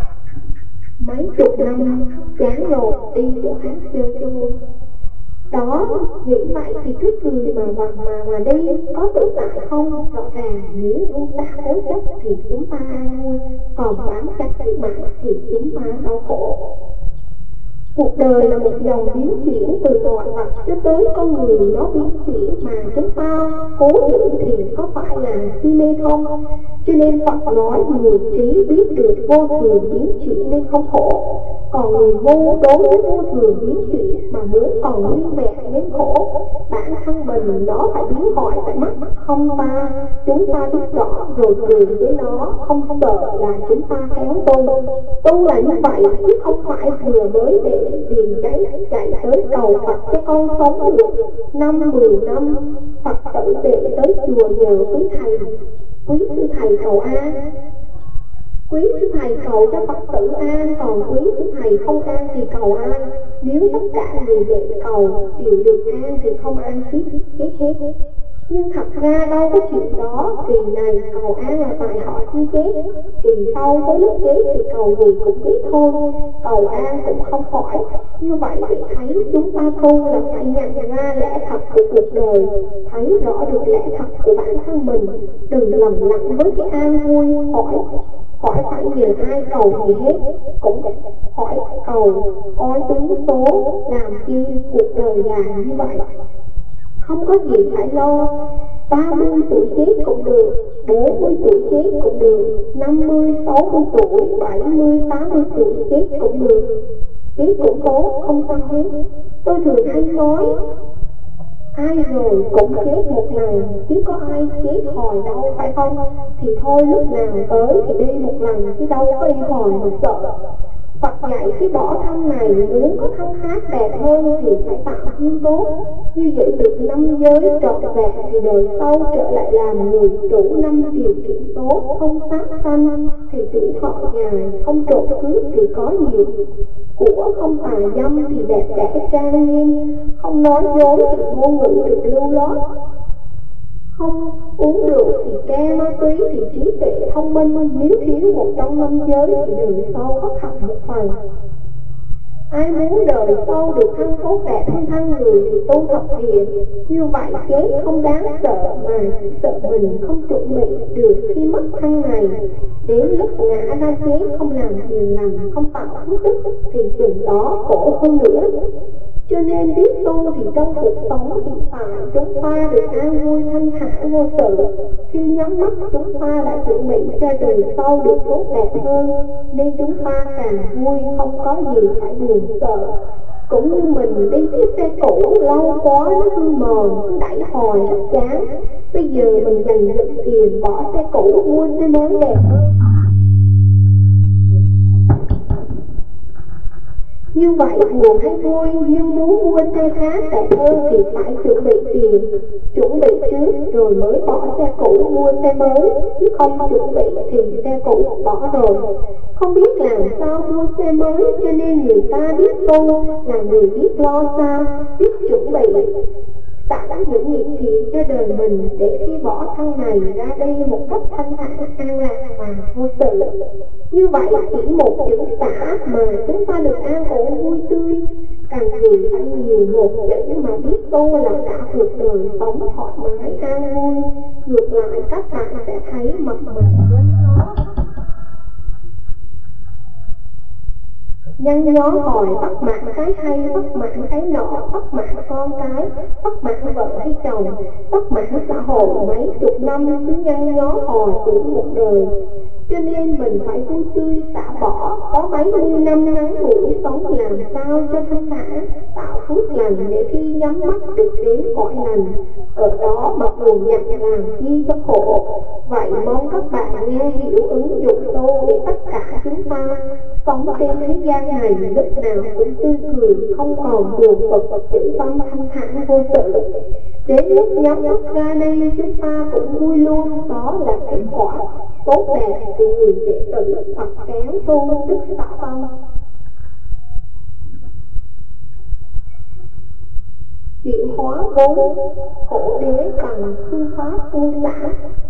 [SPEAKER 1] mấy chục năm chán rồi, đi chỗ hát chơi cho vui. Đó, nghĩ vậy thì cứ cười mà mà mà, mà đi. Có tự tại không? Rõ ràng nếu chúng ta cố chấp thì chúng ta vui. Còn bám chắc cái mạng thì chúng ta đau khổ. Cuộc đời là một dòng biến chuyển từ mọi vật cho tới con người nó biến chuyển mà chúng ta cố giữ thì có phải là si mê không? Cho nên Phật nói người trí biết được vô thường biến chuyển nên không khổ. Còn người ngu đối với vô thường biến chuyển mà muốn còn nguyên vẹn nên khổ. Bản thân mình nó phải biến hỏi tại mắt không ta. Chúng ta biết rõ rồi cười với nó, không sợ là chúng ta khéo tu. Tu là như vậy chứ không phải vừa mới để tiền cháy chạy tới cầu Phật cho con sống được năm mười năm. Phật tử để tới chùa nhờ quý thầy, quý sư thầy cầu an. Quý sư thầy cầu cho Phật tử an, còn quý sư thầy không an thì cầu an. Nếu tất cả người đệ cầu đều được an thì không an chết chết hết. Nhưng thật ra đâu có chuyện đó. Kỳ này cầu an là tại họ chưa chết, kỳ sau tới lúc chết thì cầu gì cũng chết thôi. Cầu an cũng không khỏi. Như vậy để thấy chúng ta tu là phải nhận ra lẽ thật của cuộc đời, thấy rõ được lẽ thật của bản thân mình. Đừng lầm lặng với cái an vui. Hỏi khỏi phải nhờ ai cầu gì hết, cũng khỏi cầu coi tướng số làm chi. Cuộc đời là như vậy, không có gì phải lo. Ba mươi tuổi chết cũng được, bốn mươi tuổi chết cũng được, năm mươi, sáu mươi tuổi, bảy mươi, tám mươi tuổi chết cũng được. Chết cũng tốt, không sao hết. Tôi thường hay nói ai rồi cũng chết một lần, chứ có ai chết hồi đâu, phải không? Thì thôi lúc nào tới thì đi một lần, chứ đâu có đi hồi mà sợ. Phật dạy khi bỏ thân này muốn có thân khác đẹp hơn thì phải tạo duyên tốt. Như giữ được năm giới trọn vẹn thì đời sau trở lại làm người đủ năm điều kiện tốt. Không sát sanh thì tuổi thọ dài, không trộm cướp thì có nhiều của, không tà dâm thì đẹp đẽ trang nghiêm, không nói dối thì ngôn ngữ được lưu lót, không uống rượu thì ke ma túy thì trí tuệ thông minh. Nếu thiếu một trong năm giới thì đời sau có hẳn một phần. Ai muốn đời sau được thân tốt đẹp hơn thân người thì tu thập thiện. Như vậy chết không đáng sợ, mà chỉ sợ mình không chuẩn bị được khi mất thân này. Đến lúc ngã ra chết không làm hiền lành, không tạo phước đức thì chừng đó khổ hơn nữa. Cho nên biết tu thì trong cuộc sống hiện tại chúng ta được an vui thanh thản vô sự. Khi nhắm mắt chúng ta đã chuẩn bị cho đời sau được tốt đẹp hơn, nên chúng ta càng vui, không có gì phải buồn sợ. Cũng như mình đi chiếc xe cũ lâu quá nó hư mòn, cứ đẩy hồi rất chán. Bây giờ mình dành dụm tiền bỏ xe cũ mua xe mới đẹp hơn. Như vậy buồn hay vui, nhưng muốn mua xe khác đẹp hơn thì phải chuẩn bị tiền, chuẩn bị trước rồi mới bỏ xe cũ mua xe mới, chứ không chuẩn bị thì xe cũ bỏ rồi. Không biết làm sao mua xe mới, cho nên người ta biết tu là người biết lo xa, biết chuẩn bị tạo những nghiệp thiện cho đời mình, để khi bỏ thân này ra đây một cách thanh thản, an lạc và vô sự. Như vậy chỉ một chữ xả mà chúng ta được an ổn vui tươi, càng gì phải nhiều một chữ mà biết tu là cả cuộc đời sống thoải mái an vui. Ngược lại các bạn sẽ thấy mặt mình nhân nhó hỏi bắt mạng cái hay, bắt mạng cái nọ, bắt mạng con cái, bắt mạng vợ hay chồng, bắt mạng xã hội mấy chục năm cứ nhân nhó hỏi của một đời. Cho nên mình phải vui tươi xả bỏ, có mấy mươi năm ngắn ngủi sống làm sao cho thanh thản, tạo phước lành để khi nhắm mắt được đến cõi lành. Ở đó mà buồn nhặt làm chi cho khổ. Vậy mong các bạn nghe hiểu ứng dụng tu để tất cả chúng ta sống trên thế gian này lúc nào cũng tươi cười, không còn buồn bực, chữ tâm thanh thản vô sự. Đến lúc nhắm mắt ra đây chúng ta cũng vui luôn, đó là kết quả tốt đẹp của người đệ tử Phật kéo tu đức xả tâm. Chuyển hóa vốn khổ đế bằng phương pháp tu xả.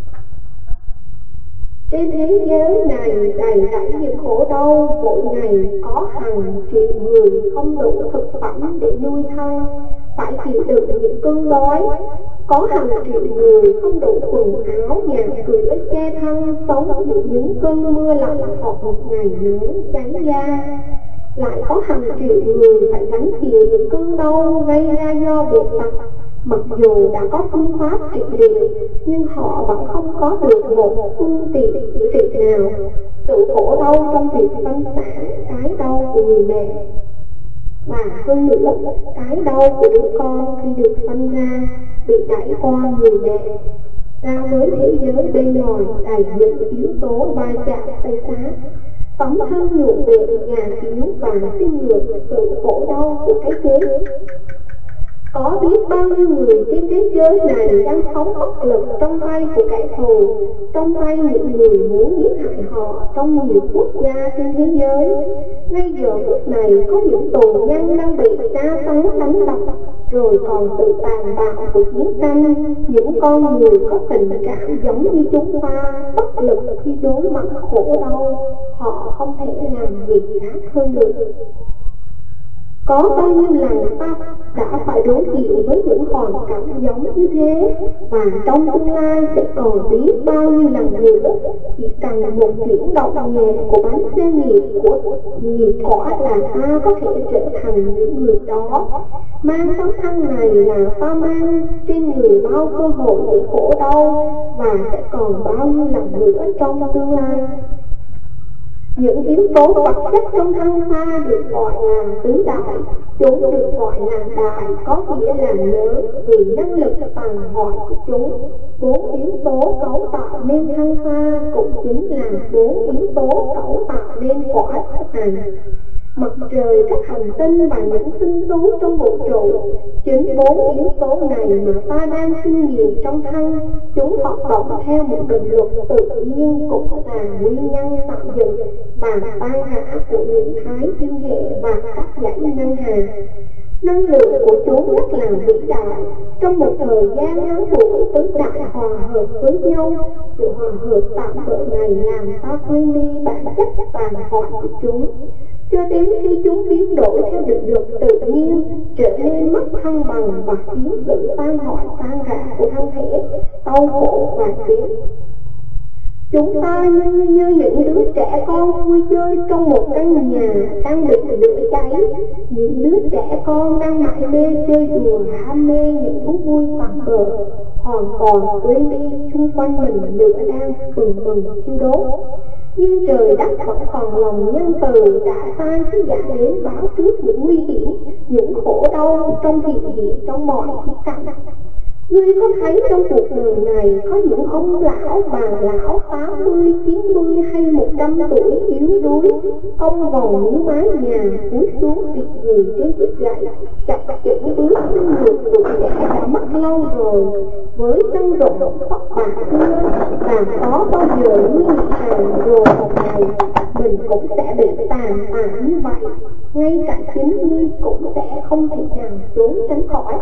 [SPEAKER 1] Trên thế giới này đầy rẫy những khổ đau, mỗi ngày có hàng triệu người không đủ thực phẩm để nuôi thân, phải chịu đựng những cơn đói. Có hàng triệu người không đủ quần áo, nhà cửa che thân, sống giữa những cơn mưa lạnh hoặc một ngày nắng cháy da. Lại có hàng triệu người phải gánh chịu những cơn đau gây ra do bệnh tật. Mặc dù đã có phương pháp trị liệu, nhưng họ vẫn không có được một phương tiện chữa trị nào. Sự khổ đau trong việc phân sản, cái đau của người mẹ, và hơn nữa, cái đau của đứa con khi được sinh ra bị đẩy qua người mẹ ra với thế giới bên ngoài đầy những yếu tố va chạm tay xá. Tấm thân nhuộm về nhà yếu và suy nhược sự khổ đau của cái chết. Có biết bao nhiêu người trên thế giới này đang sống bất lực trong tay của kẻ thù, trong tay những người muốn giết hại họ trong nhiều quốc gia trên thế giới. Ngay giờ phút này có những tù nhân đang bị tra tấn đánh đập, rồi còn sự tàn bạo của chiến tranh. Những con người có tình cảm giống như chúng ta, bất lực khi đối mặt khổ đau, họ không thể làm gì khác hơn được. Có bao nhiêu lần ta đã phải đối diện với những hoàn cảnh giống như thế, và trong tương lai sẽ còn biết bao nhiêu lần nữa. Chỉ cần một chuyển động nhẹ của bánh xe nghiệp của nghiệp quả là ta có thể trở thành những người đó. Mang tấm thân này là ta mang trên người bao cơ hội để khổ đau, và sẽ còn bao nhiêu lần nữa trong tương lai. Những yếu tố vật chất trong thân ta được gọi là tứ đại, chúng được gọi là đại, có nghĩa là lớn vì năng lực tàn hoại của chúng. Bốn yếu tố cấu tạo nên thân ta cũng chính là bốn yếu tố cấu tạo nên quả này. Mặt trời, các hành tinh và những sinh thú trong vũ trụ, chính bốn yếu tố này mà ta đang kinh nghiệm trong thân. Chúng hoạt động theo một định luật tự nhiên, cũng là nguyên nhân tạo dựng và tan rã của những thái dương hệ và các dãy ngân hà. Năng lượng của chúng rất là vĩ đại. Trong một thời gian ngắn ngủi, tứ đại hòa hợp với nhau. Sự hòa hợp tạm bỡ này làm ta quên đi bản chất tàn hoại của chúng, cho đến khi chúng biến đổi theo định luật tự nhiên, trở nên mất thăng bằng và biến sự tan hoại tan rã của thân thể, đau khổ và chết. Chúng ta như, như những đứa trẻ con vui chơi trong một căn nhà đang bị lửa cháy. Những đứa trẻ con đang mải mê chơi đùa, ham mê những thú vui tạm bợ, hoàn toàn quên đi xung quanh mình lửa đang bừng bừng thiêu đốt. Nhưng trời đất vẫn còn lòng nhân từ, đã sai sứ giả đến báo trước những nguy hiểm, những khổ đau trong hiện hiện trong mọi khía cạnh. Ngươi có thấy trong cuộc đời này có những ông lão, bà lão tám mươi, chín mươi hay một trăm tuổi yếu đuối, ông vòng những mái nhà cúi xuống việc người trên chiếc gậy, chặt chững bước trên ngược tuổi trẻ đã mất lâu rồi, với thân rộng tóc bạc tươi, và có bao giờ ngươi nghĩ rằng rồi một ngày mình cũng sẽ bị tàn tạ như vậy, ngay cả chính ngươi cũng sẽ không thể nào trốn tránh khỏi.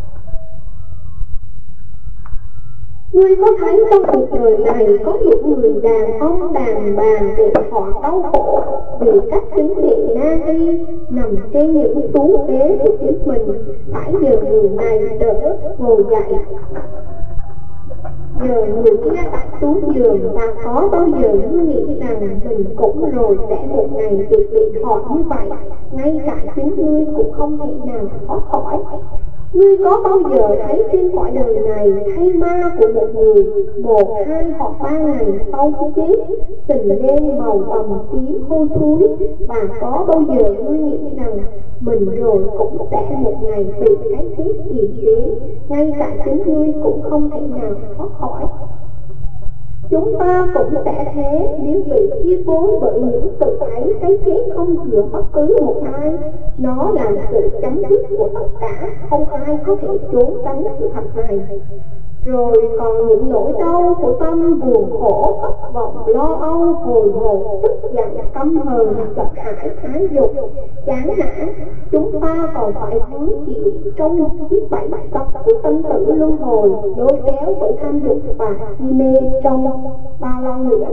[SPEAKER 1] Ngươi có thấy trong cuộc đời này có những người đàn ông đàn bà để họ đau khổ vì các chứng đệ na đi nằm trên những tú ghế của chính mình, phải nhờ người này đỡ ngồi dậy, nhờ người kia đặt xuống giường, và có bao giờ ngươi nghĩ rằng mình cũng rồi sẽ một ngày bị bị họ như vậy, ngay cả chính ngươi cũng không thể nào thoát khỏi. Ngươi có bao giờ thấy trên cõi đời này thay ma của một người, một, hai hoặc ba ngày sau khi chết, sình lên màu bầm tím hôi thối, và có bao giờ ngươi nghĩ rằng mình rồi cũng sẽ một ngày bị cái chết tìm đến, ngay cả chính ngươi cũng không thể nào thoát khỏi. Chúng ta cũng sẽ thế nếu bị chi phối bởi những tự thấy cái chết không chừa bất cứ một ai. Nó là sự chấm dứt của tất cả, không ai có thể trốn tránh sự thật này. Rồi còn những nỗi đau của tâm, buồn khổ, thất vọng, lo âu, hồi hộp, tức giận, căm hờn, giận hãi, ái dục, chán nản, chúng ta còn phải hứng chịu trong chiếc bẫy sập của tâm tử luân hồi, lôi kéo bởi tham dục và si mê trong bao lâu nữa.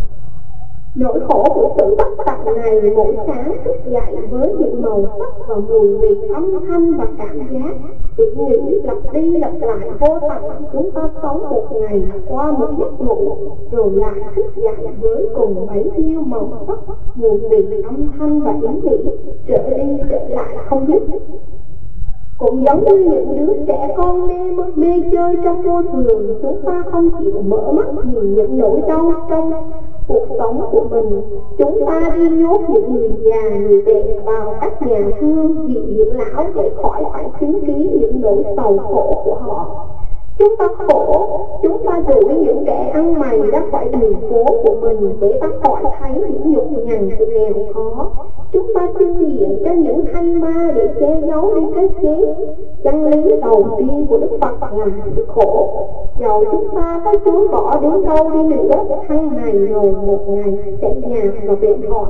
[SPEAKER 1] Nỗi khổ của sự bất tận này mỗi sáng thức dậy với những màu sắc và mùi vị âm thanh và cảm giác, chỉ nghĩ lặp đi lặp lại vô tận. Chúng ta sống một ngày qua một giấc ngủ, rồi lại thức dậy với cùng bấy nhiêu màu sắc, mùi vị âm thanh và ý nghĩ, trở đi trở lại không dứt. Cũng giống như những đứa trẻ con mê mê chơi trong vô thường, chúng ta không chịu mở mắt nhìn những nỗi đau trong cuộc sống của mình. Chúng ta đi nhốt những người già, người trẻ vào các nhà thương viện dưỡng lão để khỏi phải chứng kiến những nỗi sầu khổ của họ. Chúng ta khổ, chúng ta đuổi những kẻ ăn mày ra khỏi đường phố của mình để ta khỏi thấy những nhục nhằn của nghèo khó. Chúng ta trưng diện cho những thay ma để che giấu đi cái chết. Chân lý đầu tiên của Đức Phật là sự khổ. Dầu chúng ta có chối bỏ đến đâu đi nữa, thân này rồi một ngày sẽ nhạt và biệt họ.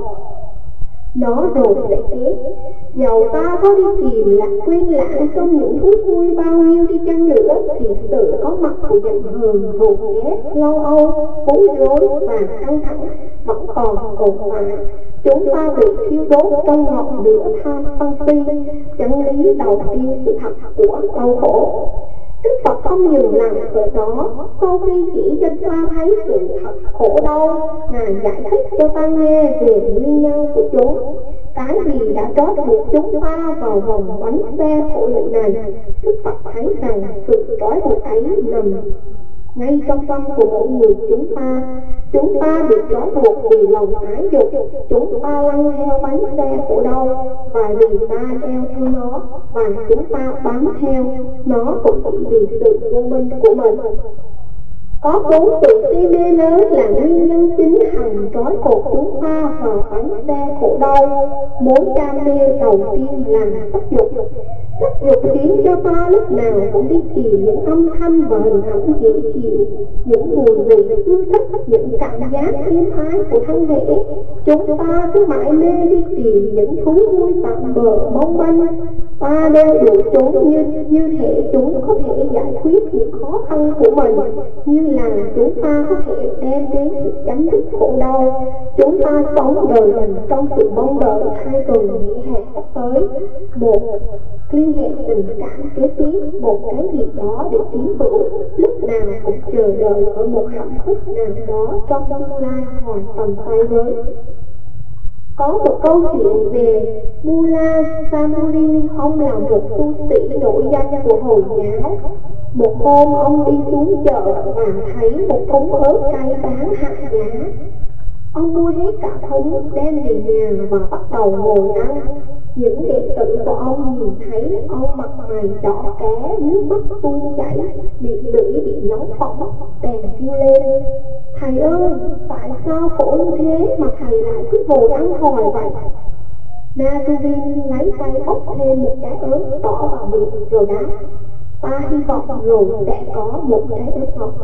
[SPEAKER 1] Nó rồi sẽ chết. Dầu ta có đi tìm lạc quên lãng trong những thú vui bao nhiêu đi chăng nữa, thì sự có mặt của giận hờn, thù ghét, lo âu, bối rối và căng thẳng vẫn còn tồn tại. Chúng ta bị thiêu đốt trong ngọn lửa tham sân si, chân lý đầu tiên sự thật của đau khổ. Đức Phật không dừng lại ở đó. Sau khi chỉ cho ta thấy sự thật khổ đau, Ngài giải thích cho ta nghe về nguyên nhân của chúng. Cái gì đã trói buộc chúng ta vào vòng bánh xe khổ lụy này? Đức Phật thấy rằng sự trói buộc ấy nằm ngay trong tâm của mỗi người chúng ta. Chúng ta bị trói buộc vì lòng ái dục, chúng ta lăn theo bánh xe khổ đau, và vì ta đeo theo nó, và chúng ta bám theo nó cũng chỉ vì sự vô minh của mình. Có bốn sự si mê lớn là nguyên nhân chính hành trói cột chúng ta vào bánh xe khổ đau. Bốn đam mê đầu tiên là sắc dục. Sắc dục khiến cho ta lúc nào cũng đi tìm những âm thanh và hình ảnh dễ chịu, những mùi vị yêu thích, những cảm giác êm ái của thân thể. Chúng ta cứ mãi mê đi tìm những thú vui tạm bợ mong manh, Ta đeo đuổi chúng như như thể chúng có thể giải quyết những khó khăn của mình, như là chúng ta có thể đem đến sự chấm dứt khổ đau. Chúng ta sống đời mình trong sự mong đợi hai tuần nghỉ hè sắp tới, một liên hệ tình cảm kế tiếp, một cái gì đó để tiến hữu, lúc nào cũng chờ đợi ở một hạnh phúc nào đó trong tương lai hoàn tầm tay với. Có một câu chuyện về Mullah Samuddin. Ông là một tu sĩ nổi danh của Hồi giáo. Một hôm ông đi xuống chợ và thấy một thúng ớt cay bán hạ giá. Ông mua hết cả thúng đem về nhà và bắt đầu ngồi ăn. Những đệ tử của ông nhìn thấy ông mặt mày đỏ ké, nước mắt tuôn chảy, miệng lưỡi bị nóng phỏng, bèn kêu lên: "Thầy ơi, tại sao khổ như thế mà thầy lại cứ ngồi ăn hoài vậy?" Nasruddin lấy tay bóc thêm một trái ớt bỏ vào miệng rồi đáp: "Ta hy vọng rồi sẽ có một trái ớt ngọt."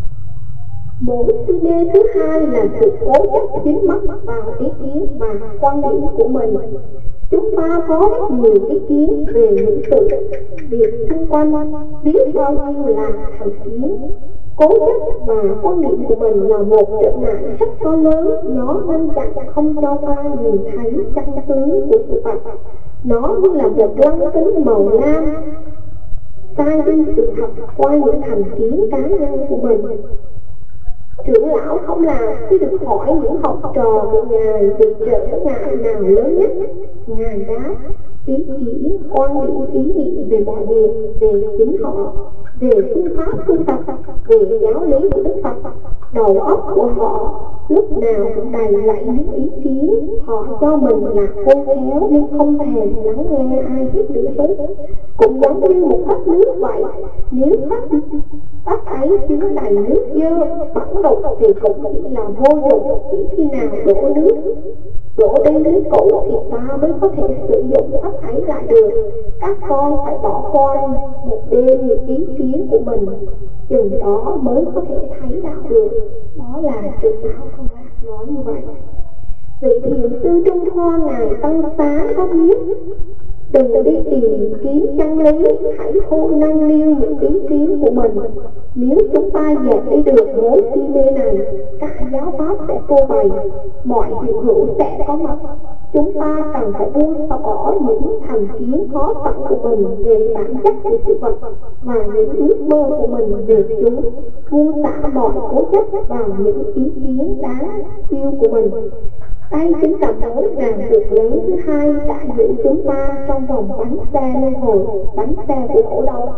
[SPEAKER 1] Mối si mê thứ hai là sự cố chấp dính mắc vào ý kiến và quan điểm của mình. Chúng ta có rất nhiều ý kiến về những sự việc xung quanh, biết bao nhiêu là thành kiến. Cố chấp và quan điểm của mình là một trở ngại rất to lớn. Nó ngăn chặn không cho ta nhìn thấy chân tướng của sự vật. Nó như là một lăng kính màu lam sai đi sự thật qua những thành kiến cá nhân của mình. Trưởng lão Thông Lạc khi được hỏi những học trò của Ngài về trở ngại nào lớn nhất, Ngài đáp: ý kiến, quan điểm, ý niệm về mọi việc, về chính họ, về phương pháp tu tập, về giáo lý của Đức Phật. Đầu óc của họ lúc nào cũng đầy rẫy những ý kiến. Họ cho mình là khôn khéo nhưng không thèm lắng nghe ai hết nữa hết. Cũng giống như một tách nước vậy, nếu tách tách ấy chứa đầy nước dơ bẩn đục thì cũng chỉ là vô dụng. Chỉ khi nào đổ nước đổ đi nước cũ thì ta mới có thể sử dụng tách ấy lại được. Các con phải bỏ qua một đêm những ý kiến của mình, chừng đó mới có thể thấy đạo được. Đó là trưởng lão Thông Lạc nói như vậy. Vị thiền sư Trung Hoa Ngài Tăng Xá có viết: đừng đi tìm kiếm chân lý, hãy thôi nâng niu những ý kiến của mình. Nếu chúng ta dẹp đi được mối si mê này, cả giáo pháp sẽ phô bày, mọi hiện hữu sẽ có mặt. Chúng ta cần phải buông bỏ những thành kiến khó tận của mình về bản chất của sự vật và những ước mơ của mình về chúng, buông xả mọi cố chấp vào những ý kiến đáng yêu của mình. Đây chính là mối ràng buộc lớn thứ hai đã giữ chúng ta trong vòng bánh xe luân hồi, bánh xe của khổ đau.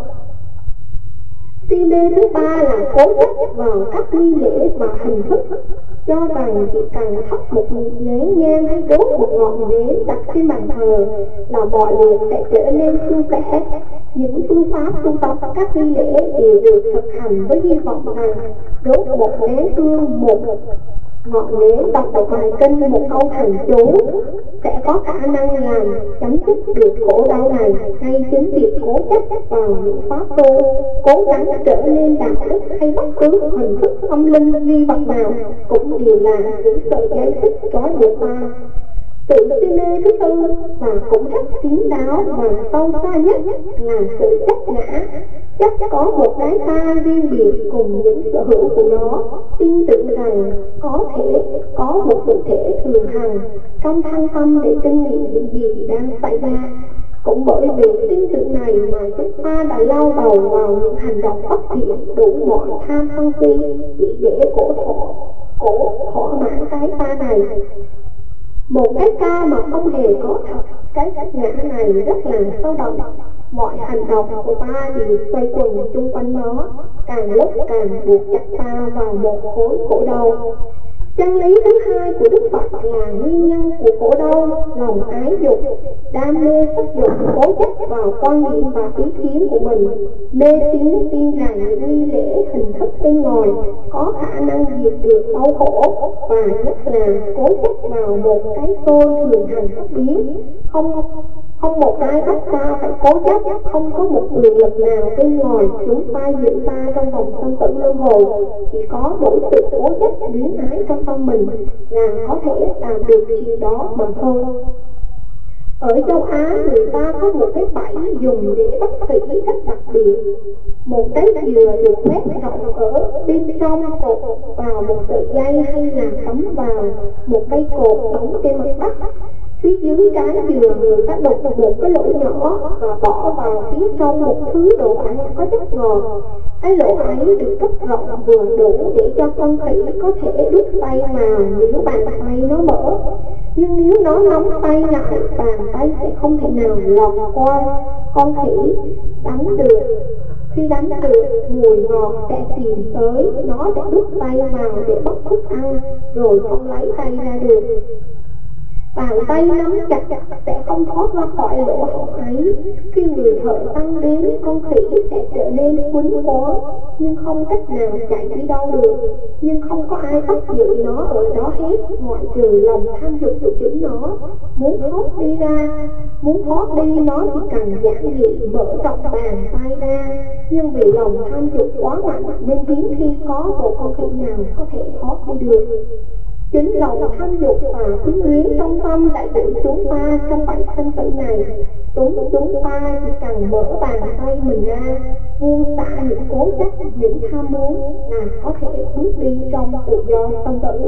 [SPEAKER 1] Si mê thứ ba là cố chấp vào các nghi lễ và hình thức, cho rằng chỉ cần thắp một nén nhang hay đốt một ngọn nến đặt trên bàn thờ là mọi việc sẽ trở nên suôn sẻ. Những phương pháp tu tập các nghi lễ đều được thực hành với hy vọng rằng đốt một nén hương, một ngọn nến, đọc một bài kinh, một câu thần chú sẽ có khả năng làm chấm dứt được khổ đau này. Hay chính việc cố chấp vào những pháp tu, cố gắng trở nên đạo đức hay bất cứ hình thức tâm linh duy vật nào cũng đều là những sợi dây xích trói buộc ta. Sự si mê thứ tư và cũng rất kín đáo và sâu xa nhất là sự chấp ngã. Chắc có một cái ta riêng biệt cùng những sở hữu của nó, tin tưởng rằng có thể có một sự thể thường hằng trong thân tâm để kinh nghiệm những gì đang xảy ra. Cũng bởi vì tin tưởng này mà chúng ta đã lao đầu vào những hành động bất thiện, đủ mọi tham sân si chỉ để cổ thọ cổ thỏa mãn cái ta này. Một cái ca mà không hề có thật, cái chấp ngã này rất là sâu đậm. Mọi hành động của ta đều xoay quanh chung quanh nó, càng lúc càng buộc chặt ta vào một khối khổ đau. Chân lý thứ hai của Đức Phật là nguyên nhân của khổ đau, lòng ái dục, đam mê sắc dục, cố chấp vào quan điểm và ý kiến của mình, mê tín tin rằng những nghi lễ hình thức bên ngoài có khả năng diệt được đau khổ, và nhất là cố chấp vào một cái tôi thường hành bất biến. Không không một ai bắt ta phải cố chấp, không có một quyền lực nào bên ngoài chúng ta giữ ta trong vòng sanh tử luân hồi. Chỉ có mỗi sự cố chấp luyến ái trong tâm mình là có thể làm được chuyện đó mà thôi. Ở châu Á, người ta có một cái bẫy dùng để bắt khỉ rất đặc biệt. Một cái dừa được quét rộng ở bên trong cột vào một sợi dây hay là cắm vào một cây cột đóng trên mặt đất. Phía dưới trái dừa người ta đục một cái lỗ nhỏ và bỏ vào phía trong một thứ đồ ăn có chất ngọt. Cái lỗ ấy được cắt rộng vừa đủ để cho con khỉ có thể đút tay vào nếu bàn tay nó mở. Nhưng nếu nó nắm tay lại, bàn tay sẽ không thể nào lọt qua con khỉ đánh được. Khi đánh được, mùi ngọt sẽ tìm tới, nó sẽ đút tay vào để bắt thức ăn, rồi không lấy tay ra được. Bàn tay nắm chặt sẽ không thoát ra khỏi lỗ hổng ấy. Khi người thợ tăng đến, con khỉ sẽ trở nên quấn quó, nhưng không cách nào chạy đi đâu được. Nhưng không có ai bắt giữ nó ở đó hết, ngoại trừ lòng tham dục của chính nó. Muốn thoát đi ra, muốn thoát đi nó chỉ cần giản dị mở rộng bàn tay ra. Nhưng vì lòng tham dục quá mạnh nên hiếm khi có một con khỉ nào có thể thoát đi được. Chính lòng tham dục và quyến luyến trong tâm đã giữ chúng ta trong bảy sinh tử này. Chúng chúng ta chỉ cần mở bàn tay mình ra, buông xả những cố chấp, những tham muốn là có thể bước đi trong tự do tâm tử.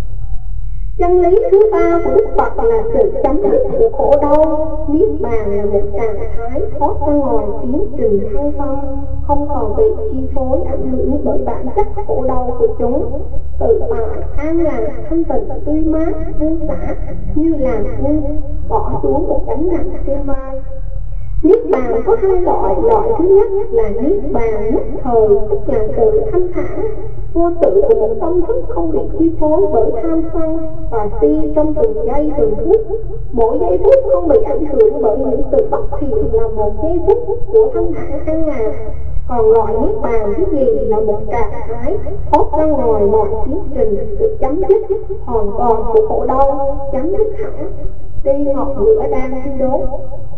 [SPEAKER 1] Chân lý thứ ba của Đức Phật là sự chấm dứt của khổ đau. Niết bàn là một trạng thái thoát ra ngoài tiến trình thăng tâm, không còn bị chi phối ảnh hưởng bởi bản chất khổ đau của chúng. Tự tại, an lạc, thanh tịnh, tươi mát, buông xả như là buông bỏ xuống một gánh nặng trên vai. Niết bàn có hai loại. Loại thứ nhất là niết bàn nhất thời, tức là sự thanh thản vô tự của một tâm thức không bị chi phối bởi tham sân và si trong từng giây từng phút. Mỗi giây phút không bị ảnh hưởng bởi những sự bất thiện là một giây phút của thanh thản an lạc. Còn loại niết bàn thứ nhì là một trạng thái thoát ra ngoài mọi tiến trình, sự chấm dứt hoàn toàn của khổ đau, chấm dứt hẳn đi ngọn lửa đang thiêu đốt.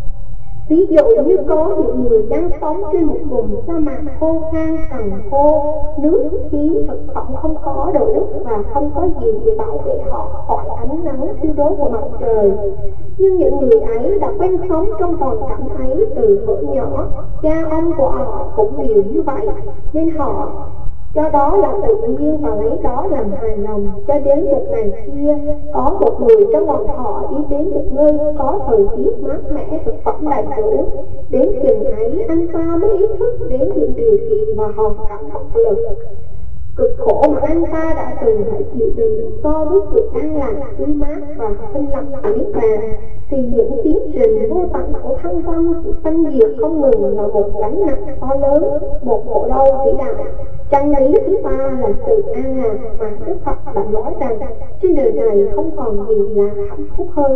[SPEAKER 1] Ví dụ như có những người đang sống trên một vùng sa mạc khô khan cằn khô, nước, khí, thực phẩm không có đủ và không có gì để bảo vệ họ khỏi ánh nắng thiêu đốt của mặt trời. Nhưng những người ấy đã quen sống trong hoàn cảnh ấy từ thuở nhỏ, cha ông của họ cũng đều như vậy, nên họ cho đó là tự nhiên và lấy đó làm hài lòng. Cho đến một ngày kia, có một người trong bọn họ đi đến một nơi có thời tiết mát mẻ, thực phẩm đầy đủ. Đến chừng ấy, anh ta mới ý thức đến những điều kiện và hoàn cảnh bất lực cực khổ mà anh ta đã từng phải chịu đựng so với sự an lạc, tươi mát và thanh lặng của niết bàn. Thì những tiến trình vô tận của thăng tâm, sự sanh diệt không ngừng là một gánh nặng to lớn, một khổ đau vĩ đại. Chân lý thứ ba là sự an lạc mà Đức Phật đã nói rằng trên đời này không còn gì là hạnh phúc hơn.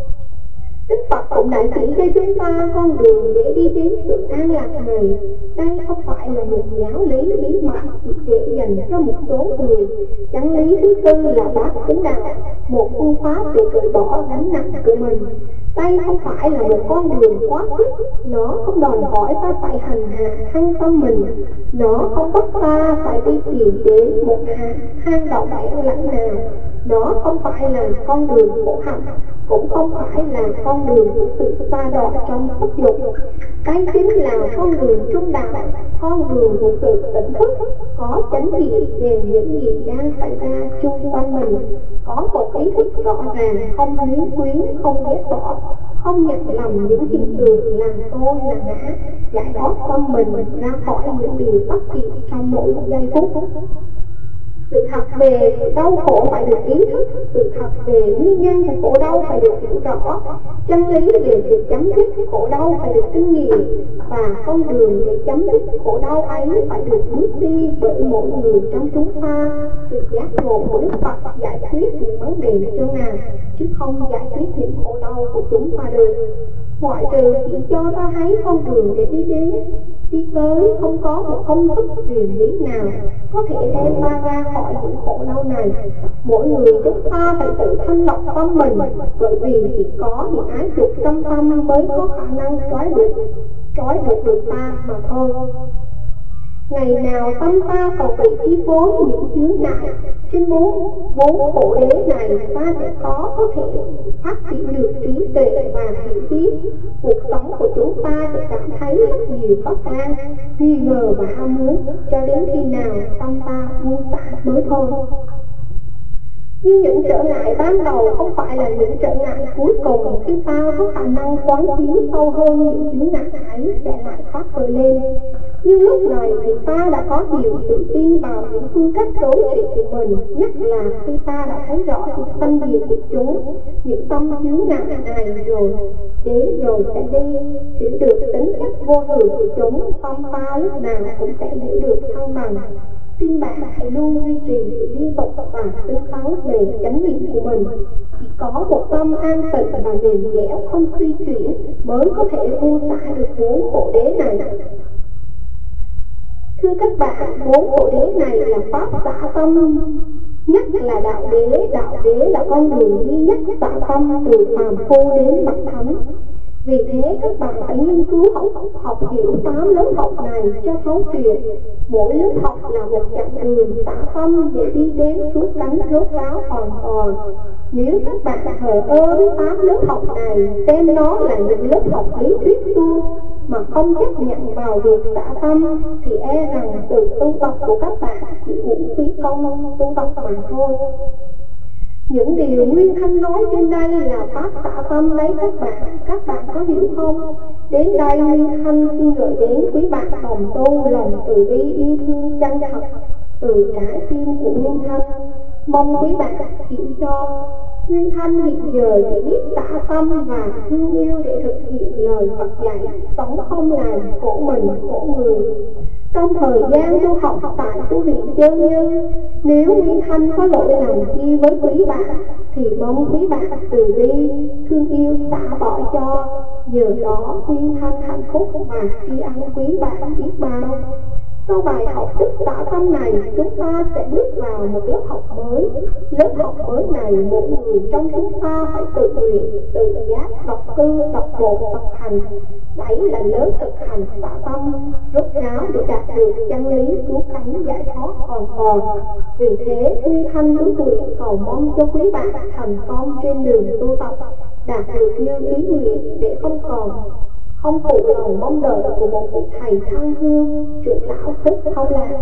[SPEAKER 1] Đức Phật cũng đã chỉ cho chúng ta con đường để đi đến sự an lạc này. Đây không phải là một giáo lý bí mật chỉ để dành cho một số người. Chân lý thứ tư là bát chánh đạo, một phương pháp để cởi bỏ gánh nặng của mình. Đây không phải là một con đường quá sức, nó không đòi hỏi ta phải hành hạ thăng tâm mình, nó không bắt ta phải đi tìm đến một hang động hẻo lánh nào, nó không phải là con đường khổ hạnh, cũng không phải là con đường của sự xa đọa trong sắc dục. Đây chính là con đường trung đạo, con đường của sự tỉnh thức, có chánh niệm về những gì đang xảy ra chung quanh mình, có một ý thức rõ ràng, không luyến quyến, không ghét bỏ, không nhận lầm những hiện tượng là tôi là ngã, giải thoát tâm mình ra khỏi những điều bất thiện trong mỗi giây phút. Sự thật về đau khổ phải được ý thức, sự thật về nguyên nhân của khổ đau phải được hiểu rõ, chân lý về việc chấm dứt khổ đau phải được kinh nghiệm, và con đường để chấm dứt khổ đau ấy phải được bước đi bởi mỗi người trong chúng ta. Sự giác ngộ của Đức Phật giải quyết những vấn đề cho Ngài, chứ không giải quyết những khổ đau của chúng ta được. Ngoại trừ chỉ cho ta thấy con đường để đi đến, đi tới, không có một công thức huyền bí nào có thể đem ta ra khỏi những khổ đau này. Mỗi người chúng ta phải tự thanh lọc tâm mình, bởi vì chỉ có những ái dục trong tâm mới có khả năng trói buộc trói buộc được ta mà thôi. Ngày nào tâm ta còn bị chi phối những chướng ngại trên bốn bốn khổ đế này, ta sẽ khó có thể phát triển được trí tuệ và hiểu biết. Cuộc sống của chúng ta sẽ cảm thấy rất nhiều khó khăn, nghi ngờ và ham muốn, cho đến khi nào tâm ta buông xả mới thôi. Nhưng những trở ngại ban đầu không phải là những trở ngại cuối cùng. Khi ta có khả năng quán chiếu sâu hơn, những chướng ngại ấy sẽ lại phát khởi lên. Nhưng lúc này thì ta đã có nhiều tự tin vào những phương cách đối trị của mình, nhất là khi ta đã thấy rõ sự phân biệt của chúng, những tâm chướng ngại này rồi đến rồi sẽ đi, hiểu được tính chất vô thường của chúng, tâm ta lúc nào cũng sẽ giữ được thăng bằng. Xin bạn hãy luôn duy trì sự liên tục và tinh tấn về chánh niệm của mình. Chỉ có một tâm an tịnh và mềm dẻo không suy chuyển mới có thể buông xả được bốn khổ đế này. Thưa các bạn, bốn khổ đế này là pháp xả tâm, nhất là đạo đế. Đạo đế là con đường duy nhất xả tâm từ phàm phu đến bậc thánh. Vì thế các bạn phải nghiên cứu học, học hiểu tám lớp học này cho thấu triệt. Mỗi lớp học là một chặng đường xả tâm để đi đến suốt cánh rốt ráo hoàn toàn. Nếu các bạn thờ ơ với tám lớp học này, xem nó là những lớp học lý thuyết suông mà không chấp nhận vào việc xả tâm, thì e rằng sự tu tập của các bạn chỉ uổng phí công tu tập mà thôi. Những điều Nguyên Thanh nói trên đây là pháp xả tâm đấy các bạn, các bạn có hiểu không? Đến đây Nguyên Thanh xin gửi đến quý bạn đồng tu lòng từ bi yêu thương chân thật từ trái tim của Nguyên Thanh. Mong quý bạn hiểu cho Nguyên Thanh hiện giờ chỉ biết xả tâm và thương yêu để thực hiện lời Phật dạy, sống không làm khổ mình khổ người. Trong thời gian tu học tại tu viện Chân Như, nếu Nguyên Thanh có lỗi lầm chi với quý bạn, thì mong quý bạn từ bi thương yêu xả bỏ cho. Nhờ đó Nguyên Thanh hạnh phúc và tri ân quý bạn biết bao. Sau bài học thức xả tâm này, chúng ta sẽ bước vào một lớp học mới. Lớp học mới này, mỗi người trong chúng ta phải tự nguyện, tự giác, đọc cư, đọc bộ, tập hành. Đấy là lớp thực hành xả tâm, rốt ráo để đạt được chân lý cứu cánh giải thoát hoàn toàn. Vì thế, Nguyên Thanh ước nguyện cầu mong cho quý bạn thành công trên đường tu tập, đạt được như ý nguyện để không còn không phụ lòng mong đợi của một vị thầy thăng hương trưởng lão Thích Thâu Lạc.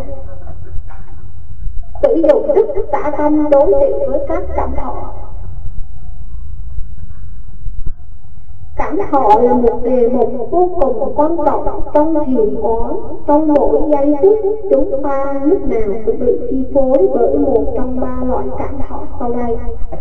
[SPEAKER 1] Sử dụng đức xả tâm đối trị với các cảm thọ. Cảm thọ là một đề mục vô cùng quan trọng trong thiền quán. Trong mỗi giây phút, chúng ta lúc nào cũng bị chi phối bởi một trong ba loại cảm thọ sau đây.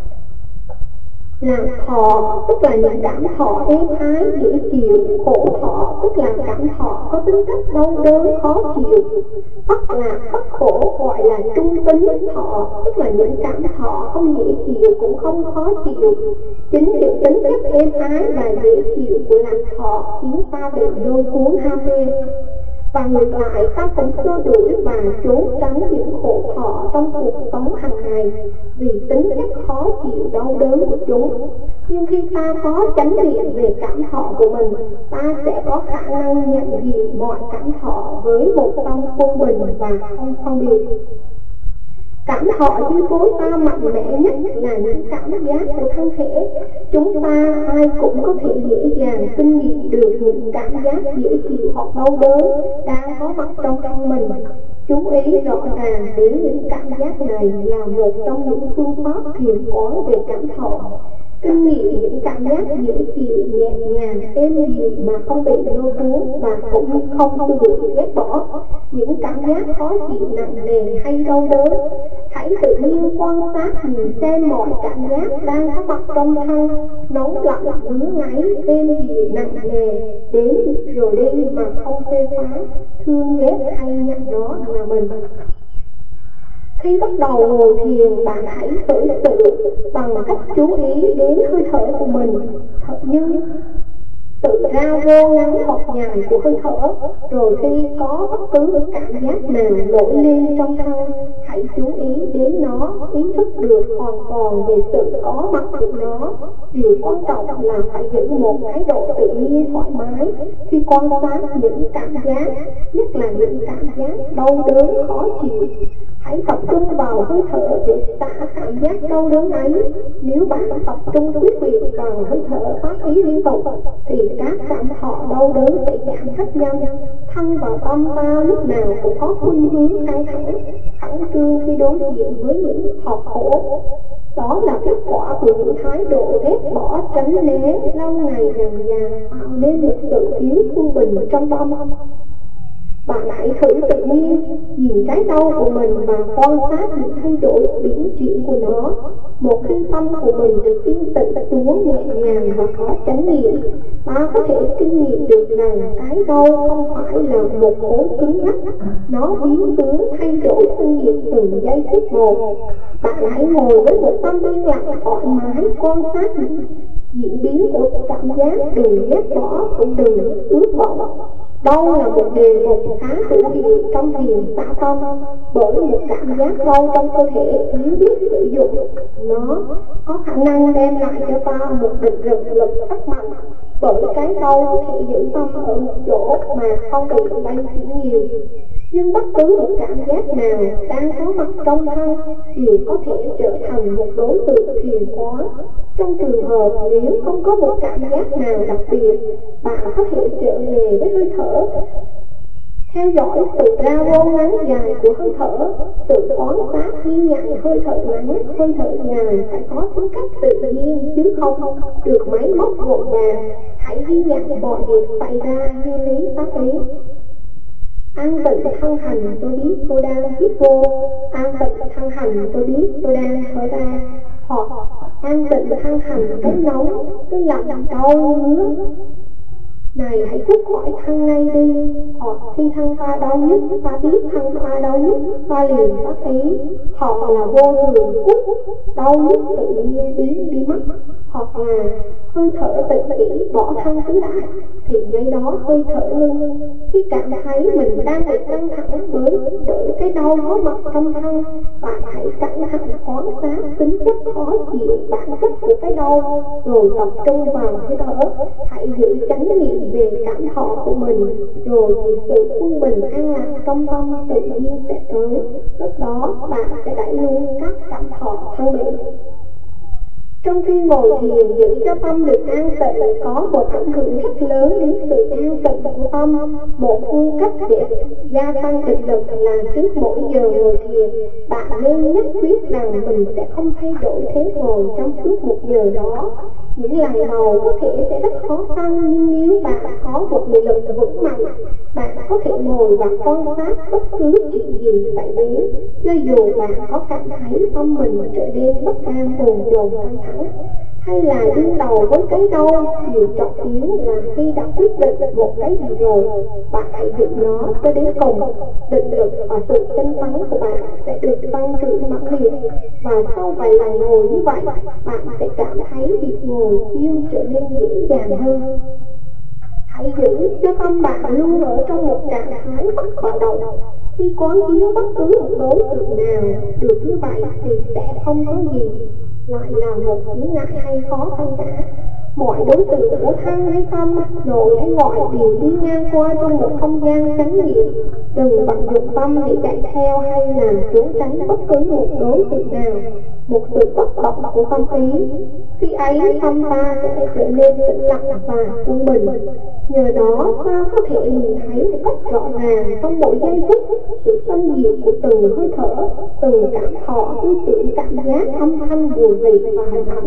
[SPEAKER 1] Lạc thọ tức là những cảm thọ êm ái dễ chịu. Khổ thọ tức là cảm thọ có tính cách đau đớn khó chịu. Bất lạc bất khổ gọi là trung tính thọ, tức là những cảm thọ không dễ chịu cũng không khó chịu. Chính những tính chất êm ái và dễ chịu của lạc thọ khiến ta bị lôi cuốn ham mê. Và ngược lại, ta cũng xua đuổi và trốn tránh những khổ thọ trong cuộc sống hàng ngày vì tính chất khó chịu đau đớn của chúng. Nhưng khi ta có chánh niệm về cảm thọ của mình, ta sẽ có khả năng nhận diện mọi cảm thọ với một tâm quân bình và không phân biệt. Cảm thọ chi phối ta mạnh mẽ nhất là những cảm giác của thân thể. Chúng ta ai cũng có thể dễ dàng kinh nghiệm được những cảm giác dễ chịu hoặc đau đớn đang có mặt trong thân mình. Chú ý rõ ràng đến những cảm giác này là một trong những phương pháp thiền quán về cảm thọ. Kinh nghiệm những cảm giác dễ chịu, nhẹ nhàng, êm dịu mà không bị lôi cuốn và cũng không không bị ghét bỏ những cảm giác khó chịu nặng nề hay đau đớn. Hãy tự nhiên quan sát nhìn xem mọi cảm giác đang có mặt trong thân, nóng lạnh, ngứa ngáy, êm dịu, nặng nề, đến rồi đi mà không phê phán, thương ghét hay nhận nó là mình. Khi bắt đầu ngồi thiền, bạn hãy khởi sự bằng cách chú ý đến hơi thở của mình, thật như Sự ra vô ngắn hoặc dài của hơi thở, rồi khi có bất cứ cảm giác nào nổi lên trong thân, hãy chú ý đến nó, ý thức được hoàn toàn về sự có mặt của nó. Điều quan trọng là phải giữ một thái độ tự nhiên thoải mái khi quan sát những cảm giác, nhất là những cảm giác đau đớn khó chịu. Hãy tập trung vào hơi thở để xả cảm giác đau đớn ấy. Nếu bạn tập trung quyết liệt vào hơi thở phát ý liên tục, thì các cảm thọ đau đớn sẽ giảm rất nhanh. Thân và tâm ta lúc nào cũng có khuynh hướng căng thẳng, khẩn trương khi đối diện với những thọ khổ. Đó là kết quả của những thái độ ghét bỏ, tránh né lâu ngày dần dà, tạo nên một sự thiếu phương bình trong tâm. Bạn hãy thử tự nhiên nhìn cái đau của mình và quan sát những thay đổi biến chuyển của nó. Một khi tâm của mình được yên tĩnh xuống nhẹ nhàng và có chánh niệm, ta có thể kinh nghiệm được rằng cái đau không phải là một khối cứng nhắc, nó biến tướng thay đổi thân nhiệt từng giây phút một. Bạn hãy ngồi với một tâm yên lặng thoải mái, quan sát những diễn biến của cảm giác, đừng ghét bỏ cũng đừng ước vọng. Đau là một đề mục khá hữu hiệu trong thiền xả tâm, bởi một cảm giác đau trong cơ thể nếu biết sử dụng nó có khả năng đem lại cho ta một định lực lực rất mạnh. Bởi cái đau có thể giữ tâm ở một chỗ mà không bị lay chuyển nhiều. Nhưng bất cứ một cảm giác nào đang có mặt trong thân đều có thể trở thành một đối tượng thiền quán. Trong trường hợp nếu không có một cảm giác nào đặc biệt, bạn có thể trở về với hơi thở, theo dõi sự ra vô ngắn dài của hơi thở. Sự quan sát ghi nhận hơi thở ngắn, hơi thở dài phải có tính cách tự nhiên chứ không được máy móc vội vàng. Hãy ghi nhận mọi việc xảy ra như lý tác ý. An tịnh thân hành, tôi biết tôi đang hít vô. An tịnh thân hành, tôi biết tôi đang thở ra. Hoặc an tịnh thân hành, cái nóng, cái lạnh, đau, ngứa này hãy rút khỏi thân ngay đi. Hoặc khi thân ta đau nhất, ta biết thân ta đau nhất, ta liền tác ý. Hoặc là vô thường cút, đau nhất tự nhiên biến đi mất. Hoặc là hơi thở tịnh kỷ bỏ thân tứ đại, thì ngay đó hơi thở ngưng. Khi cảm thấy mình đang bị căng thẳng bởi bởi cái đau có mặt trong thân, bạn hãy cẩn thận quan sát tính chất khó chịu, bản chất của cái đau, rồi tập trung vào hơi thở. Hãy giữ chánh niệm về cảm thọ của mình, rồi thì sự quân bình an lạc trong tâm tự nhiên sẽ tới. Lúc đó bạn sẽ đẩy lui các cảm thọ thân bệnh. Trong khi ngồi thiền, giữ cho tâm được an tịnh có một ảnh hưởng rất lớn đến sự an tịnh của tâm. Một phương cách để gia tăng định lực là trước mỗi giờ ngồi thiền, bạn nên nhất quyết rằng mình sẽ không thay đổi thế ngồi trong suốt một giờ đó. Những lần đầu có thể sẽ rất khó khăn, nhưng nếu bạn có một nghị lực vững mạnh, bạn có thể ngồi và quan sát bất cứ chuyện gì xảy đến, cho dù bạn có cảm thấy tâm mình trở nên bất an, bồn chồn, căng thẳng, hay là đương đầu với cái đau. Điều trọng yếu là khi đã quyết định một cái gì rồi, bạn hãy giữ nó cho đến cùng. Định lực và sự tinh tấn của bạn sẽ được tăng trưởng mãnh liệt, và sau vài lần ngồi như vậy, bạn sẽ cảm thấy việc ngồi chiêu trở nên dễ dàng hơn. Hãy giữ cho tâm bạn luôn ở trong một trạng thái bất bạo động. Khi quán chiếu bất cứ một đối tượng nào được như vậy thì sẽ không có gì lại là một chướng ngại hay khó khăn cả. Mọi đối tượng của thân hay tâm, nội hay ngoại đều đi ngang qua trong một không gian chánh niệm. Đừng vận dụng tâm để chạy theo hay là trốn tránh bất cứ một đối tượng nào. Một sự bất động của tâm ý, khi ấy tâm ta sẽ trở nên tĩnh lặng và quân bình. Nhờ đó ta có thể nhìn thấy một cách rõ ràng trong mỗi giây phút sự phân diệt của từng hơi thở, từng cảm thọ, tư tưởng, cảm giác, âm thanh, mùi vị và hình ảnh.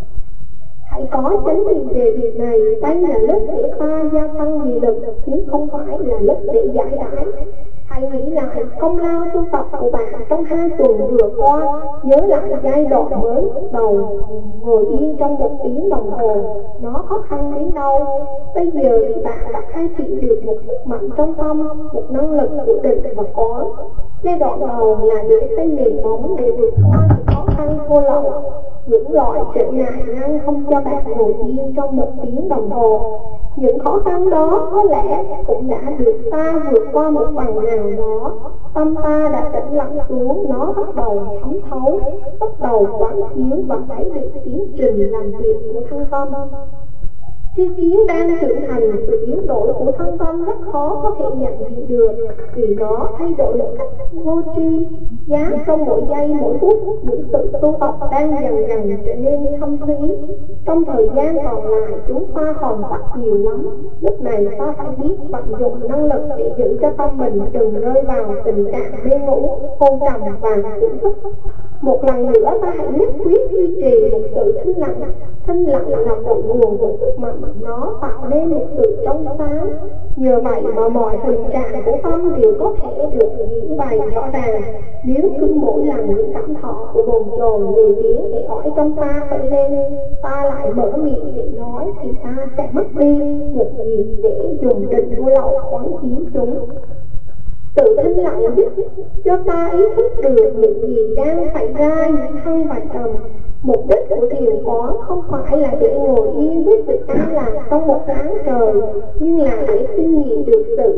[SPEAKER 1] Hãy có chánh niệm về việc này. Đây là lúc để ta gia tăng nghị lực, chứ không phải là lúc để giải đãi. Hãy nghĩ lại công lao tu tập của bạn trong hai tuần vừa qua, nhớ lại giai đoạn mới đầu, ngồi yên trong một tiếng đồng hồ, nó khó khăn đến đâu. Bây giờ thì bạn đã khai triển được một sức mạnh trong tâm, một năng lực của định và quán. Giai đoạn đầu là để xây nền móng để vượt qua những khó khăn vô lậu, những loại trở ngại ngăn không cho bạn ngồi yên trong một tiếng đồng hồ. Những khó khăn đó có lẽ cũng đã được ta vượt qua một phần nào đó. Tâm ta đã tĩnh lặng xuống, nó bắt đầu thấm thấu, bắt đầu quán chiếu và thấy được tiến trình làm việc của thân tâm. Tri kiến đang trưởng thành, sự biến đổi của thân tâm rất khó có thể nhận diện được, vì nó thay đổi một cách vô tri. Giá trong mỗi giây mỗi phút, những sự tu tập đang dần dần trở nên thâm thúy. Trong thời gian còn lại, chúng ta còn rất nhiều lắm. Lúc này ta phải biết vận dụng năng lực để giữ cho tâm mình đừng rơi vào tình trạng mê ngủ, hôn trầm và tỉnh thức. Một lần nữa ta hãy nhất quyết duy trì một sự thinh lặng. Thinh lặng là cội nguồn của sức mạnh, nó tạo nên một sự trong sáng. Nhờ vậy mà mọi hình trạng của tâm đều có thể được diễn bày rõ ràng. Nếu cứ mỗi lần những cảm thọ của bồn chồn lười biếng để hỏi trong ta khởi lên, ta lại mở miệng để nói, thì ta sẽ mất đi một gì để dùng định vô lậu quán chiếu chúng. Sự thinh lặng giúp cho ta ý thức được những gì đang xảy ra, những thăng và trầm. Mục đích của thiền quán không phải là để ngồi yên với sự an lạc trong một tháng trời, nhưng là để kinh nghiệm được sự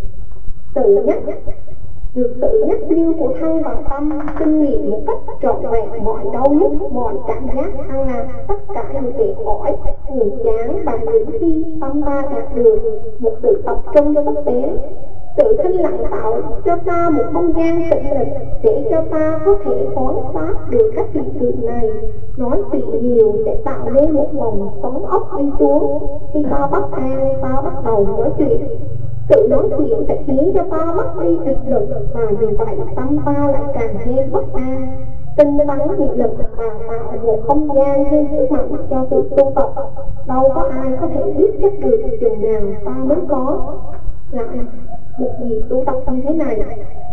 [SPEAKER 1] tự nhắc được sự nhắc như của thân và tâm, kinh nghiệm một cách trọn vẹn mọi đau nhức, mọi cảm giác an lạc, tất cả những kẻ khỏi, buồn chán và những khi tâm ta đạt được một sự tập trung sắc bén. Sự thinh lặng tạo cho ta một không gian tĩnh lặng để cho ta có thể quan sát được các hiện tượng này. Nói chuyện nhiều sẽ tạo nên một vòng sóng ốc đi xuống. Khi ta bắt an, ta bắt đầu nói chuyện. Sự nói chuyện sẽ khiến cho ta mất đi thực lực, và vì vậy tâm ta lại càng thêm bất an. Tinh tấn nghị lực và tạo một không gian thêm sức mạnh cho sự tu tập. Đâu có ai có thể biết chắc được chừng nào ta mới có lại một gì tu tập như thế này.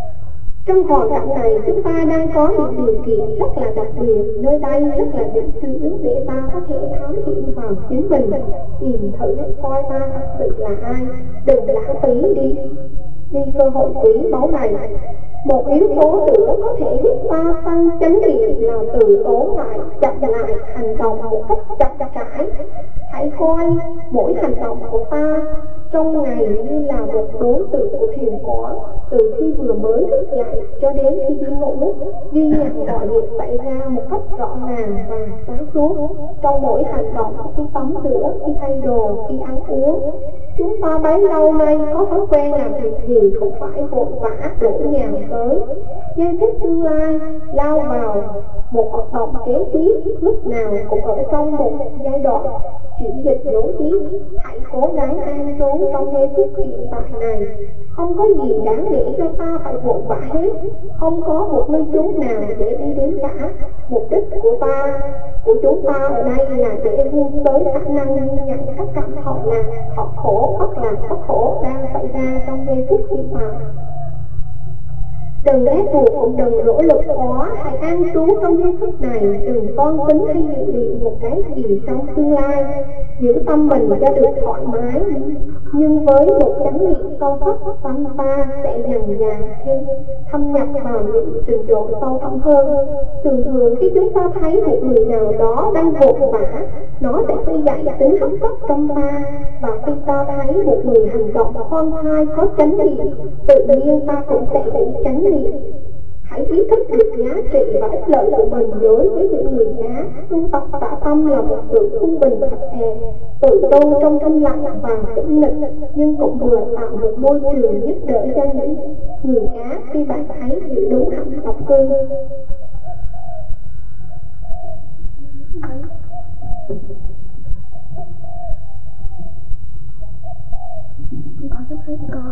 [SPEAKER 1] Trong hoàn cảnh này, chúng ta đang có những điều kiện rất là đặc biệt. Nơi đây rất là định xứ để ta có thể thám hiểm vào chính mình, tìm thử coi ta thật sự là ai. Đừng lãng phí đi đi cơ hội quý báu này. Một yếu tố nữa có thể giúp ta tăng chánh niệm là từ tốn lại, chậm lại hành động một cách chậm rãi. Hãy coi mỗi hành động của ta trong ngày như là một đối tượng của thiền quán. Từ khi vừa mới thức dậy cho đến khi đi ngủ, ghi nhận mọi việc xảy ra một cách rõ ràng và sáng suốt. Trong mỗi hành động, khi tắm rửa, khi thay đồ, khi ăn uống, chúng ta bấy lâu nay có thói quen làm việc gì cũng phải vội vã đổ nhào tới. Giây phút tương lai lao vào một hoạt động kế tiếp, lúc nào cũng ở trong một giai đoạn chuyển dịch nối tiếp. Hãy cố gắng an trú trong giây phút hiện tại này. Không có gì đáng để cho ta phải vội vã hết. Không có một nơi chốn nào để đi đến cả. Mục đích của ta, của chúng ta ở đây là để vươn tới khả năng ghi nhận các cảm thọ lạc, thọ khổ, bất lạc, bất khổ đang xảy ra trong giây phút hiện tại. Đừng ép buộc cũng đừng nỗ lực quá, hãy an trú trong giây phút này. Đừng toan tính hay dự định một cái gì trong tương lai. Giữ tâm mình cho được thoải mái, nhưng với một chánh niệm sâu sắc, tâm ta sẽ dần dần thêm thâm nhập vào những trình độ sâu thẳm hơn. Thường thường khi chúng ta thấy một người nào đó đang vội vã, nó sẽ khơi dậy tính hấp tấp trong ta. Và khi ta thấy một người hành động khoan thai có chánh niệm, tự nhiên ta cũng sẽ bị chánh niệm. Hãy ý thức được giá trị và ích lợi của mình đối với những người khác. Tu tập tả tâm là một sự trung bình thật thà, tự tu trong thanh lặng và tĩnh lặng, nhưng cũng vừa tạo một môi trường giúp đỡ cho những người khác khi bạn thấy giữ đúng hạnh tập cư. Con có sắp thấy con.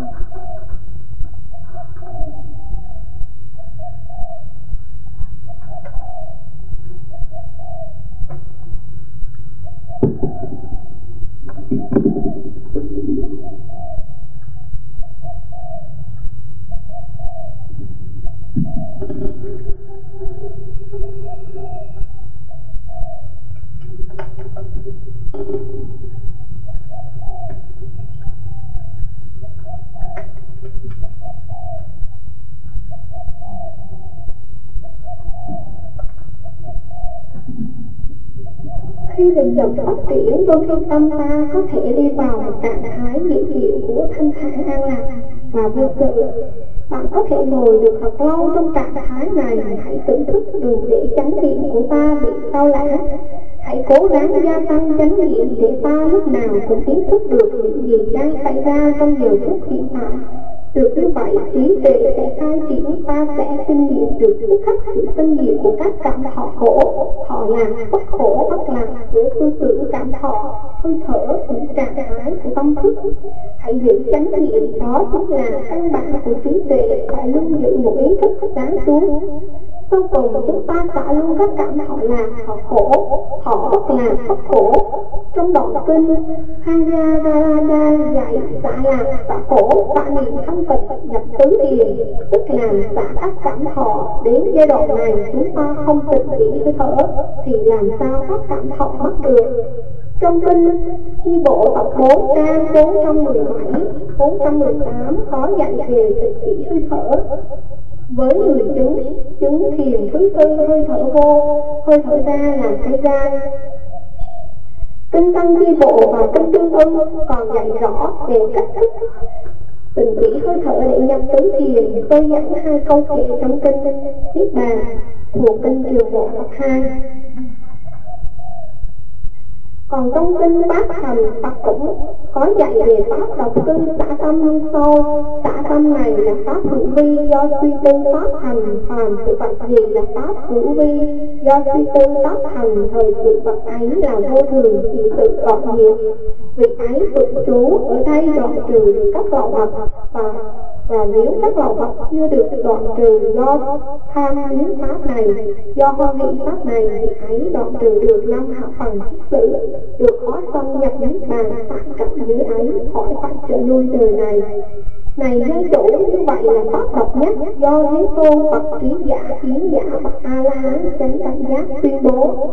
[SPEAKER 1] Khi định lực phát triển, đôi khi tâm ta có thể đi vào một trạng thái nhẹ dịu của thanh thản an lạc và vô sự. Bạn có thể ngồi được thật lâu trong trạng thái này. Hãy tự thức đừng để chánh niệm của ta bị sao lãng. Hãy cố gắng gia tăng chánh niệm để ta lúc nào cũng ý thức được những gì đang xảy ra trong giờ phút hiện tại. Được như vậy, trí tuệ sẽ khai triển, ta sẽ kinh nghiệm được tức khắc sự tinh diệu của các cảm thọ khổ, thọ lạc, bất khổ, bất lạc của tư tưởng cảm thọ, hơi thở, những trạng thái của tâm thức. Hãy giữ chánh niệm, đó chính là căn bản của trí tuệ, phải luôn giữ một ý thức sáng suốt. Sau cùng chúng ta xả luôn các cảm thọ lạc, thọ khổ, thọ bất lạc, bất khổ. Trong đoạn kinh Hanyarada dạy xả lạc, xả khổ, xả niệm thanh tịnh, nhập tứ thiền, tức là xả các cảm thọ. Đến giai đoạn này chúng ta không tịnh chỉ hơi thở thì làm sao các cảm thọ mất được. Trong kinh Chi Bộ tập bốn trang bốn trăm mười bảy, bốn trăm mười tám có dạy về tịnh chỉ hơi thở. Với người chứng, chứng thiền thứ tư hơi thở vô, hơi thở ra là cái gan. Kinh Tăng Chi Bộ và Kinh Tương Ưng còn dạy rõ về cách thức tịnh chỉ hơi thở để nhập tứ thiền. Tôi dẫn hai câu kệ trong kinh Niết Bàn thuộc kinh Trường Bộ tập hai. Còn trong kinh Bát Thành Phật cũng có dạy về pháp độc cư xả tâm như sau. Xả tâm này là pháp hữu vi do suy tư pháp thành, phàm sự vật gì là pháp hữu vi do suy tư pháp thành, thời sự vật ấy là vô thường, chỉ tự đoạn diệt. Việc ấy vượt trú ở đây đoạn trừ được các lậu vật, và và nếu các lậu vật chưa được đoạn trừ do tham luyến pháp này, do hoan hỷ pháp này, thì ấy đoạn trừ được năm hạ phần kiết sử, được khó xâm nhập niết bàn, tại cảnh giới ấy khỏi phải trở lui đời này. Này dân chủ, như vậy là pháp độc nhất do Thế Tôn bậc trí giả, kiến giả, bậc A La Hán chánh đẳng giác tuyên bố.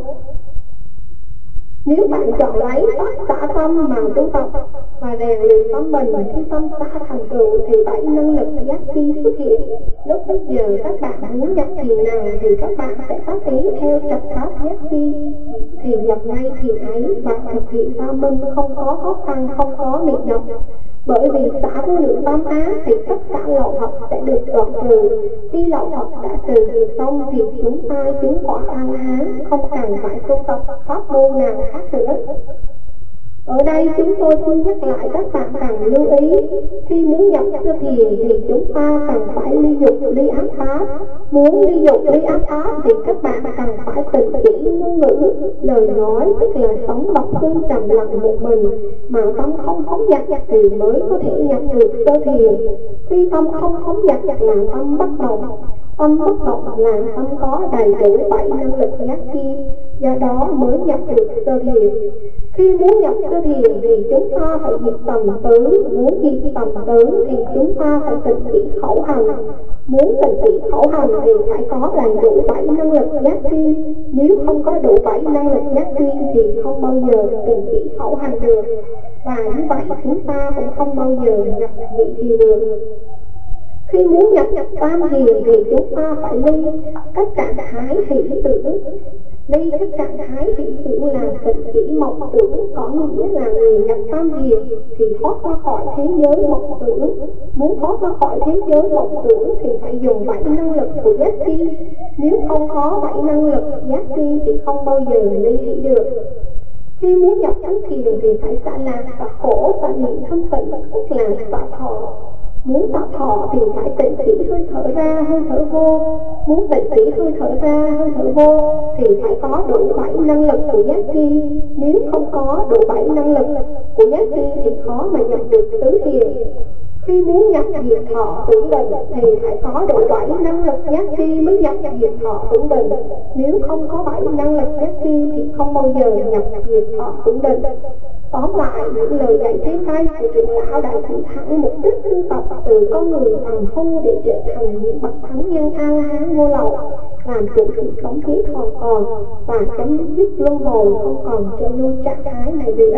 [SPEAKER 1] Nếu bạn chọn lấy pháp xả tâm mà tu tập và rèn luyện tâm mình, khi tâm xả thành tựu thì bảy năng lực giác chi xuất hiện. Lúc bây giờ các bạn muốn nhập thiền nào thì các bạn sẽ phát ý theo trật pháp giác chi, thì nhập ngay thiền ấy và thực hiện tâm minh, không có khó khăn, không có mệt nhọc. Bởi vì xả vô lượng tâm á thì tất cả lậu hoặc sẽ được đoạn trừ. Khi lậu hoặc đã trừ được xong thì chúng ta chứng quả A La Hán, không cần phải tu tập pháp môn nào khác nữa. Ở đây chúng tôi xin nhắc lại các bạn cần lưu ý, khi muốn nhập sơ thiền thì chúng ta cần phải ly dục ly ác pháp. Muốn ly dục ly ác pháp thì các bạn cần phải tịnh chỉ ngôn ngữ, lời nói, tức là sống độc cư trầm lặng một mình mà tâm không phóng dật thì mới có thể nhập được sơ thiền. Khi tâm không phóng dật là tâm bất động. Tâm bất động là tâm có đầy đủ bảy năng lực giác chi, do đó mới nhập được sơ thiền. Khi muốn nhập sơ thiền thì chúng ta phải diệt tầm tứ, muốn diệt tầm tứ thì chúng ta phải tịnh chỉ khẩu hành. Muốn tịnh chỉ khẩu hành thì phải có đầy đủ bảy năng lực giác chi. Nếu không có đủ bảy năng lực giác chi thì không bao giờ tịnh chỉ khẩu hành được. Và như vậy chúng ta cũng không bao giờ nhập vị thiền được. Khi muốn nhập nhập tam thiền thì chúng ta phải ly các trạng thái hỷ tưởng. Ly các trạng thái hỷ tưởng là tịnh chỉ mộng tưởng, có nghĩa là người nhập tam thiền thì thoát ra khỏi thế giới mộng tưởng. Muốn thoát ra khỏi thế giới mộng tưởng thì phải dùng bảy năng lực của giác chi. Nếu không có bảy năng lực giác chi thì không bao giờ ly hỷ được. Khi muốn nhập chánh thiền thì phải xả lạc, xả khổ, xả niệm thanh tịnh, tức là xả thọ. Muốn xả thọ thì phải tịnh chỉ hơi thở ra, hơi thở vô. Muốn tịnh chỉ hơi thở ra, hơi thở vô thì phải có đủ bảy năng lực của giác chi. Nếu không có đủ bảy năng lực của giác chi thì khó mà nhập được tứ thiền. Khi muốn nhập diệt thọ tưởng định thì phải có đủ bảy năng lực giác chi mới nhập diệt thọ tưởng định. Nếu không có bảy năng lực giác chi thì không bao giờ nhập diệt thọ tưởng định. Tóm lại, những lời dạy trên đây của trưởng lão đã chỉ thẳng mục đích tu tập từ con người phàm phu để trở thành những bậc thánh nhân A La Hán vô lậu, làm chủ sự sống chết hoàn toàn và chấm dứt luân hồi, không còn trở lui trạng thái này nữa.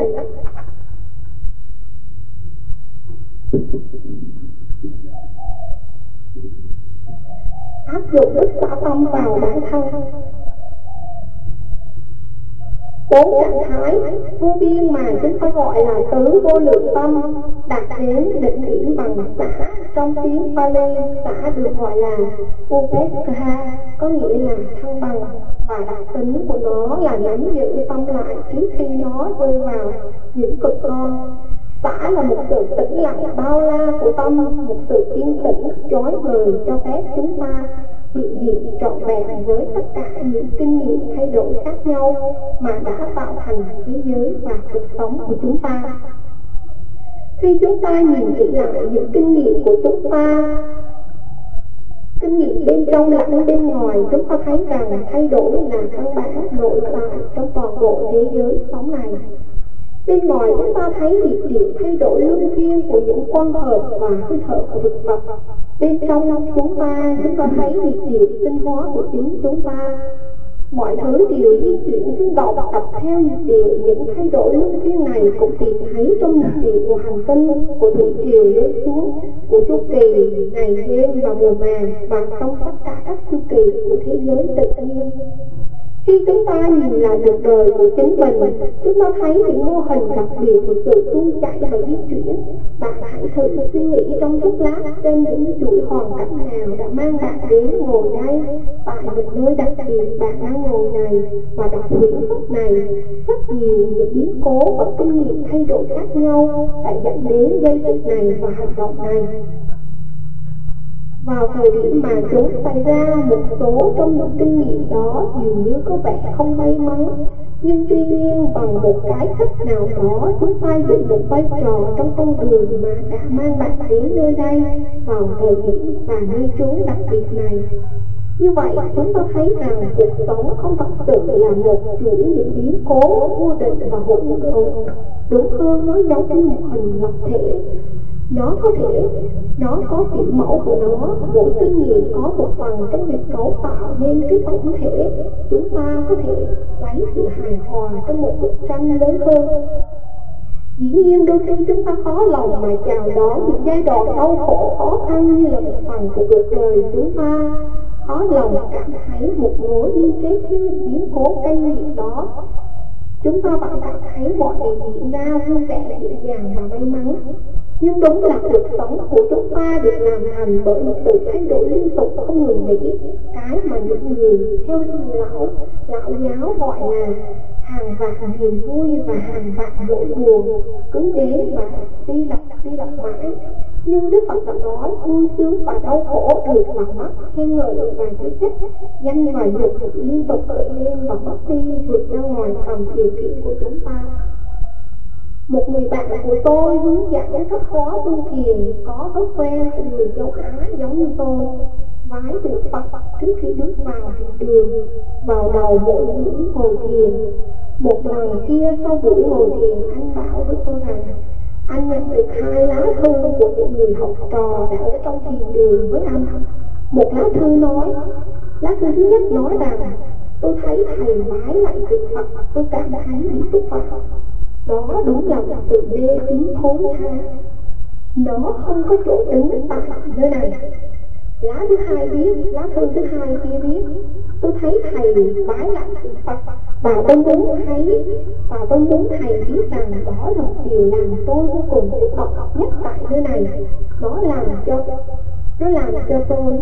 [SPEAKER 1] Áp dụng đức xả tâm vào bản thân. Bốn trạng thái vô biên mà chúng ta gọi là tứ vô lượng tâm đạt đến đỉnh điểm bằng xã, trong tiếng Pali xã được gọi là Upekkha, có nghĩa là thăng bằng, và đặc tính của nó là nắm giữ tâm lại trước khi nó rơi vào những cực đoan. Xã là một sự tĩnh lặng bao la của tâm, một sự yên tĩnh chói vời cho phép chúng ta hiện diện trọn vẹn với tất cả những kinh nghiệm thay đổi khác nhau mà đã tạo thành thế giới và cuộc sống của chúng ta. Khi chúng ta nhìn kỹ lại những kinh nghiệm của chúng ta, kinh nghiệm bên trong lẫn bên ngoài, chúng ta thấy rằng thay đổi là căn bản nội tại trong toàn bộ thế giới sống này. Bên ngoài chúng ta thấy nhiệt điện thay đổi luân phiên của những quang hợp và hơi thở của thực vật. Bên trong chúng ta, chúng ta thấy nhiệt điện sinh hóa của chính chúng ta. Mọi thứ đều di chuyển xuống động tập theo nhiệt điện. Những thay đổi luân phiên này cũng tìm thấy trong nhiệt điện của hành tinh, của thủy triều lên xuống, của chu kỳ ngày đêm và mùa màng, và trong tất cả các chu kỳ của thế giới tự nhiên. Khi chúng ta nhìn lại cuộc đời của chính mình, chúng ta thấy những mô hình đặc biệt của sự tuôn chảy và di chuyển. Bạn hãy thử suy nghĩ trong chốc lát trên những chuỗi hoàn cảnh nào đã mang bạn đến ngồi đây, tại một nơi đặc biệt bạn đang ngồi này và đọc quyển sách này. Rất nhiều những biến cố và kinh nghiệm thay đổi khác nhau đã dẫn đến giây phút này và hành động này. Vào thời điểm mà chúng xảy ra, một số trong những kinh nghiệm đó dường như có vẻ không may mắn, nhưng tuy nhiên bằng một cái cách nào đó, chúng ta giữ một vai trò trong con đường mà đã mang bạn đến nơi đây vào thời điểm và nơi chốn đặc biệt này. Như vậy, chúng ta thấy rằng cuộc sống không thật sự là một chuỗi những biến cố vô định và hỗn độn. Đúng hơn, nó giống như một hình lập thể. Nó có thể, nó có kiểu mẫu của nó, mỗi kinh nghiệm có một phần trong việc cấu tạo nên cái tổng thể. Chúng ta có thể lấy sự hài hòa trong một bức tranh lớn hơn. Dĩ nhiên đôi khi chúng ta khó lòng mà chào đón những giai đoạn đau khổ khó khăn như là một phần của cuộc đời chúng ta. Khó lòng cảm thấy một mối liên kết với những biến cố cay nghiệt đó. Chúng ta vẫn cảm thấy mọi việc diễn ra vui vẻ, dễ dàng và may mắn. Nhưng đúng là cuộc sống của chúng ta được làm thành bởi một sự thay đổi liên tục không ngừng nghỉ, cái mà những người theo lão lão giáo gọi là hàng vạn niềm vui và hàng vạn nỗi buồn cứ đến và đi lặp đi lặp mãi. Nhưng Đức Phật đã nói vui sướng và đau khổ được bằng mắt khen ngợi và chỉ trích, danh và dục liên tục khởi lên và mất đi vượt ra ngoài tầm điều kiện của chúng ta. Một người bạn của tôi hướng dẫn các khóa tu thiền có thói quen của người châu Á giống như tôi, vái tượng Phật trước khi bước vào thiền đường, vào đầu mỗi buổi ngồi thiền. Một lần kia sau buổi ngồi thiền, anh bảo với tôi rằng anh nhận được hai lá thư của những người học trò đã ở trong thiền đường với anh. Một lá thư nói, lá thư thứ nhất nói rằng tôi thấy thầy vái lại tượng Phật, tôi cảm thấy bị xúc phạm. Đó đúng là một sự mê tín thốn tha. Nó không có chỗ đứng tại nơi này. Lá thứ hai viết, lá thư thứ hai kia viết, tôi thấy thầy vái lại tượng Phật và tôi muốn thấy và tôi muốn thầy biết rằng đó là một điều làm tôi vô cùng xúc động nhất tại nơi này. Nó làm cho nó làm cho tôi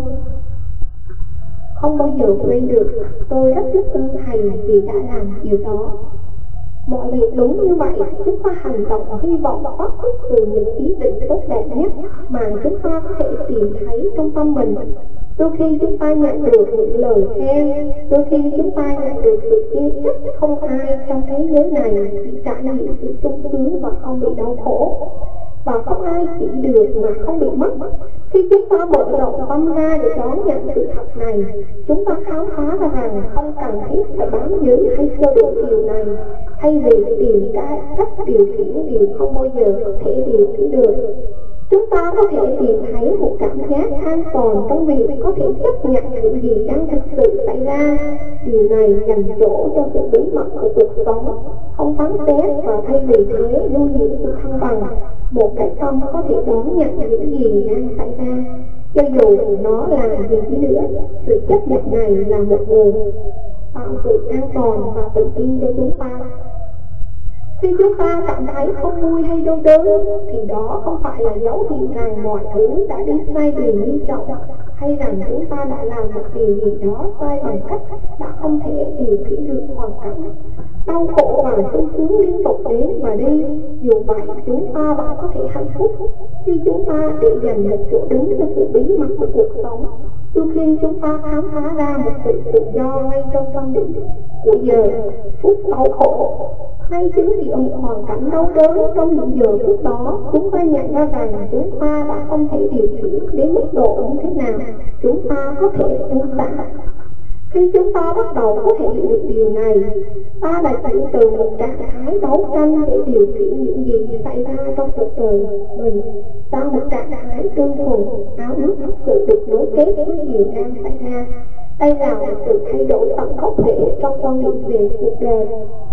[SPEAKER 1] không bao giờ quên được. Tôi rất biết ơn thầy vì đã làm điều đó. Mọi việc đúng như vậy, chúng ta hành động hy vọng phát xuất từ những ý định tốt đẹp nhất mà chúng ta có thể tìm thấy trong tâm mình. Đôi khi chúng ta nhận được những lời khen, đôi khi chúng ta nhận được sự yêu thích. Không ai trong thế giới này chỉ trải nghiệm sự sung sướng và không bị đau khổ, và không ai chỉ được mà không bị mất. Khi chúng ta mở rộng tâm ra để đón nhận sự thật này, chúng ta khám phá ra rằng không cần thiết phải bám giữ hay sơ đổ điều này, thay vì tìm cái cách điều khiển điều không bao giờ có thể điều khiển được. Chúng ta có thể tìm thấy một cảm giác an toàn trong việc có thể chấp nhận những gì đang thực sự xảy ra. Điều này dành chỗ cho sự bí mật của cuộc sống, không phán xét, và thay vì thế nuôi dưỡng sự thăng bằng, một cái tâm có thể đón nhận những gì đang xảy ra. Cho dù nó là gì đi nữa, sự chấp nhận này là một nguồn tạo sự an toàn và tự tin cho chúng ta. Khi chúng ta cảm thấy không vui hay đau đớn thì đó không phải là dấu hiệu rằng mọi thứ đã đi sai đường nghiêm trọng, hay rằng chúng ta đã làm một điều gì đó sai bằng cách đã không thể điều khiển được hoàn cảnh. Đau khổ và sung sướng liên tục đến và đi, dù vậy chúng ta vẫn có thể hạnh phúc khi chúng ta để dành một chỗ đứng cho sự bí mật của cuộc sống. Đôi khi chúng ta khám phá ra một sự tự do ngay trong tâm định của giờ phút đau khổ, hay chứng chịu một hoàn cảnh đau đớn trong những giờ phút đó. Chúng ta nhận ra rằng chúng ta đã không thể điều khiển đến mức độ như thế nào chúng ta có thể buông xả. Khi chúng ta bắt đầu có thể hiểu được điều này, ta đã chuyển từ một trạng thái đấu tranh để điều khiển những gì xảy ra trong cuộc đời mình sang một trạng thái tương thuần, áo ước thực sự được nối kết với điều đang xảy ra. Đây là một sự thay đổi tận gốc rễ trong quan điểm về cuộc đời.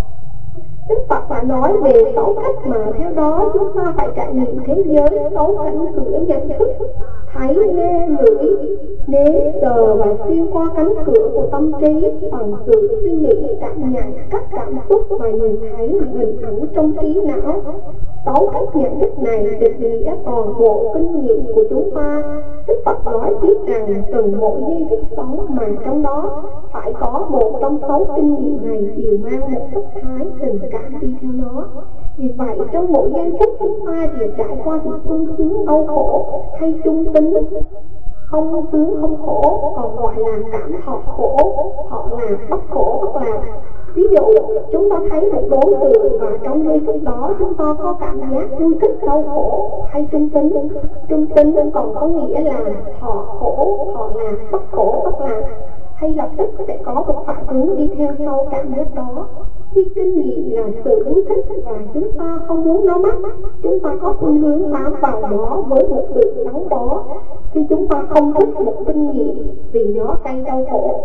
[SPEAKER 1] Đức Phật đã nói về sáu cách mà theo đó chúng ta phải trải nghiệm thế giới, sáu cánh cửa nhận thức: thấy, nghe, ngửi, nếm, sờ và xuyên qua cánh cửa của tâm trí bằng sự suy nghĩ, cảm nhận các cảm xúc và nhìn thấy hình ảnh trong trí não. Sáu cách nhận thức này định nghĩa toàn bộ kinh nghiệm của chúng ta. Đức Phật nói tiếp rằng từng mỗi giây phút sống mà trong đó phải có một trong sáu kinh nghiệm này đều mang một sắc thái tình cảm đi theo nó. Vì vậy trong mỗi giây phút chúng ta đều trải qua sự sung sướng, đau khổ hay trung tính, không sướng không khổ, còn gọi là cảm thọ khổ, họ là bất khổ bất lạc. Ví dụ chúng ta thấy một đối tượng và trong giây phút đó chúng ta có cảm giác vui thích, đau khổ hay trung tính. Trung tính còn có nghĩa là thọ khổ, họ là bất khổ bất lạc, hay lập tức sẽ có một phản ứng đi theo sau cảm giác đó. Khi kinh nghiệm là sự vui thích và chúng ta không muốn nó mất, chúng ta có khuynh hướng bám vào nó với một sự gắn bó. Khi chúng ta không thích một kinh nghiệm vì nó gây đau khổ,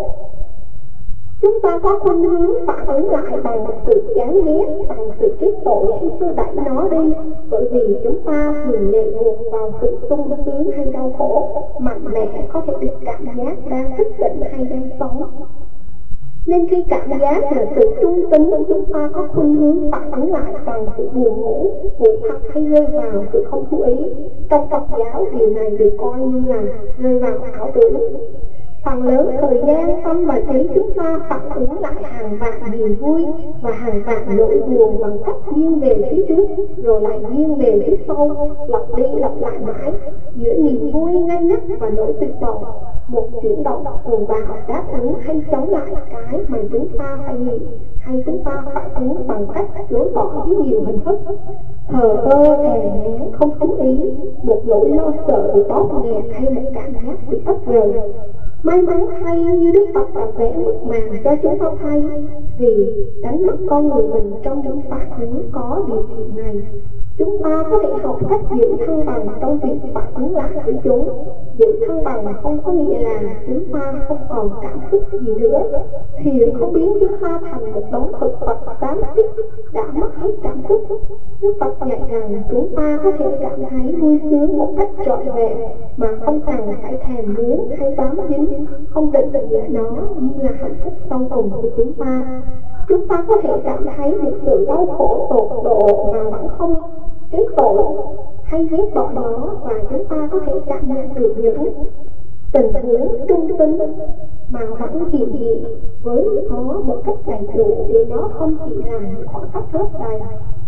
[SPEAKER 1] chúng ta có khuynh hướng phản ứng lại bằng một sự chán ghét, bằng sự kết tội hay xua đẩy nó đi, bởi vì chúng ta thường lệ thuộc vào sự sung sướng hay đau khổ mạnh mẽ có thể được cảm giác đang thức tỉnh hay đang sống. Nên khi cảm giác là sự trung tính, chúng ta có khuynh hướng phản ứng lại bằng sự buồn ngủ, ngủ hoặc hay rơi vào sự không chú ý. Trong Phật giáo, điều này được coi như là rơi vào ảo tưởng. Phần lớn thời gian, tâm và trí chúng ta phản ứng lại hàng vạn niềm vui và hàng vạn nỗi buồn bằng cách nghiêng về phía trước rồi lại nghiêng về phía sau, lặp đi lặp lại mãi giữa niềm vui ngây ngất và nỗi tuyệt vọng. Một chuyển động cuồng bạo đáp ứng hay chống lại cái mà chúng ta phải nghĩ, hay chúng ta phản ứng bằng cách chối bỏ với nhiều hình thức: thờ ơ, đè nén, không chú ý, một nỗi lo sợ bị bóp nghẹt hay một cảm giác bị tách rời. May mắn thay như Đức Phật đã vẽ mực màn cho chúng ta thấy, vì đánh mất con người mình trong những phản ứng có điều kiện này, chúng ta có thể học cách giữ thăng bằng trong việc phản ứng lại với chúng. Giữ thăng bằng không có nghĩa là chúng ta không còn cảm xúc gì nữa, thì không biến chúng ta thành một đống thực vật xám xít đã mất hết cảm xúc. Đức Phật dạy rằng chúng ta có thể cảm thấy vui sướng một cách trọn vẹn mà không cần phải thèm muốn hay bám dính, không định nghĩa nó như là hạnh phúc sau cùng của chúng ta. Chúng ta có thể cảm thấy một sự đau khổ tột độ mà vẫn không kết tội hay ghét bỏ nó, và chúng ta có thể cảm nhận được những tình huống trung tính mà vẫn hiện diện với nó một cách đầy đủ, để nó không chỉ là những khoảnh khắc lấp đầy.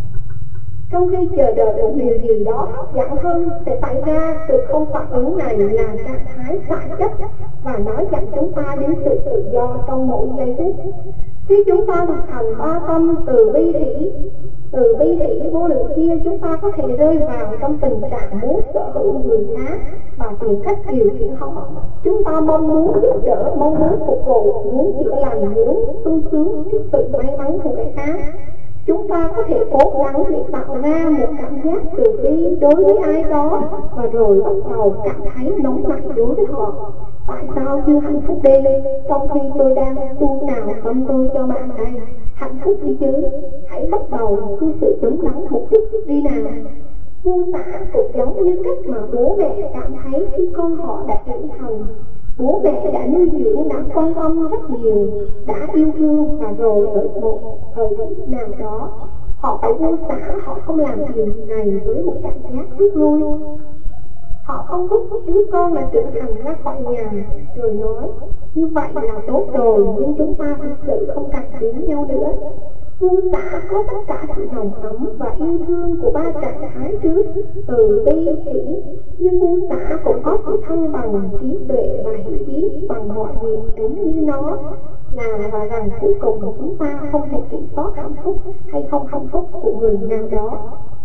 [SPEAKER 1] Trong khi chờ đợi một điều gì đó hấp dẫn hơn sẽ xảy ra, sự không phản ứng này là trạng thái xả chất và nó dẫn chúng ta đến sự tự do trong mỗi giây phút. Khi chúng ta thực hành ba tâm từ bi hỷ, từ bi hỷ vô lượng kia, chúng ta có thể rơi vào trong tình trạng muốn sở hữu người khác và tìm cách điều khiển họ. Chúng ta mong muốn giúp đỡ, mong muốn phục vụ, muốn chữa lành, muốn sung sướng trước sự may mắn của người khác. Chúng ta có thể cố gắng để tạo ra một cảm giác từ bi đối với ai đó và rồi bắt đầu cảm thấy nóng nảy đối với họ. Tại sao chưa hạnh phúc đây, trong khi tôi đang tu nào tâm tôi cho bạn đây? Hạnh phúc đi chứ, hãy bắt đầu cư xử đúng đắn một chút đi nào. Vô xã cũng giống như cách mà bố mẹ cảm thấy khi con họ đã trưởng thành. Bố mẹ đã nuôi dưỡng, đã quan tâm rất nhiều, đã yêu thương, và rồi ở một thời điểm nào đó họ phải vô xã, họ không làm điều này với một cảm giác tiếc nuối. Họ không thúc đứa con là trưởng thành ra khỏi nhà rồi nói như vậy là tốt rồi, nhưng chúng ta thực sự không cần đến nhau nữa. Vô xã có tất cả sự nồng ấm và yêu thương của ba trạng thái trước, từ bi hỷ, nhưng vô xã cũng có sự thăng bằng trí tuệ và hiểu biết bằng mọi việc đúng như nó là, và rằng cuối cùng chúng ta không thể kiểm soát hạnh phúc hay không hạnh phúc của người nào đó.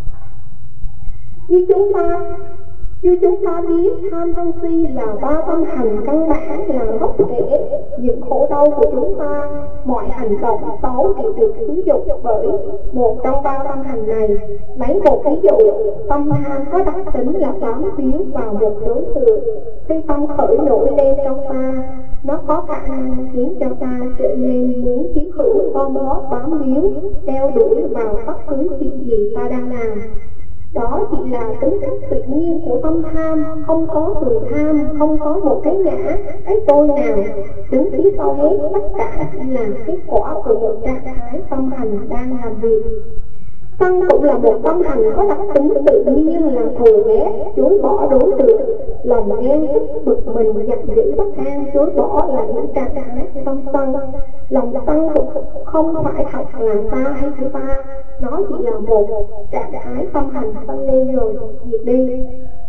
[SPEAKER 1] Như chúng ta Như chúng ta biết, tham sân si là ba tâm hành căn bản, là gốc rễ những khổ đau của chúng ta. Mọi hành động xấu đều được sử dụng bởi một trong ba tâm hành này. Lấy một ví dụ, tâm tham có đặc tính là bám víu vào một đối tượng. Khi tâm khởi nổi lên trong ta, nó có khả năng khiến cho ta trở nên muốn chiếm hữu, gom góp, bám víu, đeo đuổi vào bất cứ chuyện gì ta đang làm. Đó chỉ là tính cách tự nhiên của tâm tham, không có người tham, không có một cái ngã, cái tôi nào đứng phía sau hết. Tất cả chỉ là kết quả của một trạng thái tâm hành đang làm việc. Sân cũng là một tâm hành có đặc tính tự nhiên là thù ghét, chối bỏ đối tượng. Lòng ghen tức, bực mình, giận dữ, bất an, chối bỏ là những trạng thái tâm sân. Lòng sân cũng không phải thật là ta hay của ta, nó chỉ là một trạng thái tâm hành sân lên rồi diệt đi.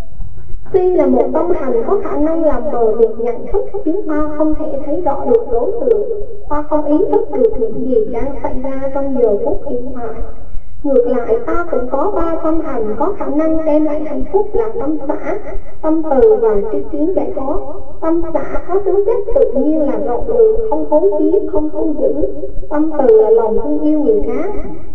[SPEAKER 1] Si là một tâm hành có khả năng làm mờ mịt nhận thức, chúng ta không thể thấy rõ được đối tượng, ta không ý thức được những gì đang xảy ra trong giờ phút hiện tại. Ngược lại, ta cũng có ba tâm hành có khả năng đem lại hạnh phúc là tâm xã, tâm từ và tri kiến giải thoát. Tâm xã có tính chất tự nhiên là rộng lượng, không hối tiếc, không thu giữ. Tâm từ là lòng thương yêu người khác,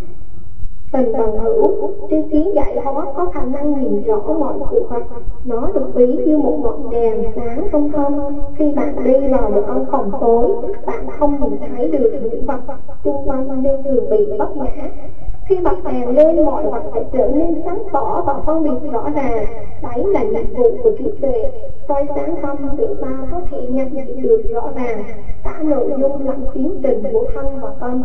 [SPEAKER 1] tình bằng hữu. Tri kiến giải thoát có khả năng nhìn rõ mọi sự vật. Nó được ví như một ngọn đèn sáng trong tâm. Khi bạn đi vào một căn phòng tối, bạn không nhìn thấy được những vật xung quanh nên thường bị bất ngã. Khi bật đèn lên, mọi vật sẽ trở nên sáng tỏ và phân biệt rõ ràng. Đấy là nhiệm vụ của trí tuệ, soi sáng tâm để ta có thể nhận diện được rõ ràng cả nội dung lẫn tiến trình của thân và tâm.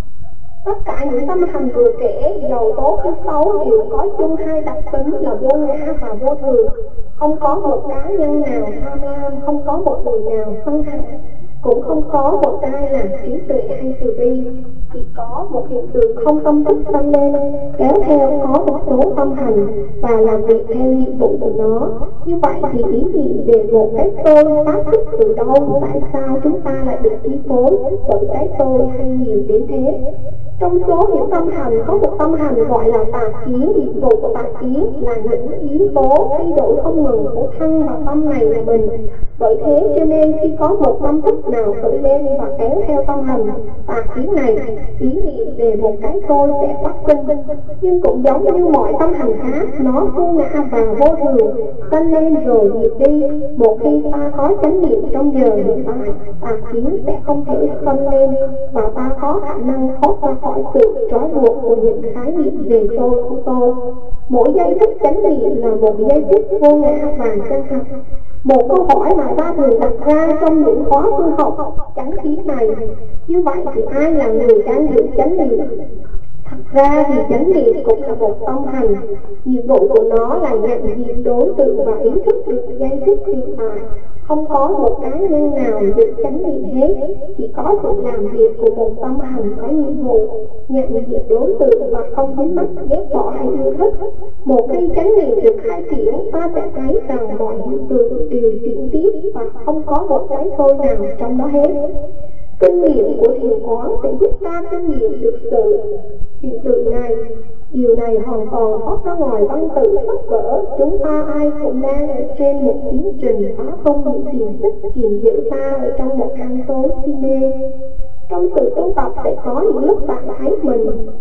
[SPEAKER 1] Tất cả những tâm hành vừa kể, dầu tốt hay xấu, đều có chung hai đặc tính là vô ngã và vô thường. Không có một cá nhân nào tham lam, không có một người nào sân hận, cũng không có một ai là trí tuệ hay từ bi. Chỉ có một hiện tượng không tâm thức sanh lên, kéo theo có một số tâm hành và làm việc theo nhiệm vụ của nó. Như vậy thì ý niệm về một cái tôi phát xuất từ đâu, tại sao chúng ta lại được chi phối bởi cái tôi hay nhiều đến thế? Trong số những tâm hành, có một tâm hành gọi là tà kiến. Nhiệm vụ của tà kiến là những yếu tố thay đổi không ngừng của thân và tâm này là mình. Bởi thế cho nên khi có một tâm thức nào khởi lên và kéo theo tâm hành tà kiến này, ý niệm về một cái tôi sẽ phát sinh. Nhưng cũng giống như mọi tâm hành khác, nó vô ngã và vô thường, sanh lên rồi diệt đi. Một khi ta có chánh niệm trong giờ hiện tại, tà kiến sẽ không thể sanh lên và ta có khả năng thoát ra khỏi sự trói buộc của những khái niệm về tôi của tôi. Mỗi giây phút chánh niệm là một giây phút vô ngã và chân thật. Một câu hỏi mà ta thường đặt ra trong những khóa tu học chánh kiến này, như vậy thì ai là người đang giữ chánh niệm? Thật ra thì chánh niệm cũng là một tâm hành. Nhiệm vụ của nó là nhận diện đối tượng và ý thức được giây phút hiện tại. Không có một cá nhân nào được chánh niệm hết, chỉ có sự làm việc của một tâm hành có nhiệm vụ nhận diện đối tượng và không dính mắc ghét bỏ hay yêu thích. Một khi chánh niệm được khai triển, ta sẽ thấy rằng mọi hiện tượng đều chuyển tiếp và không có một cái tôi nào trong đó hết. Kinh nghiệm của thiền quán sẽ giúp ta kinh nghiệm được sự hiện tượng này. Điều này hoàn toàn thoát ra ngoài văn tự sách vở. Chúng ta ai cũng đang ở trên một tiến trình phá không những xiềng xích kìm giữ ta ở trong một căn tối si mê. Trong sự tu tập sẽ có những lúc bạn thấy mình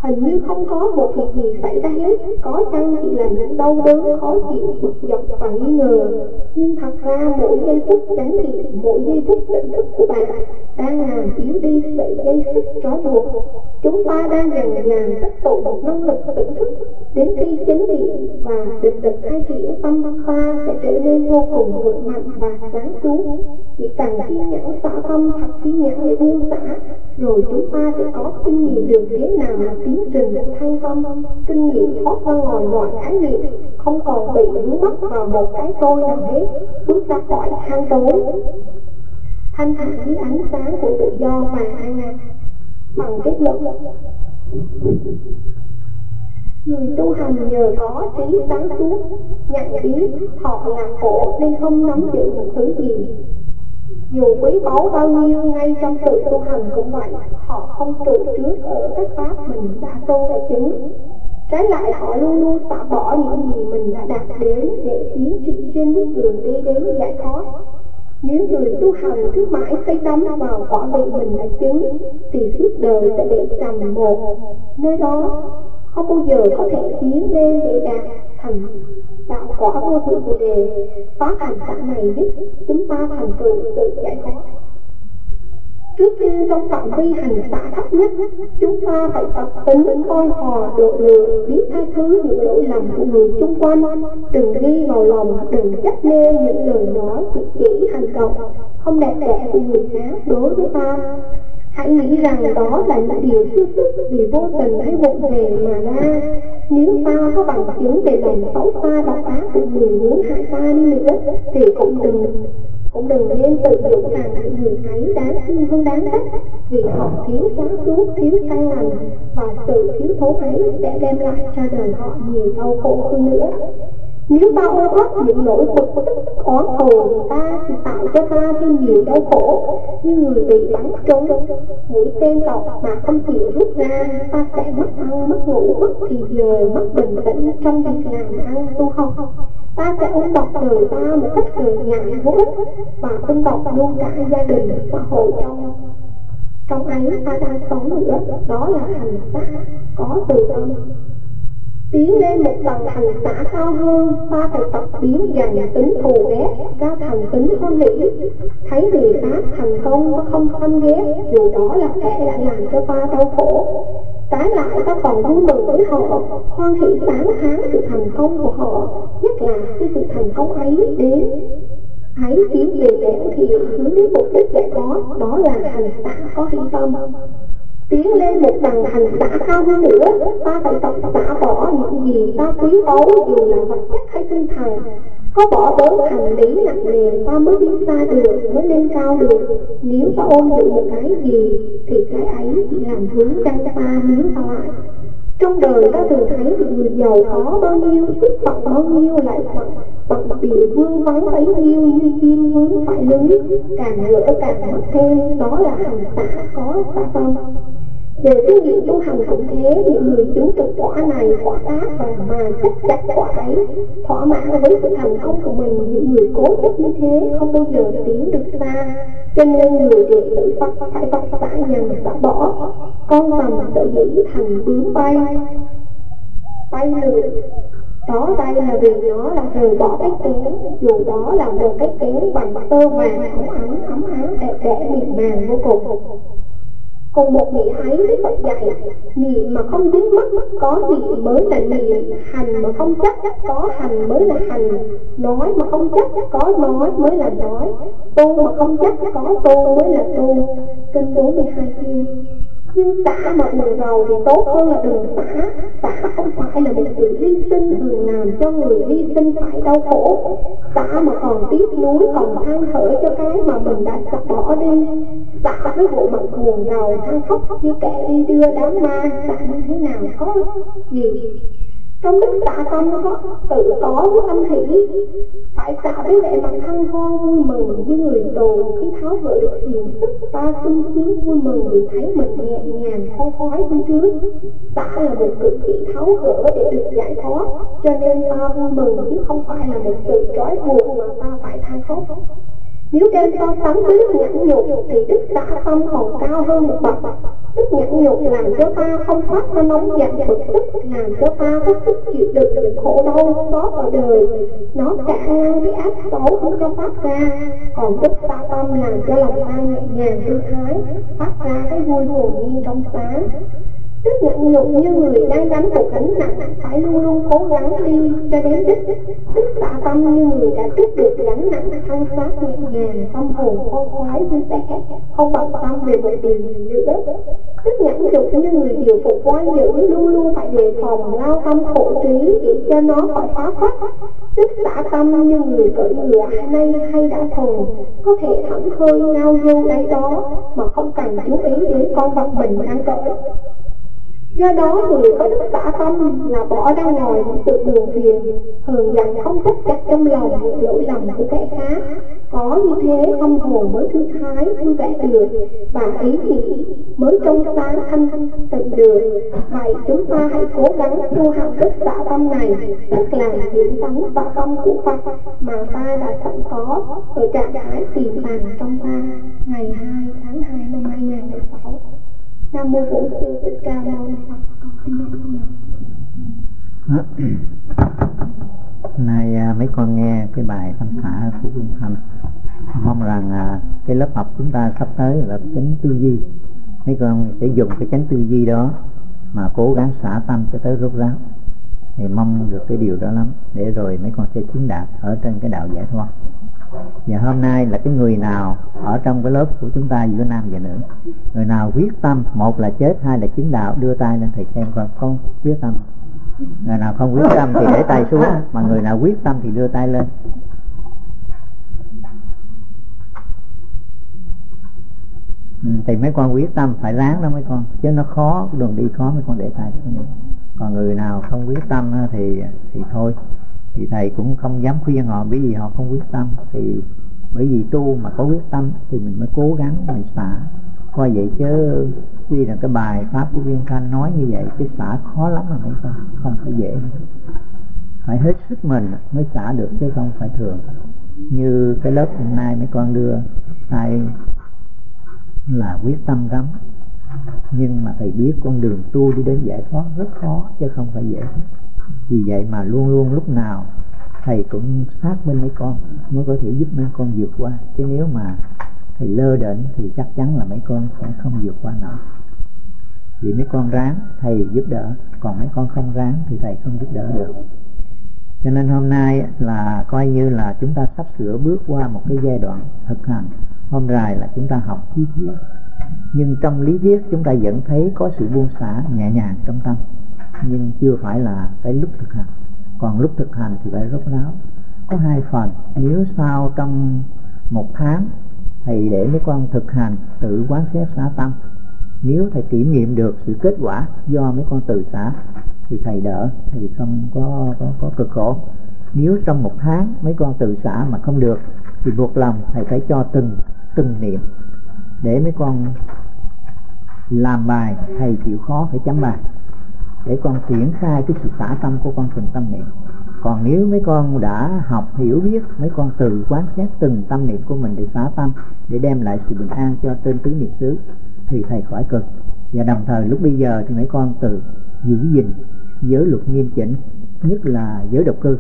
[SPEAKER 1] Hình như không có một việc gì xảy ra hết, có chăng chỉ là những đau đớn, khó chịu, bực dọc và nghi ngờ. Nhưng thật ra mỗi giây phút chánh niệm, mỗi giây phút tỉnh thức của bạn đang làm yếu đi sợi dây xích trói buộc. Chúng ta đang dần dần tích tụ một năng lực tỉnh thức, đến khi chánh niệm và định lực khai triển, tâm ta sẽ trở nên vô cùng vững mạnh và sáng suốt. Chỉ cần kiên nhẫn xả tâm, thật kiên nhẫn để buông xả, rồi chúng ta sẽ có kinh nghiệm được thế nào là tiến trình thăng tâm, kinh nghiệm thoát ra ngoài mọi khái niệm, không còn bị vướng mắc vào một cái tôi nào hết, bước ra khỏi hang tối, thanh thản dưới ánh sáng của tự do và an lạc. Bằng kết luận, người tu hành nhờ có trí sáng suốt, nhận biết họ là khổ nên không nắm giữ một thứ gì. Dù quý báu bao nhiêu, ngay trong sự tu hành cũng vậy, họ không trụ trước ở các pháp mình đã tu đã chứng. Trái lại, họ luôn luôn xả bỏ những gì mình đã đạt đến để tiến triển trên đường đi đến giải thoát. Nếu người tu hành cứ mãi say đắm vào quả vị mình đã chứng, thì suốt đời sẽ bị trầm một nơi đó, không bao giờ có thể tiến lên để đạt thành đạo quả vô thượng bồ đề. Pháp hành xả này giúp chúng ta thành tựu sự giải thoát. Trước tiên, trong phạm vi hành xả thấp nhất, chúng ta phải tập tính coi hòa độ lượng, biết tha thứ những lỗi lầm của người chung quanh, đừng ghi vào lòng, đừng chấp mê những lời nói, cử chỉ, hành động không đẹp đẽ của người khác đối với ta. Hãy nghĩ rằng đó là những điều sơ xuất vì vô tình hay vụng về mà ra. Nếu ta có bằng chứng về lòng xấu xa độc ác của người muốn hại ta đi nữa, thì cũng đừng cũng đừng nên tự nhủ rằng những người ấy đáng thương hơn đáng trách, vì họ thiếu sáng suốt, thiếu căn lành, và sự thiếu thốn ấy sẽ đem lại cho đời họ nhiều đau khổ hơn nữa. Nếu ta ô uất những nỗi bực tức oán thù người ta thì tạo cho ta thêm nhiều đau khổ, như người bị bắn trúng mũi tên cọc mà không chịu rút ra. Ta sẽ mất ăn, mất ngủ, mất thì giờ, mất bình tĩnh trong việc làm ăn tu học. Ta sẽ ôm đọc đời ta một cách cười nhạt vô ích, và ôm đọc luôn cả gia đình, xã hội trong trong ấy ta đang sống nữa. Đó là hành xả có từ tâm. Tiến lên một tầng hành xả cao hơn, ta phải tập biến dần tính thù ghét ra thành tính hoan hỷ. Thấy người khác thành công ta không căm ghét, dù đó là kẻ đã làm cho ta đau khổ. Trái lại, ta còn vui mừng với họ, hoan hỷ tán thán sự thành công của họ, nhất là khi sự thành công ấy đến ấy tiến về nẻo thì hướng đến mục đích giải thoát. Đó là hành xả có hỷ tâm. Tiến lên một tầng hành xả cao hơn nữa, ta phải tập xả bỏ những gì ta quý báu, dù là vật chất hay tinh thần. Có bỏ bớt hành lý nặng nề, ta mới đi xa được, mới lên cao được. Nếu ta ôm giữ một cái gì, thì cái ấy chỉ làm vướng chân ta níu ta lại. Trong đời ta thường thấy những người giàu có bao nhiêu, sức phận bao nhiêu, lại phận bận bịu vương vấn bấy nhiêu, như chim vướng phải lưới, càng gỡ càng mất thêm. Đó là hành xả có xả tâm. Về phương diện tu hành cũng thế, những người chúng trực quả này, quả ác và mà chấp chặt quả ấy, thỏa mãn với sự thành công của mình. Những người cố chấp như thế không bao giờ tiến được xa. Cho nên người đệ tử Phật phải tập xả dần xả bỏ. Con tầm sở dĩ thành bướm bay bay lượn, đó đây là vì nó là rời bỏ cái kén, dù đó là một cái kén bằng tơ vàng óng ánh, ấm áp, đẹp đẽ, mịn màng vô cùng. Cùng một niệm ấy Đức Phật dạy, niệm mà không dính mắc có niệm mới là niệm, hành mà không chấp có hành mới là hành, nói mà không chấp có nói mới là nói, tu mà không chấp có tu mới là tu. Kinh bốn mươi hai kia. Nhưng xả mà buồn rầu thì tốt hơn là đừng xả. Xả không phải là một sự hy sinh thường làm cho người hy sinh phải đau khổ. Xả mà còn tiếc nuối, còn than thở cho cái mà mình đã xả bỏ đi. Xả với bộ mặt buồn rầu than khóc như kẻ đi đưa đám ma, xả như thế nào có gì. Trong đức xả tâm nó có tự có với tâm hỷ. Phải xả với vẻ mặt hân hoan vui mừng như người tù khi tháo gỡ được xiềng xích. Ta sung sướng vui mừng vì thấy mình nhẹ nhàng khoan khoái hơn trước. Xả là một cử chỉ tháo gỡ để được giải thoát, cho nên ta vui mừng chứ không phải là một sự trói buộc mà ta phải than khóc. Nếu đem so sánh với đức nhẫn nhục thì đức xả tâm còn cao hơn một bậc. Tức nhẫn nhục làm cho ta không phát ra nóng giận bực tức, làm cho ta có sức chịu đựng những khổ đau có ở đời. Nó cản ngăn cái ác xấu không cho phát ra. Còn đức xả tâm làm cho lòng ta nhẹ nhàng thư thái, phát ra cái vui hồn nhiên trong sáng. Tức nhẫn nhục như người đang gánh một gánh nặng, phải luôn luôn cố gắng đi cho đến đích. Tức xả tâm như người đã trút được gánh nặng, thanh thoát nhẹ nhàng, tâm hồn khoan khoái vui vẻ, không bận tâm về một điều gì nữa. Tức nhẫn nhục như người điều phục quan dữ, luôn luôn phải đề phòng lao tâm khổ trí để cho nó khỏi phá phách. Tức xả tâm như người cưỡi ngựa nay hay đã thuần, có thể thảnh thơi ngao du đây đó mà không cần chú ý đến con vật mình đang cưỡi. Do đó người có đức xả tâm là bỏ ra ngoài những sự buồn phiền, hờn giận không chấp chặt trong lòng những lỗi lầm của kẻ khác. Có như thế tâm hồn mới thư thái vui vẻ được, và ý nghĩ mới trong sáng thanh tịnh được. Vậy chúng ta hãy cố gắng tu học đức xả tâm này, tức là diễn tánh xả tâm của Phật mà ta đã sẵn có ở trạng thái tiềm tàng trong ta. Ngày hai tháng hai năm hai nghìn không trăm mười sáu. Nam mô Bổn Sư Thích Ca Mâu Ni Phật. Con xin nhận nhận.
[SPEAKER 2] Nay mấy con nghe cái bài tâm xả của Quyên Thanh, mong rằng à, cái lớp học chúng ta sắp tới là chánh tư duy. Mấy con sẽ dùng cái chánh tư duy đó mà cố gắng xả tâm cho tới rốt ráo. Thì mong được cái điều đó lắm, để rồi mấy con sẽ chứng đạt ở trên cái đạo giải thoát. Và hôm nay là cái người nào ở trong cái lớp của chúng ta giữa nam và nữ, người nào quyết tâm, một là chết, hai là chứng đạo, đưa tay lên thầy xem coi con quyết tâm. Người nào không quyết tâm thì để tay xuống, mà người nào quyết tâm thì đưa tay lên. Ừ, thì mấy con quyết tâm phải ráng đó mấy con, chứ nó khó, đường đi khó mấy con để tay xuống. Còn người nào không quyết tâm thì thì thôi, thì thầy cũng không dám khuyên họ, bởi vì họ không quyết tâm. Thì bởi vì tu mà có quyết tâm thì mình mới cố gắng mình xả. Coi vậy chứ tuy là cái bài pháp của Viên Thanh nói như vậy, chứ xả khó lắm mà mấy con, không phải dễ, phải hết sức mình mới xả được, chứ không phải thường. Như cái lớp hôm nay mấy con đưa tay là quyết tâm lắm, nhưng mà thầy biết con đường tu đi đến giải thoát rất khó, chứ không phải dễ. Vì vậy mà luôn luôn lúc nào thầy cũng sát bên mấy con mới có thể giúp mấy con vượt qua. Chứ nếu mà thầy lơ đễnh thì chắc chắn là mấy con sẽ không vượt qua nổi. Vì mấy con ráng thầy giúp đỡ, còn mấy con không ráng thì thầy không giúp đỡ được. Cho nên hôm nay là coi như là chúng ta sắp sửa bước qua một cái giai đoạn thực hành. Hôm rày là chúng ta học chi tiết, nhưng trong lý thuyết chúng ta vẫn thấy có sự buông xả nhẹ nhàng trong tâm, nhưng chưa phải là cái lúc thực hành. Còn lúc thực hành thì phải rốt ráo. Có hai phần. Nếu sau trong một tháng thầy để mấy con thực hành tự quán xét xả tâm, nếu thầy kiểm nghiệm được sự kết quả do mấy con tự xả thì thầy đỡ, thầy không có, có, có cực khổ. Nếu trong một tháng mấy con tự xả mà không được thì buộc lòng thầy phải cho từng từng niệm, để mấy con làm bài thầy chịu khó phải chấm bài, để con triển khai cái sự xả tâm của con từng tâm niệm. Còn nếu mấy con đã học hiểu biết, mấy con tự quán xét từng tâm niệm của mình để xả tâm, để đem lại sự bình an cho trên tứ niệm xứ, thì thầy khỏi cực. Và đồng thời lúc bây giờ thì mấy con tự giữ gìn giới luật nghiêm chỉnh, nhất là giới độc cư.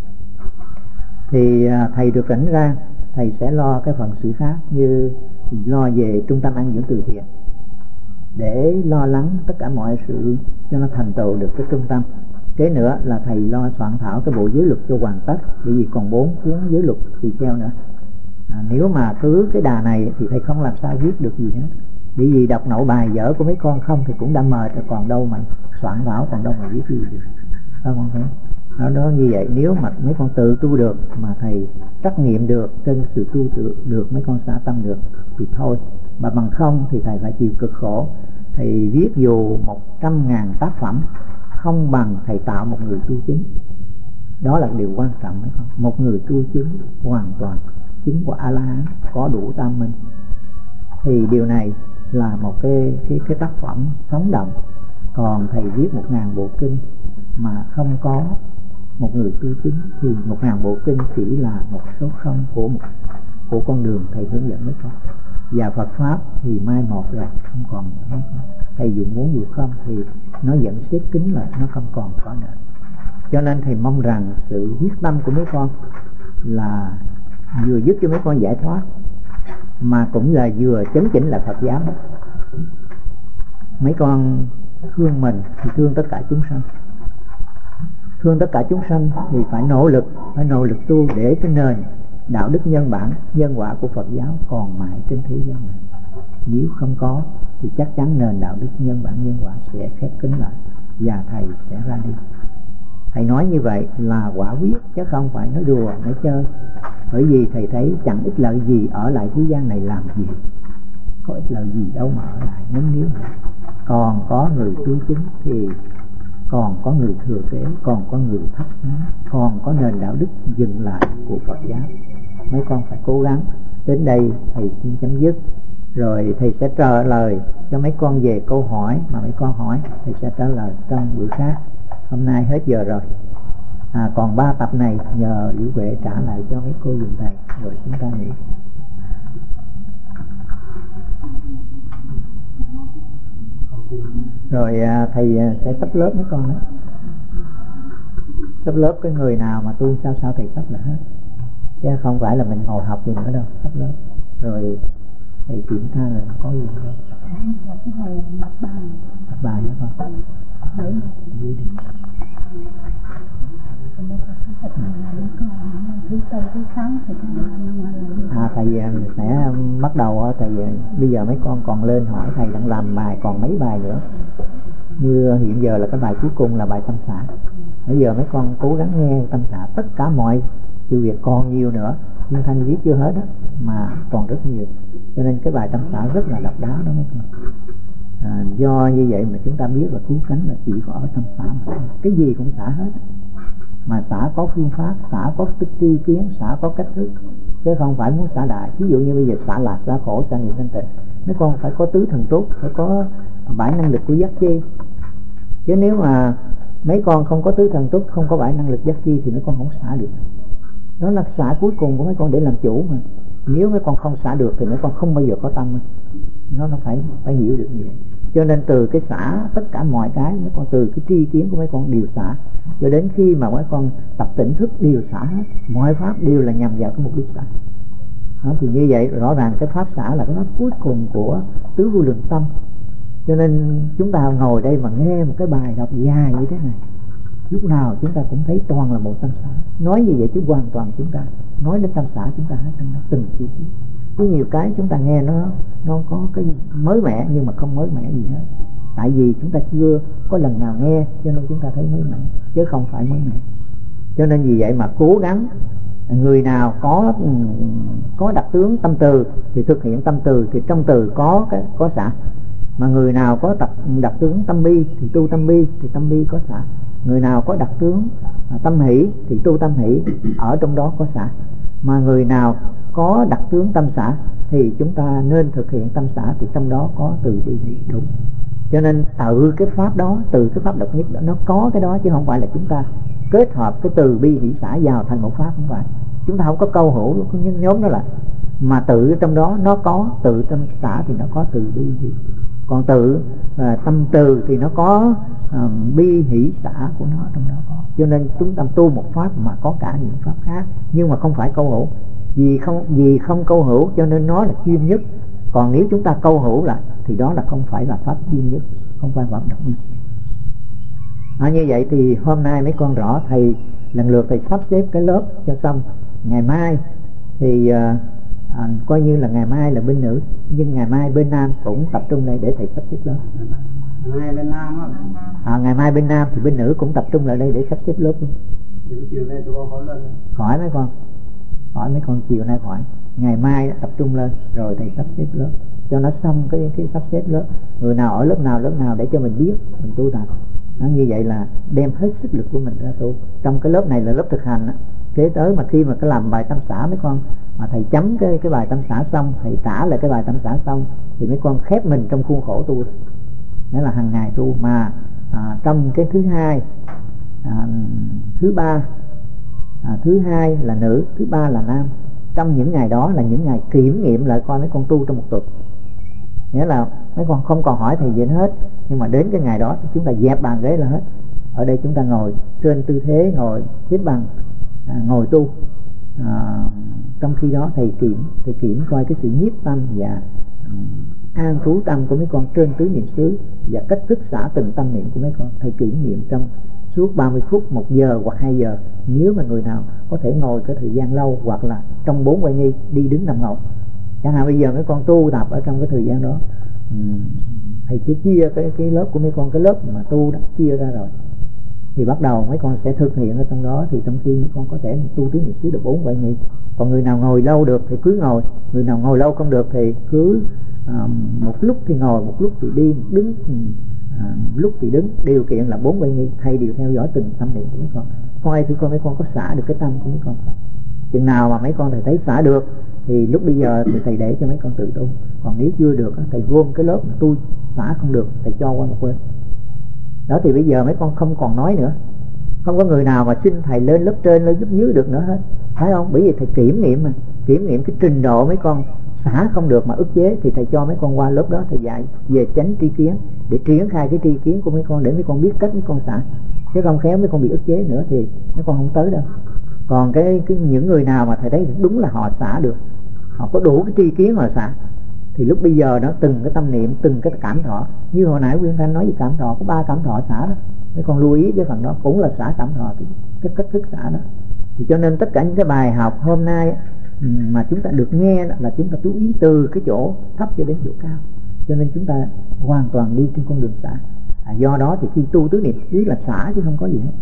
[SPEAKER 2] Thì thầy được rảnh ra, thầy sẽ lo cái phần sự khác, như lo về trung tâm ăn dưỡng từ thiện, để lo lắng tất cả mọi sự cho nó thành tựu được cái trung tâm. Kế nữa là thầy lo soạn thảo cái bộ giới luật cho hoàn tất, bởi vì còn bốn cuốn giới luật tùy theo nữa. À, nếu mà cứ cái đà này thì thầy không làm sao viết được gì hết, bởi vì đọc nậu bài vở của mấy con không thì cũng đã mệt rồi, còn đâu mà soạn thảo, còn đâu mà viết gì được. Sao con thấy? Đó, đó như vậy, nếu mà mấy con tự tu được mà thầy trắc nghiệm được trên sự tu tự được mấy con xả tâm được thì thôi. Mà bằng không thì thầy phải chịu cực khổ. Thầy viết dù một trăm ngàn tác phẩm không bằng thầy tạo một người tu chứng. Đó là điều quan trọng phải không? Một người tu chứng hoàn toàn chứng của A-la-hán, có đủ tam minh, thì điều này là một cái cái cái tác phẩm sống động. Còn thầy viết một ngàn bộ kinh mà không có một người tu chứng thì một ngàn bộ kinh chỉ là một số không của một của con đường thầy hướng dẫn mấy con. và Phật pháp thì mai một rồi, không còn nữa. Thầy dù muốn dù không thì nó vẫn xếp kín lại, nó không còn có nữa. Cho nên thầy mong rằng sự quyết tâm của mấy con là vừa giúp cho mấy con giải thoát, mà cũng là vừa chấn chỉnh lại Phật giáo. Mấy con thương mình thì thương tất cả chúng sanh, thương tất cả chúng sanh thì phải nỗ lực, phải nỗ lực tu để cái nền đạo đức nhân bản, nhân quả của Phật giáo còn mãi trên thế gian này. Nếu không có thì chắc chắn nền đạo đức nhân bản nhân quả sẽ khép kín lại và thầy sẽ ra đi. Thầy nói như vậy là quả quyết chứ không phải nói đùa, nói chơi. Bởi vì thầy thấy chẳng ích lợi gì ở lại thế gian này làm gì, có ích lợi gì đâu mà ở lại. Nếu nếu còn có người tu chứng thì còn có người thừa kế, còn có người thấp sáng, còn có nền đạo đức dừng lại của Phật giáo. Mấy con phải cố gắng. Đến đây thầy xin chấm dứt, rồi thầy sẽ trả lời cho mấy con về câu hỏi mà mấy con hỏi, thầy sẽ trả lời trong bữa khác. Hôm nay hết giờ rồi, à, còn ba tập này nhờ Liễu Huệ trả lại cho mấy cô dùm thầy, rồi chúng ta nghỉ. Rồi à, thầy sẽ sắp lớp mấy con đó, sắp lớp cái người nào mà tu sao sao thầy sắp là hết, chứ không phải là mình ngồi học gì nữa đâu, sắp lớp rồi thầy kiểm tra rồi có gì đâu.
[SPEAKER 3] Cái này đọc bài,
[SPEAKER 2] đọc bài hả con?
[SPEAKER 3] ừ.
[SPEAKER 2] À, thầy sẽ bắt đầu. Thầy bây giờ mấy con còn lên hỏi thầy đang làm bài còn mấy bài nữa. Như hiện giờ là cái bài cuối cùng là bài tâm xã. Bây giờ mấy con cố gắng nghe tâm xã, tất cả mọi sự việc còn nhiều nữa, nhưng Thanh viết chưa hết đó, mà còn rất nhiều. Cho nên cái bài tâm xã rất là độc đáo đó mấy con. À, do như vậy mà chúng ta biết là cứu cánh là chỉ có ở tâm xã mà cái gì cũng xả hết. Mà xả có phương pháp, xả có tức tri kiến, xả có cách thức, chứ không phải muốn xả đại. Ví dụ như bây giờ xả lạc, xả khổ, xả niệm thanh tịnh, mấy con phải có tứ thần túc, phải có bảy năng lực của giác chi. Chứ nếu mà mấy con không có tứ thần túc, không có bảy năng lực giác chi thì mấy con không xả được. Đó là xả cuối cùng của mấy con để làm chủ mà. Nếu mấy con không xả được thì mấy con không bao giờ có tâm. Nó nó phải phải hiểu được như vậy. Cho nên từ cái xả tất cả mọi cái, mấy con từ cái tri kiến của mấy con đều xả, cho đến khi mà mấy con tập tỉnh thức đều xả hết. Mọi pháp đều là nhằm vào cái mục đích xả. Đó, thì như vậy rõ ràng cái pháp xả là cái pháp cuối cùng của tứ vô lượng tâm. Cho nên chúng ta ngồi đây mà nghe một cái bài đọc dài như thế này, lúc nào chúng ta cũng thấy toàn là một tâm xả. Nói như vậy chứ hoàn toàn chúng ta nói đến tâm xả chúng ta hết trong đó từng chi tiết. Có nhiều cái chúng ta nghe nó nó có cái mới mẻ nhưng mà không mới mẻ gì hết. Tại vì chúng ta chưa có lần nào nghe cho nên chúng ta thấy mới mẻ, chứ không phải mới mẻ. Cho nên vì vậy mà cố gắng, người nào có có đặc tướng tâm từ thì thực hiện tâm từ, thì trong từ có cái có xả. Mà người nào có đặc, đặc tướng tâm bi thì tu tâm bi, thì tâm bi có xả. Người nào có đặc tướng tâm hỷ thì tu tâm hỷ, ở trong đó có xả. Mà người nào có đặc tướng tâm xả thì chúng ta nên thực hiện tâm xả, thì trong đó có từ bi hỷ đúng. Cho nên tự cái pháp đó, từ cái pháp độc nhất đó, nó có cái đó, chứ không phải là chúng ta kết hợp cái từ bi hỷ xả vào thành một pháp, không phải. Chúng ta không có câu hữu cái nhóm đó lại, mà tự trong đó nó có tự tâm xả thì nó có từ bi hỷ. Còn tự à, tâm từ thì nó có à, bi hỷ xả của nó trong đó có. Cho nên chúng ta tu một pháp mà có cả những pháp khác, nhưng mà không phải câu hữu. Vì không vì không câu hữu cho nên nó là chuyên nhất. Còn nếu chúng ta câu hữu lại thì đó là không phải là pháp chuyên nhất, không phải pháp độc nhất. À, như vậy thì hôm nay mấy con rõ, thầy lần lượt thầy sắp xếp cái lớp cho xong. Ngày mai thì à, à, coi như là ngày mai là bên nữ, nhưng ngày mai bên nam cũng tập trung lại để thầy sắp xếp lớp.
[SPEAKER 4] Ngày bên nam á.
[SPEAKER 2] À, ngày mai bên nam thì bên nữ cũng tập trung lại đây để sắp xếp lớp luôn.
[SPEAKER 4] Chiều nay tụi con khỏi lên.
[SPEAKER 2] Khỏi mấy con, khỏi mấy con chiều nay khỏi. Ngày mai tập trung lên rồi thầy sắp xếp lớp cho nó xong cái cái sắp xếp lớp. Người nào ở lớp nào lớp nào để cho mình biết mình tu tập. Nó như vậy là đem hết sức lực của mình ra tu. Trong cái lớp này là lớp thực hành á. Kế tới mà khi mà cái làm bài tâm xã mấy con, mà thầy chấm cái cái bài tâm xã xong, thầy trả lại cái bài tâm xã xong, thì mấy con khép mình trong khuôn khổ tu. Đó là hàng ngày tu. Mà à, trong cái thứ hai, à, thứ ba, à, thứ hai là nữ, thứ ba là nam. trong những ngày đó là những ngày kiểm nghiệm lại coi mấy con tu trong một tuần. Nghĩa là mấy con không còn hỏi thầy gì hết, nhưng mà đến cái ngày đó chúng ta dẹp bàn ghế là hết. Ở đây chúng ta ngồi trên tư thế ngồi xếp bằng, à, ngồi tu. À, trong khi đó thầy kiểm thầy kiểm coi cái sự nhiếp tâm và um, an trú tâm của mấy con trên tứ niệm xứ và cách thức xả từng tâm niệm của mấy con. Thầy kiểm nghiệm trong suốt ba mươi phút, một giờ hoặc hai giờ. Nếu mà người nào có thể ngồi cái thời gian lâu, hoặc là trong bốn quay nghi đi đứng nằm ngồi, chẳng hạn bây giờ mấy con tu tập ở trong cái thời gian đó, um, thầy sẽ chia cái cái lớp của mấy con, cái lớp mà tu đó chia ra rồi thì bắt đầu mấy con sẽ thực hiện ở trong đó. Thì trong khi mấy con có thể tu tứ niệm xứ được bốn quay nghi. Còn người nào ngồi lâu được thì cứ ngồi, người nào ngồi lâu không được thì cứ uh, một lúc thì ngồi, một lúc thì đi, đứng, uh, lúc thì đứng. Điều kiện là bốn quay nghi, thầy đều theo dõi từng tâm niệm của mấy con. Con ai thử coi mấy con có xả được cái tâm của mấy con không? Chừng nào mà mấy con thầy thấy xả được thì lúc bây giờ thì thầy để cho mấy con tự tu. Còn nếu chưa được thầy gom cái lớp mà tu xả không được, thầy cho qua một bên. Đó thì bây giờ mấy con không còn nói nữa, không có người nào mà xin thầy lên lớp trên lên giúp dưới được nữa hết, phải không? Bởi vì thầy kiểm nghiệm mà, kiểm nghiệm cái trình độ mấy con xả không được mà ức chế thì thầy cho mấy con qua lớp đó, thầy dạy về chánh tri kiến để triển khai cái tri kiến của mấy con, để mấy con biết cách mấy con xả. Chứ không khéo mấy con bị ức chế nữa thì mấy con không tới đâu. Còn cái, cái những người nào mà thầy thấy đúng là họ xả được, họ có đủ cái tri kiến mà xả, thì lúc bây giờ đó từng cái tâm niệm, từng cái cảm thọ, như hồi nãy Quyên Thanh nói về cảm thọ, có ba cảm thọ xả đó, mấy con lưu ý cái phần đó cũng là xả cảm thọ, cái, cái cách thức xả đó. Thì cho nên tất cả những cái bài học hôm nay mà chúng ta được nghe đó, là chúng ta chú ý từ cái chỗ thấp cho đến chỗ cao, cho nên chúng ta hoàn toàn đi trên con đường xả. À, do đó thì khi tu tứ niệm xứ là xả chứ không có gì hết.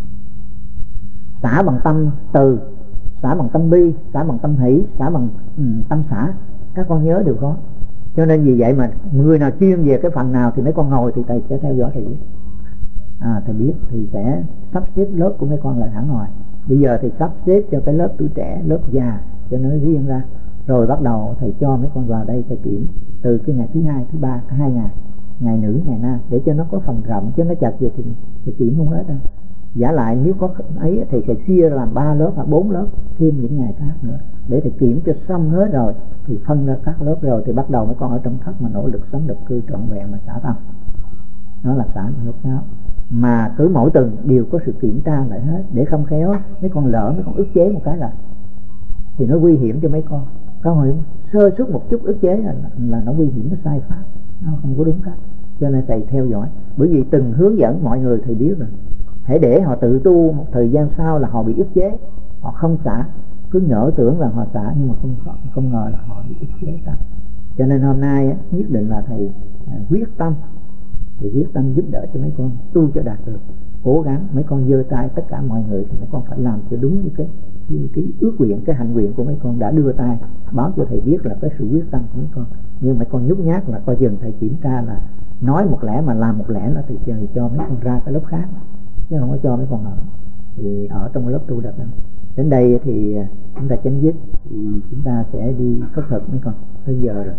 [SPEAKER 2] Xả bằng tâm từ, xả bằng tâm bi, xả bằng tâm hỷ, xả bằng um, tâm xả. Các con nhớ đều có. Cho nên vì vậy mà người nào chuyên về cái phần nào thì mấy con ngồi thì thầy sẽ theo dõi thầy biết. À, thầy biết thì sẽ sắp xếp lớp của mấy con lại hẳn hoài. Bây giờ thì sắp xếp cho cái lớp tuổi trẻ, lớp già cho nó riêng ra. Rồi bắt đầu thầy cho mấy con vào đây thầy kiểm từ cái ngày thứ hai, thứ ba, hai ngày, ngày nữ, ngày nam, để cho nó có phần rộng, chứ nó chặt về thì thầy kiểm không hết đâu. Giả lại nếu có ấy thì thầy chia làm ba lớp hoặc bốn lớp thêm những ngày khác nữa, để thầy kiểm cho xong hết rồi thì phân ra các lớp rồi thì bắt đầu mấy con ở trong thất mà nỗ lực sống được cư trọn vẹn mà xả tâm. Đó là xả nhục não, mà cứ mỗi tuần đều có sự kiểm tra lại hết, để không khéo mấy con lỡ mấy con ức chế một cái là thì nó nguy hiểm cho mấy con. Có hồi sơ suất một chút ức chế là, là nó nguy hiểm, nó sai pháp, nó không có đúng cách. Cho nên thầy theo dõi, bởi vì từng hướng dẫn mọi người thầy biết rồi. Hãy để họ tự tu một thời gian sau là họ bị ức chế, họ không xả, cứ ngỡ tưởng là họ xả nhưng mà không không ngờ là họ bị ức chế tâm. Cho nên hôm nay nhất định là thầy quyết tâm, thầy quyết tâm giúp đỡ cho mấy con tu cho đạt được. Cố gắng mấy con giơ tay tất cả mọi người thì mấy con phải làm cho đúng như cái cái, cái ước nguyện, cái hạnh nguyện của mấy con đã đưa tay báo cho thầy biết là cái sự quyết tâm của mấy con. Nhưng mấy con nhút nhát là coi chừng thầy kiểm tra là nói một lẽ mà làm một lẽ nữa thì thầy cho mấy con ra cái lớp khác, chứ không có cho mấy con ở thì ở trong lớp tu được đâu. Đến đây thì chúng ta chấm dứt, thì chúng ta sẽ đi khất thực mấy con, tới giờ rồi.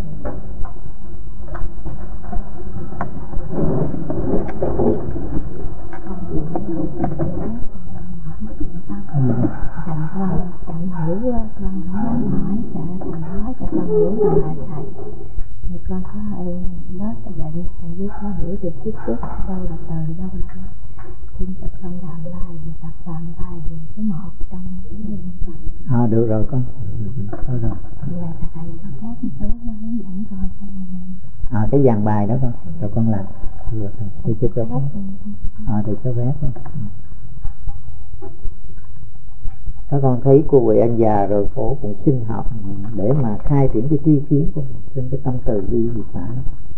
[SPEAKER 3] Thằng con chẳng hiểu quá, con không dám hỏi, sợ thằng nói cho con hiểu rằng là thầy. Thì con có hơi bớt cái bệnh, thầy biết có hiểu được chút chút đâu là từ đâu là xin cho con làm bài và tập làm bài về số một trong cái liên tập.
[SPEAKER 2] À được rồi con, được rồi.
[SPEAKER 3] Dạ thầy cho phép một số hướng dẫn con cái
[SPEAKER 2] à cái dàn bài đó con, rồi con làm. Được, thầy cho phép. À thầy cho phép. Các con thấy cô vị anh già rồi cổ cũng xin học để mà khai triển cái tri kiến của trên cái tâm từ bi vì xã.